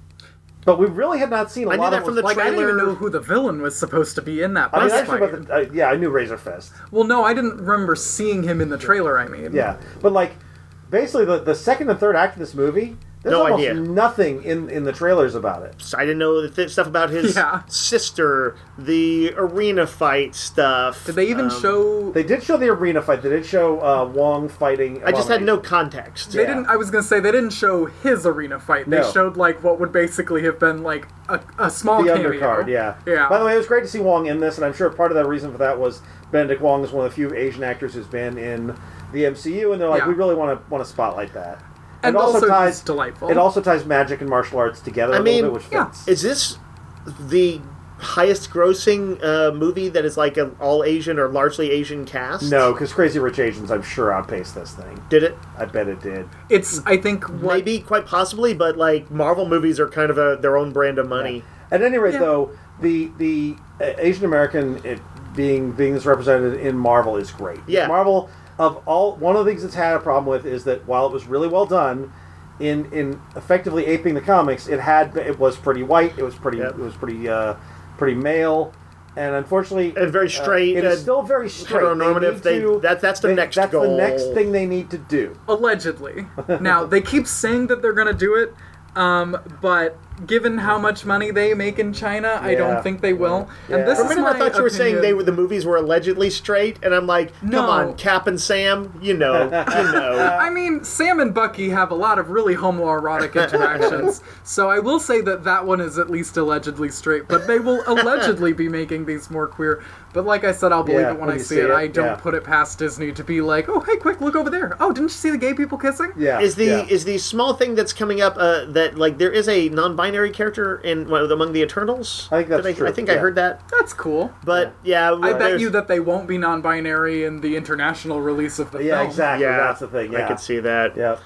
But we really had not seen a I knew lot that of from what- the Like, I didn't even trailer- know who the villain was supposed to be in that I mean, bus actually, fight. about the, uh, yeah, I knew Razorfist. Well, no, I didn't remember seeing him in the trailer, I mean. Yeah, but like, basically, the, the second and third act of this movie, there's No almost idea. nothing in, in the trailers about it. I didn't know the th- stuff about his Yeah. sister, the arena fight stuff. Did they even Um, show... They did show the arena fight. They did show uh, Wong fighting. I just had no Abomination. context. They Yeah. didn't. I was gonna say they didn't show his arena fight. They No. showed like what would basically have been like a, a small The cameo. undercard, yeah. Yeah. By the way, it was great to see Wong in this, and I'm sure part of the reason for that was Benedict Wong is one of the few Asian actors who's been in the M C U, and they're like, Yeah. we really want to want to spotlight that. And it also, also ties he's delightful. It also ties magic and martial arts together I a mean, little bit, which yeah. fits. Is this the highest grossing uh, movie that is like an all Asian or largely Asian cast? No, because Crazy Rich Asians, I'm sure, outpaced this thing. Did it? I bet it did. It's. I think what. Maybe, quite possibly, but like Marvel movies are kind of a, their own brand of money. At any rate, Yeah. though, the the uh, Asian American it being being this represented in Marvel is great. Yeah. Marvel, of all, one of the things it's had a problem with is that while it was really well done, in in effectively aping the comics, it had it was pretty white. It was pretty Yep. it was pretty uh, pretty male, and unfortunately, And very straight, Uh, it is uh, still very straight. heteronormative. They, need They- to- that- that's the they- next That's goal. the next thing they need to do. Allegedly. Now they keep saying that they're gonna do it, um, but given how much money they make in China, I Yeah. don't think they will. Yeah. And this For a is minute, my I thought you were saying opinion. they were the movies were allegedly straight, and I'm like, come No. on, Cap and Sam, you know, you know. I mean, Sam and Bucky have a lot of really homoerotic interactions, so I will say that that one is at least allegedly straight, but they will allegedly be making these more queer. But like I said, I'll believe Yeah, it when when I you see see it. it, I don't yeah. put it past Disney to be like, oh, hey, quick, look over there. Oh, didn't you see the gay people kissing? Yeah. Is the yeah. is the small thing that's coming up uh, that like there is a non-binary character in well, among the Eternals? I think that's Did I, true, I think I yeah. heard that, That's cool. but yeah, I bet there's- you that they won't be non-binary in the international release of the Yeah, film. exactly. yeah, That's the thing. Yeah. I could see that. Yeah.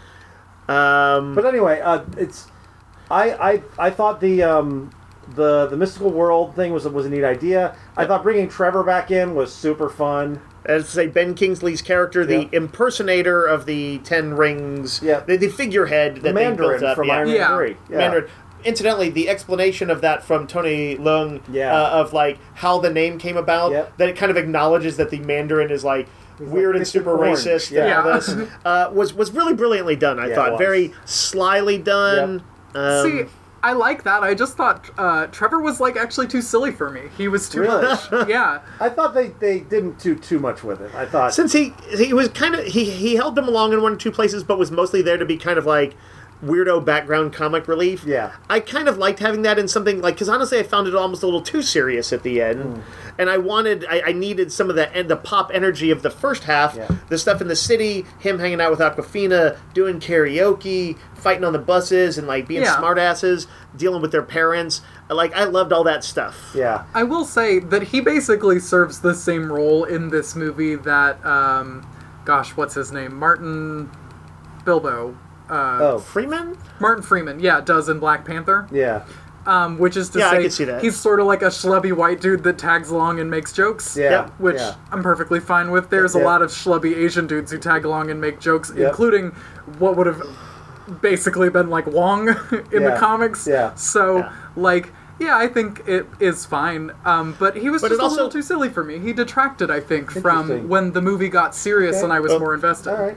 Um, But anyway, uh, it's I, I I thought the um, the the mystical world thing was was a neat idea. I thought bringing Trevor back in was super fun. as to say, Ben Kingsley's character, the Yeah. impersonator of the Ten Rings, Yeah. the, the figurehead that The they Mandarin built up, from yeah. Iron Man Yeah. three. Yeah. Mandarin. Incidentally, the explanation of that from Tony Leung, Yeah. uh, of like how the name came about, Yep. that it kind of acknowledges that the Mandarin is like weird like and super orange. racist Yeah. and all Yeah. this, uh, was was really brilliantly done. I Yeah, it thought was. very slyly done. Um, See, I like that. I just thought uh, Trevor was like actually too silly for me. He was too Really? much. Yeah. I thought they, they didn't do too much with it. I thought since he he was kind of he he held them along in one or two places, but was mostly there to be kind of like weirdo background comic relief. Yeah. I kind of liked having that in something like, because honestly I found it almost a little too serious at the end, Hmm. and I wanted I, I needed some of the and the pop energy of the first half, Yeah. the stuff in the city, him hanging out with Aquafina, doing karaoke, fighting on the buses, and like being Yeah. smartasses, dealing with their parents. Like I loved all that stuff. yeah. I will say that he basically serves the same role in this movie that, um, gosh, what's his name? Martin Bilbo. Uh, Oh, Freeman. Martin Freeman, yeah, does in Black Panther. yeah. Um, which is to Yeah, I say, could see that. he's sort of like a schlubby white dude that tags along and makes jokes. Yeah. Yep. Which yeah. I'm perfectly fine with. There's a Yeah. lot of schlubby Asian dudes who tag along and make jokes, Yep. including what would have basically been like Wong in the Yeah. comics. Yeah. So, Yeah. like, yeah, I think it is fine. Um, but he was But just it a also- little too silly for me. He detracted, I think, Interesting. from when the movie got serious Okay. and I was Oh. more invested. All right.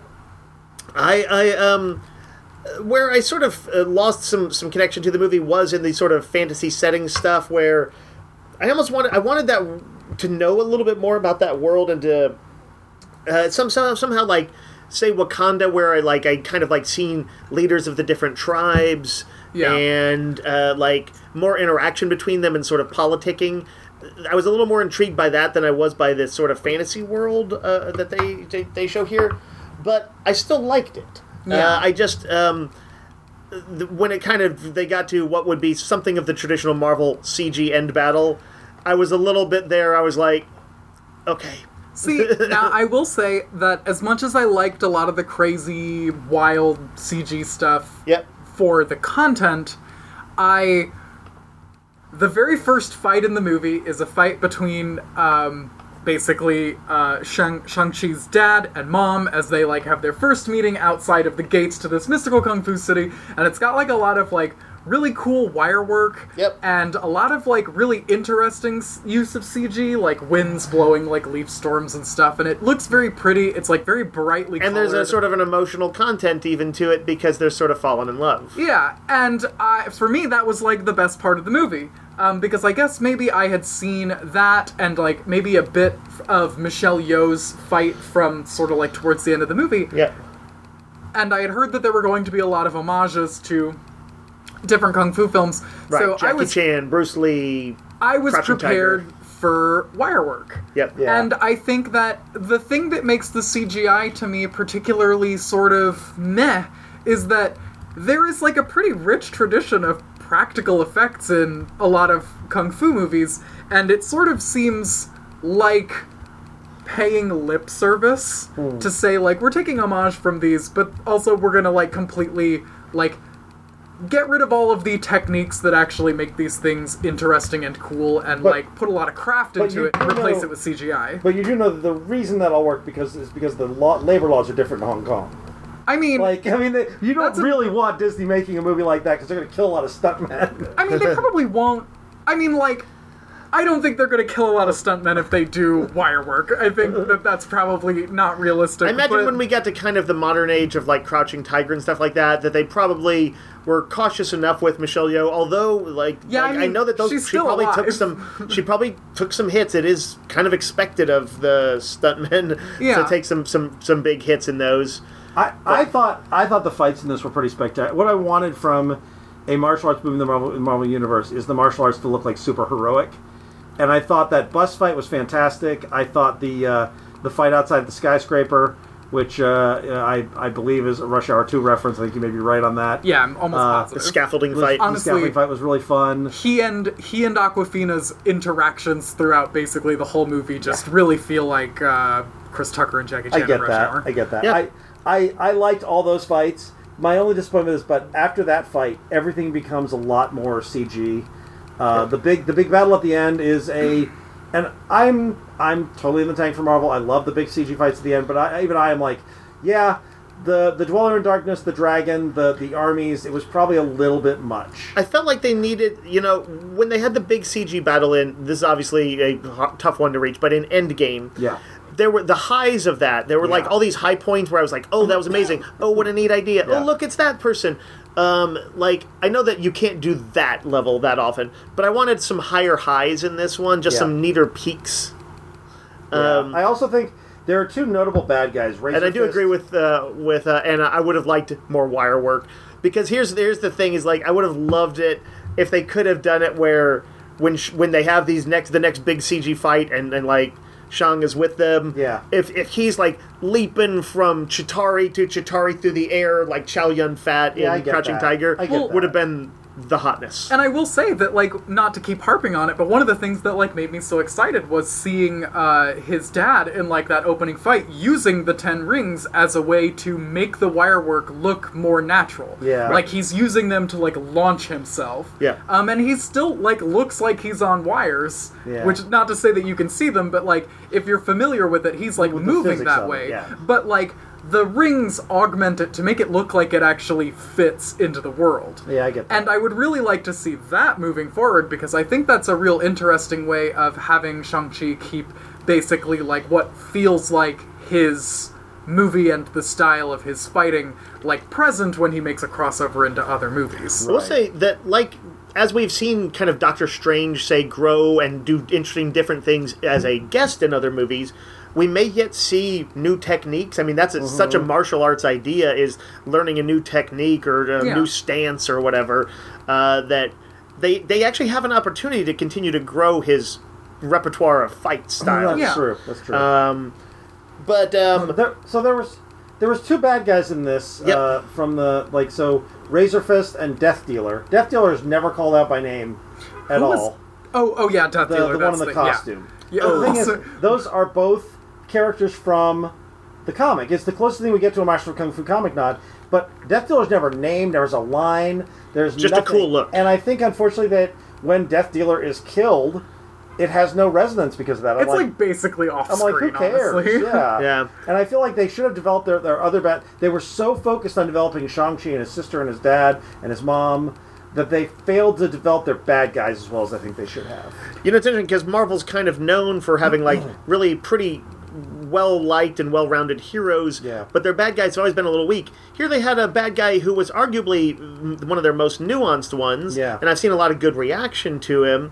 I, I um, where I sort of uh, lost some some connection to the movie was in the sort of fantasy setting stuff, where I almost wanted I wanted that to know a little bit more about that world and to uh, some, somehow somehow like say Wakanda, where I like I kind of like seen leaders of the different tribes Yeah. and uh, like more interaction between them and sort of politicking. I was a little more intrigued by that than I was by this sort of fantasy world uh, that they, they they show here, but I still liked it. Yeah. Uh, I just um, th- when it kind of they got to what would be something of the traditional Marvel C G end battle, I was a little bit there. I was like, okay, See, now I will say that as much as I liked a lot of the crazy, wild C G stuff yep, for the content, I. The very first fight in the movie is a fight between um, basically uh, Shang Shang-Chi's dad and mom as they like have their first meeting outside of the gates to this mystical kung fu city, and it's got like a lot of like really cool wire work Yep. and a lot of like really interesting s- use of C G, like winds blowing like leaf storms and stuff, and it looks very pretty. It's like very brightly and there's a colored. sort of an emotional content even to it because they're sort of falling in love. Yeah, and I, for me, that was like the best part of the movie. Um, because I guess maybe I had seen that and like maybe a bit of Michelle Yeoh's fight from sort of like towards the end of the movie. Yep. And I had heard that there were going to be a lot of homages to different kung fu films. Right. So Jackie I was Chan, Bruce Lee. I was Crouching prepared Tiger. for wire work. Yep. Yeah. And I think that the thing that makes the C G I to me particularly sort of meh is that there is like a pretty rich tradition of practical effects in a lot of kung fu movies, and it sort of seems like paying lip service to say like we're taking homage from these, but also we're gonna like completely like get rid of all of the techniques that actually make these things interesting and cool and But- like put a lot of craft but into you it and do replace know- it with C G I. But you do know that the reason that all worked because is because the law, labor laws are different in Hong Kong. I mean, Like, I mean, they, you don't That's a- really want Disney making a movie like that because they're going to kill a lot of stuntmen. I mean, they probably won't. I mean, like, I don't think they're going to kill a lot of stuntmen if they do wire work. I think that that's probably not realistic. I imagine but- when we got to kind of the modern age of like Crouching Tiger and stuff like that, that they probably were cautious enough with Michelle Yeoh. Although, like, Yeah, like, I I, mean, know that those she's she still probably took alive. some. She probably took some hits. It is kind of expected of the stuntmen Yeah. to take some some some big hits in those. I, I thought I thought the fights in this were pretty spectacular. What I wanted from a martial arts movie in the Marvel, Marvel universe is the martial arts to look like super heroic, and I thought that bus fight was fantastic. I thought the uh, the fight outside the skyscraper, which uh, I I believe is a Rush Hour two reference. I think you may be right on that. Yeah, I'm almost Uh, The positive. scaffolding The, fight. the Honestly- scaffolding fight was really fun. he and he and Aquafina's interactions throughout basically the whole movie just really feel like uh, Chris Tucker and Jackie Chan I in get Rush that. Hour. I get that. Yeah. I, I I liked all those fights. My only disappointment is, but after that fight, everything becomes a lot more C G. Uh, the big the big battle at the end is a, and I'm I'm totally in the tank for Marvel. I love the big C G fights at the end, but I, even I am like, yeah, the the Dweller in Darkness, the dragon, the the armies. It was probably a little bit much. I felt like they needed, you know, when they had the big C G battle in, this is obviously a h- tough one to reach, but in Endgame, Yeah. there were the highs of that. There were like Yeah. all these high points where I was like, oh, that was amazing. Oh, what a neat idea. Yeah. Oh, look, it's that person. Um, like, I know that you can't do that level that often, but I wanted some higher highs in this one, just Yeah. some neater peaks. Yeah. Um, I also think there are two notable bad guys. Razor and I do Fist- agree with uh, with uh, Anna. I would have liked more wire work because here's here's the thing: is like I would have loved it if they could have done it where when sh- when they have these next the next big C G fight and, and like Shang is with them. Yeah. If if he's like leaping from Chitari to Chitari through the air like Chow Yun Fat Yeah, I in get Crouching that. Tiger, I get would that. have been the hotness. And I will say that, like, not to keep harping on it, but one of the things that, like, made me so excited was seeing uh, his dad in, like, that opening fight using the Ten Rings as a way to make the wire work look more natural. Yeah. Like, he's using them to, like, launch himself. Yeah. Um, and he still, like, looks like he's on wires. Yeah. Which, not to say that you can see them, but, like, if you're familiar with it, he's, like, With the moving physics that of it, way. yeah. But, like, the rings augment it to make it look like it actually fits into the world. Yeah, I get that. And I would really like to see that moving forward because I think that's a real interesting way of having Shang-Chi keep basically like what feels like his movie and the style of his fighting like present when he makes a crossover into other movies. I will Right. say that, like, as we've seen kind of Doctor Strange, say, grow and do interesting different things as a guest in other movies, we may yet see new techniques. I mean, that's a, such a martial arts idea, is learning a new technique or a Yeah. new stance or whatever, uh, that they they actually have an opportunity to continue to grow his repertoire of fight style. That's Yeah. true. That's true. Um, but, um, There, so there was there was two bad guys in this Yep. uh, from the like so Razor Fist and Death Dealer. Death Dealer is never called out by name at Who was- all. Oh, oh yeah, Death The, Dealer. the one in that's the yeah. costume. Yeah. The thing is, also- those are both characters from the comic. It's the closest thing we get to a Master of Kung Fu comic nod. But Death Dealer's never named. There's a line. There's Just a nothing. cool look. And I think, unfortunately, that when Death Dealer is killed, it has no resonance because of that. I'm It's like, basically off I'm like, who screen, cares? honestly. Yeah. Yeah. And I feel like they should have developed their, their other bad. They were so focused on developing Shang-Chi and his sister and his dad and his mom that they failed to develop their bad guys as well as I think they should have. You know, it's interesting because Marvel's kind of known for having like really pretty well liked and well rounded heroes, Yeah. but their bad guys have always been a little weak. Here they had a bad guy who was arguably mm, one of their most nuanced ones, Yeah. and I've seen a lot of good reaction to him.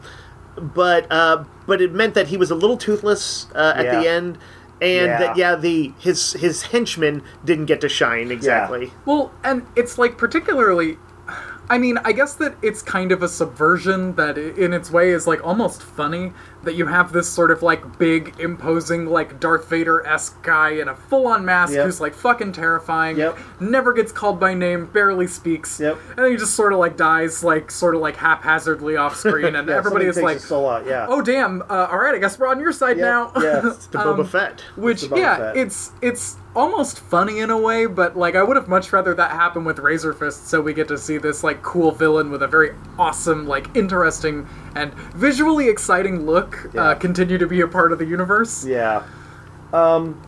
But uh, but it meant that he was a little toothless uh, at the Yeah. end, and Yeah. that yeah, the his his henchmen didn't get to shine exactly. Well, and it's like particularly, I mean, I guess that it's kind of a subversion that i- in its way is like almost funny that you have this sort of like big, imposing, like Darth Vader-esque guy in a full-on mask Yep. who's like fucking terrifying, Yep. never gets called by name, barely speaks, Yep. and then he just sort of like dies like sort of like haphazardly off screen and Yeah, everybody somebody is takes like, his soul out, yeah. oh damn, uh, alright, I guess we're on your side Yep, now. yeah. It's the Boba Um, Fett. Which, It's Boba yeah, Fett. it's it's almost funny in a way, but like I would have much rather that happen with Razor Fist, so we get to see this like cool villain with a very awesome, like interesting and visually exciting look Yeah. uh, continue to be a part of the universe. Yeah. Um,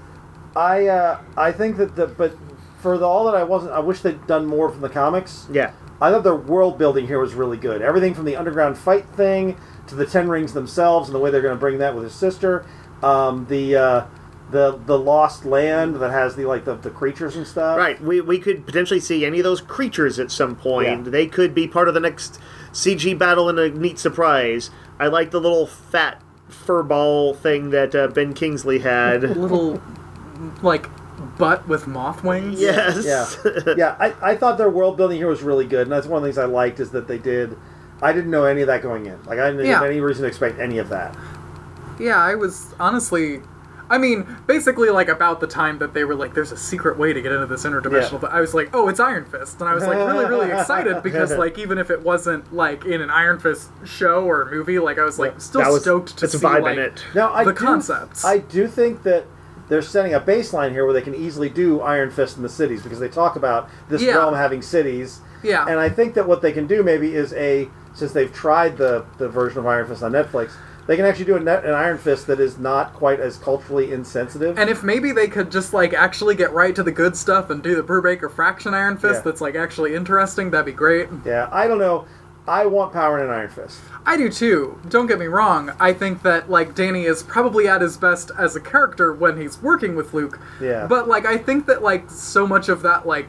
I uh, I think that the but for the, all that I wasn't, I wish they'd done more from the comics. Yeah. I thought their world building here was really good. Everything from the underground fight thing to the Ten Rings themselves and the way they're going to bring that with his sister. Um, the uh, the the lost land that has the like the, the creatures and stuff. Right. We we could potentially see any of those creatures at some point. Yeah. They could be part of the next C G battle and a neat surprise. I like the little fat furball thing that uh, Ben Kingsley had. Little, like, butt with moth wings. Yes. Yeah, yeah. I, I thought their world building here was really good, and that's one of the things I liked is that they did. I didn't know any of that going in. Like I didn't Yeah. have any reason to expect any of that. Yeah, I was honestly... I mean, basically, like, about the time that they were like, there's a secret way to get into this interdimensional... Yeah. But I was like, oh, it's Iron Fist. And I was, like, really, really excited because, like, even if it wasn't, like, in an Iron Fist show or movie, like, I was, like, still That was- stoked to that's a see, vibe like, in it. Now I the do, concepts. I do think that they're setting a baseline here where they can easily do Iron Fist in the cities because they talk about this Yeah. realm having cities. Yeah. And I think that what they can do maybe is a since they've tried the the version of Iron Fist on Netflix, they can actually do a net, an Iron Fist that is not quite as culturally insensitive. And if maybe they could just, like, actually get right to the good stuff and do the Brubaker Fraction Iron Fist Yeah. that's, like, actually interesting, that'd be great. yeah, I don't know. I want power in an Iron Fist. I do too. Don't get me wrong. I think that, like, Danny is probably at his best as a character when he's working with Luke. Yeah. But, like, I think that, like, so much of that, like,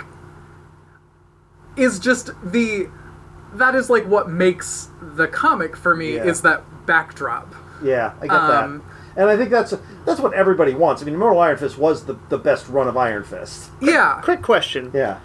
is just the... That is, like, what makes the comic for me, Yeah. is that backdrop. Yeah, I get Um, that. And I think that's that's what everybody wants. I mean, Immortal Iron Fist was the, the best run of Iron Fist. Yeah. Quick question. Yeah.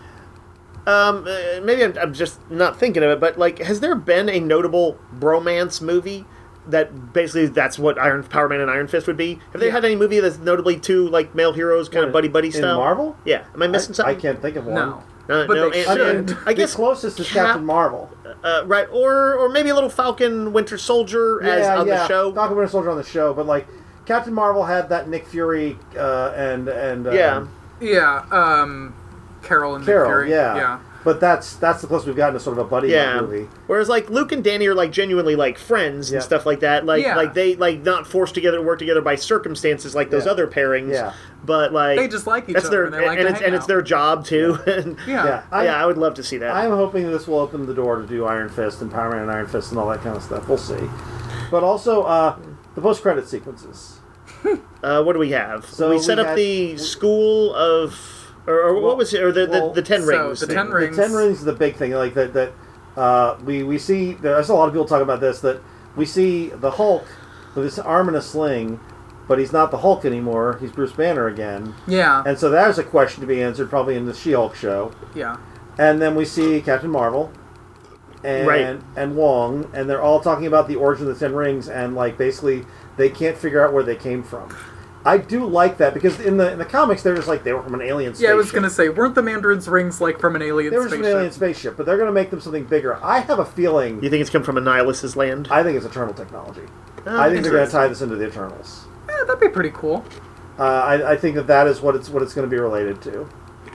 Um, uh, maybe I'm, I'm just not thinking of it, but like, has there been a notable bromance movie that basically that's what Iron Power Man and Iron Fist would be? Have they Yeah. had any movie that's notably two like male heroes, kind of buddy buddy In style? Marvel? Yeah. Am I missing I, something? I can't think of one. No. Uh, But no, they and- I should. mean, I guess the closest is Cap- Captain Marvel. Uh, right, or or maybe a little Falcon Winter Soldier as yeah, on yeah. the show. Falcon Winter Soldier on the show, but like Captain Marvel had that Nick Fury uh, and and um, Yeah. Yeah, um... Carol and Nick Carol, Fury. yeah. Yeah. But that's that's the closest we've gotten to sort of a buddy Yeah. movie. Whereas like Luke and Danny are like genuinely like friends Yeah. and stuff like that. Like Yeah. like they like not forced together to work together by circumstances like those Yeah. other pairings. Yeah. But like They just like each that's other their and they like and to it's hang and it's out. their job too. And Yeah. Yeah, I, yeah, I would love to see that. I'm hoping that this will open the door to do Iron Fist and Power Man and Iron Fist and all that kind of stuff. We'll see. But also uh, the post credit sequences. Uh, what do we have? So we we set up had- the school of, or, or Well- what was it? Or the well, the, the Ten so Rings. the thing. Ten Rings. The Ten Rings is the big thing. Like that that uh, we we see. There's a lot of people talk about this. That we see the Hulk with his arm in a sling, but he's not the Hulk anymore. He's Bruce Banner again. Yeah. And so there's a question to be answered probably in the She-Hulk show. Yeah. And then we see Captain Marvel and Right. and Wong, and they're all talking about the origin of the Ten Rings, and like basically they can't figure out where they came from. I do like that because in the in the comics they're just like they were from an alien spaceship. Yeah, I was gonna say, weren't the Mandarin's rings like from an alien they were just spaceship? an alien spaceship, but they're going to make them something bigger. I have a feeling. You think it's come from Annihilus' land? I think it's Eternal technology. Oh, I think they're going to interesting. tie this into the Eternals. Yeah, that'd be pretty cool. Uh, I, I think that that is what it's what it's going to be related to.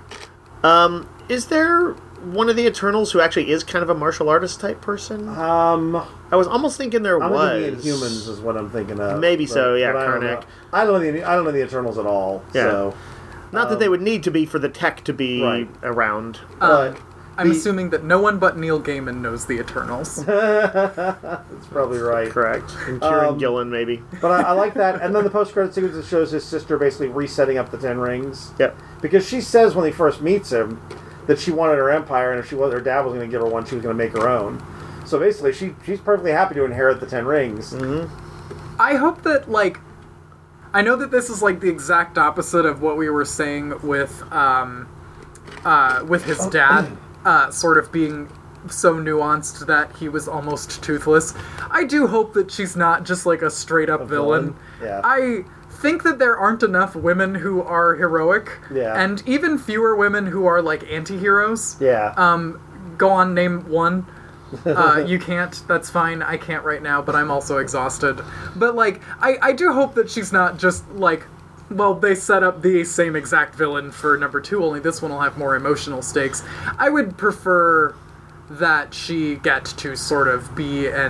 Um, is there one of the Eternals who actually is kind of a martial artist type person? Um, I was almost thinking there I'm was. thinking Inhumans is what I'm thinking of. Maybe so, yeah, I don't Karnak. know. I don't know the I don't know the Eternals at all. Yeah. So, Not that um, they would need to be for the tech to be Right. around. but I'm the- assuming that no one but Neil Gaiman knows the Eternals. that's probably right. Correct. And Kieran Um, Gillen, maybe. But I, I like that. And then the post-credit sequence that shows his sister basically resetting up the Ten Rings. Yep. Because she says when he first meets him that she wanted her empire, and if she was her dad was going to give her one, she was going to make her own. So basically, she she's perfectly happy to inherit the Ten Rings. Mm-hmm. I hope that, like, I know that this is like the exact opposite of what we were saying with, um, uh, with his dad, uh, sort of being so nuanced that he was almost toothless. I do hope that she's not just like a straight up villain. villain? Yeah. I think that there aren't enough women who are heroic, Yeah. and even fewer women who are like anti-heroes. Yeah. Um, go on, name one. Uh, you can't. That's fine. I can't right now, but I'm also exhausted. But, like, I, I do hope that she's not just, like, well, they set up the same exact villain for number two, only this one will have more emotional stakes. I would prefer that she get to sort of be an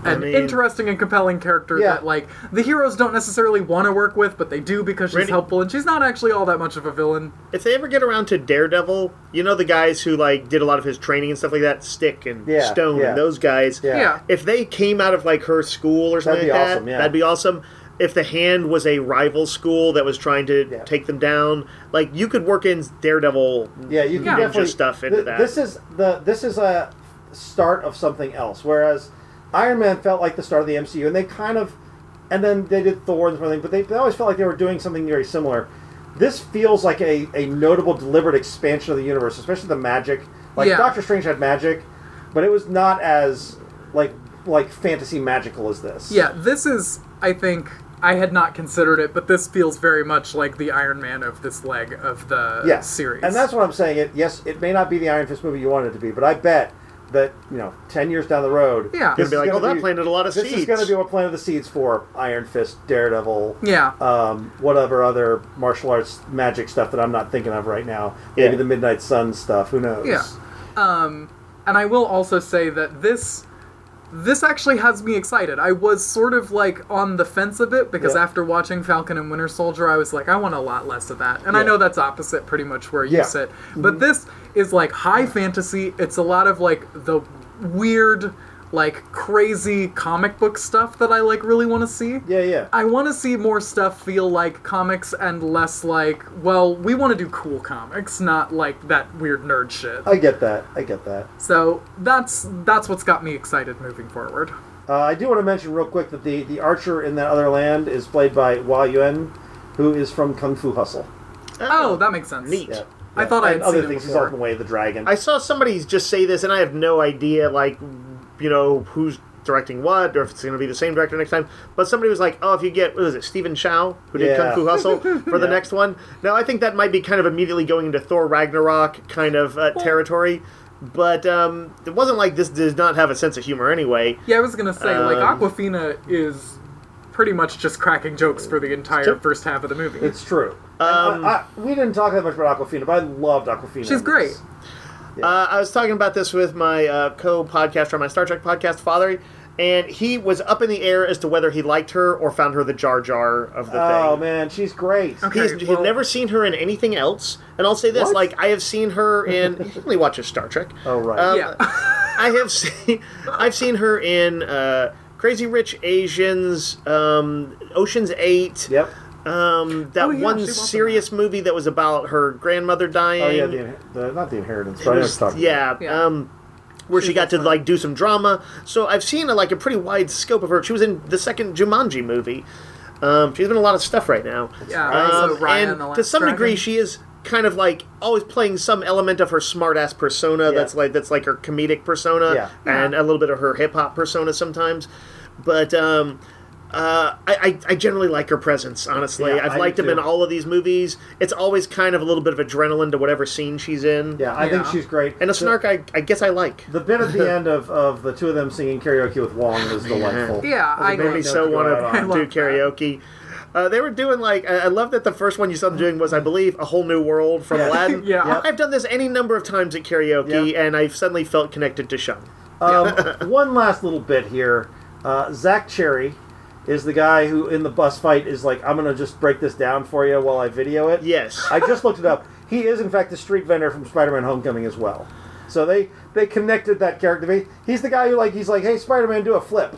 an mean- interesting and compelling character Yeah. that like the heroes don't necessarily want to work with, but they do because she's Randy- helpful, and she's not actually all that much of a villain. If they ever get around to Daredevil, you know the guys who like did a lot of his training and stuff like that, Stick and Yeah, Stone yeah. and those guys. Yeah. Yeah. If they came out of like her school or something That'd be like awesome, that, yeah. that'd be awesome. If the Hand was a rival school that was trying to Yeah. take them down, like you could work in Daredevil. Yeah, you can Yeah. definitely Just stuff into th- that. This is the this is a start of something else. Whereas Iron Man felt like the start of the M C U, and they kind of, and then they did Thor and something, but they, they always felt like they were doing something very similar. This feels like a, a notable, deliberate expansion of the universe, especially the magic. Like Yeah. Doctor Strange had magic, but it was not as like like fantasy magical as this. Yeah, this is, I think, I had not considered it, but this feels very much like the Iron Man of this leg of the yeah. series. And that's what I'm saying. It yes, it may not be the Iron Fist movie you wanted it to be, but I bet that you know, ten years down the road, Yeah. this Gonna be like, is oh, gonna that planted a lot of this seeds. is going to be what planted the seeds for Iron Fist, Daredevil, Yeah. um, whatever other martial arts magic stuff that I'm not thinking of right now. Maybe Yeah. the Midnight Sun stuff. Who knows? Yeah. Um, and I will also say that this this actually has me excited. I was sort of like on the fence a bit because Yeah. after watching Falcon and Winter Soldier, I was like, I want a lot less of that. And I Yeah. know that's opposite pretty much where you Yeah. sit. But this is like high fantasy. It's a lot of like the weird, like crazy comic book stuff that I like really want to see. Yeah, yeah. I want to see more stuff feel like comics and less like, well, we want to do cool comics, not like that weird nerd shit. I get that. I get that. So that's that's what's got me excited moving forward. Uh, I do want to mention real quick that the, the archer in that other land is played by Hua Yuan, who is from Kung Fu Hustle. Oh, that makes sense. Neat. Yeah. I thought I and had other seen him things. He's before. Ultimate Way of the Dragon. I saw somebody just say this, and I have no idea, like, you know, who's directing what, or if it's going to be the same director next time. But somebody was like, "Oh, if you get what is it, Stephen Chow, who did Yeah. Kung Fu Hustle for the Yeah. next one." Now, I think that might be kind of immediately going into Thor Ragnarok kind of uh, territory. But um, it wasn't like this does not have a sense of humor anyway. Yeah, I was gonna say like Um, Aquafina is pretty much just cracking jokes for the entire Sure. first half of the movie. It's true. Um, And I, I, we didn't talk that much about Aquafina, but I loved Aquafina. She's in this. great. Yeah. Uh, I was talking about this with my uh, co-podcaster on my Star Trek podcast, Father, and he was up in the air as to whether he liked her or found her the Jar Jar of the Oh thing. man, she's great. Okay. He's, he's well- never seen her in anything else, and I'll say this: What? like I have seen her in. He only watches Star Trek. Oh right. Um, Yeah. I have seen. I've seen her in uh, Crazy Rich Asians, um, Ocean's Eight. Yep. Um, that Oh, yeah, one she was in serious movie that was about her grandmother dying. Oh yeah, the, the not the inheritance, It but I know was- what you're talking about. yeah, Yeah. Um, where she She's got to excellent. like do some drama. So I've seen a, like a pretty wide scope of her. She was in the second Jumanji movie. Um, she's been in a lot of stuff right now. Yeah, Um, also Raya and and the to Last some Dragon. degree, she is kind of like always playing some element of her smartass persona. Yeah. That's like that's like her comedic persona, Yeah. and a little bit of her hip hop persona sometimes. But um, uh, I, I I generally like her presence. Honestly, Yeah, I've I do liked him in too. all of these movies. It's always kind of a little bit of adrenaline to whatever scene she's in. Yeah, I think Yeah. she's great. And a The- snark, I, I guess I like. The bit at the end of, of the two of them singing karaoke with Wong is delightful. Yeah, I It Made me Note so to go want out to on. love do that. karaoke. Uh, they were doing like I I love that the first one you saw them doing was I believe A Whole New World from Yeah. Aladdin. Yeah. Yep. I've done this any number of times at karaoke, Yep. and I've suddenly felt connected to Sean. Um, one last little bit here. Uh, Zach Cherry is the guy who, in the bus fight, is like, I'm going to just break this down for you while I video it. Yes. I just looked it up. He is, in fact, the street vendor from Spider-Man Homecoming as well. So they, they connected that character. He- He's the guy who, like, he's like, hey, Spider-Man, do a flip.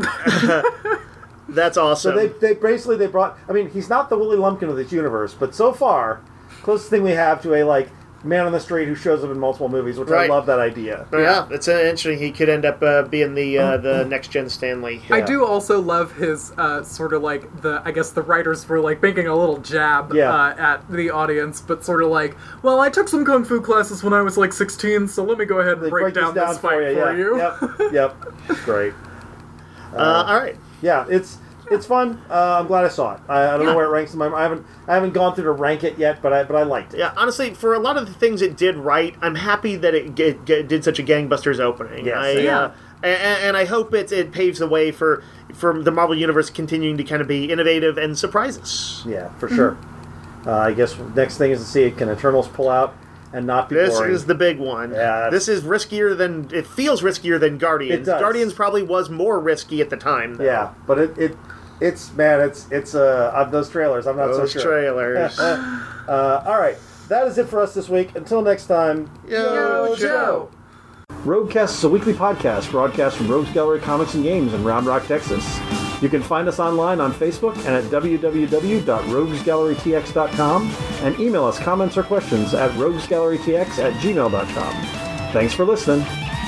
That's So awesome. they, they basically, they brought, I mean, he's not the Willie Lumpkin of this universe, but so far, closest thing we have to a, like, man on the street who shows up in multiple movies, which Right. I love that idea. yeah, it's uh, interesting. He could end up uh, being the uh, the next gen Stanley. I Yeah. do also love his uh, sort of like the. I guess the writers were like making a little jab Yeah. uh, at the audience, but sort of like, well, I took some kung fu classes when I was like sixteen, so let me go ahead and They break, down, this fight for yeah. you. Yep, yep. It's great. Uh, all right. Yeah, it's it's fun. Uh, I'm glad I saw it. I, I don't know Yeah. where it ranks in my. I haven't I haven't gone through to rank it yet, but I but I liked it. Yeah, honestly, for a lot of the things it did right, I'm happy that it g- g- did such a gangbusters opening. Yes. I, Yeah. uh, and, and I hope it, it paves the way for for the Marvel Universe continuing to kind of be innovative and surprise us. Yeah, for sure. Uh, I guess next thing is to see can Eternals pull out and not be This boring. is the big one. Yeah, that's- This is riskier than... It feels riskier than Guardians. It does. Guardians probably was more risky at the time, though. Yeah, but it, it it's man, it's it's uh of those trailers. I'm not Those so sure. trailers. uh, all right, that is it for us this week. Until next time, Yo, Joe. Roguecast is a weekly podcast broadcast from Rogues Gallery Comics and Games in Round Rock, Texas. You can find us online on Facebook and at w w w dot rogues gallery t x dot com and email us comments or questions at rogues gallery t x at gmail dot com. Thanks for listening.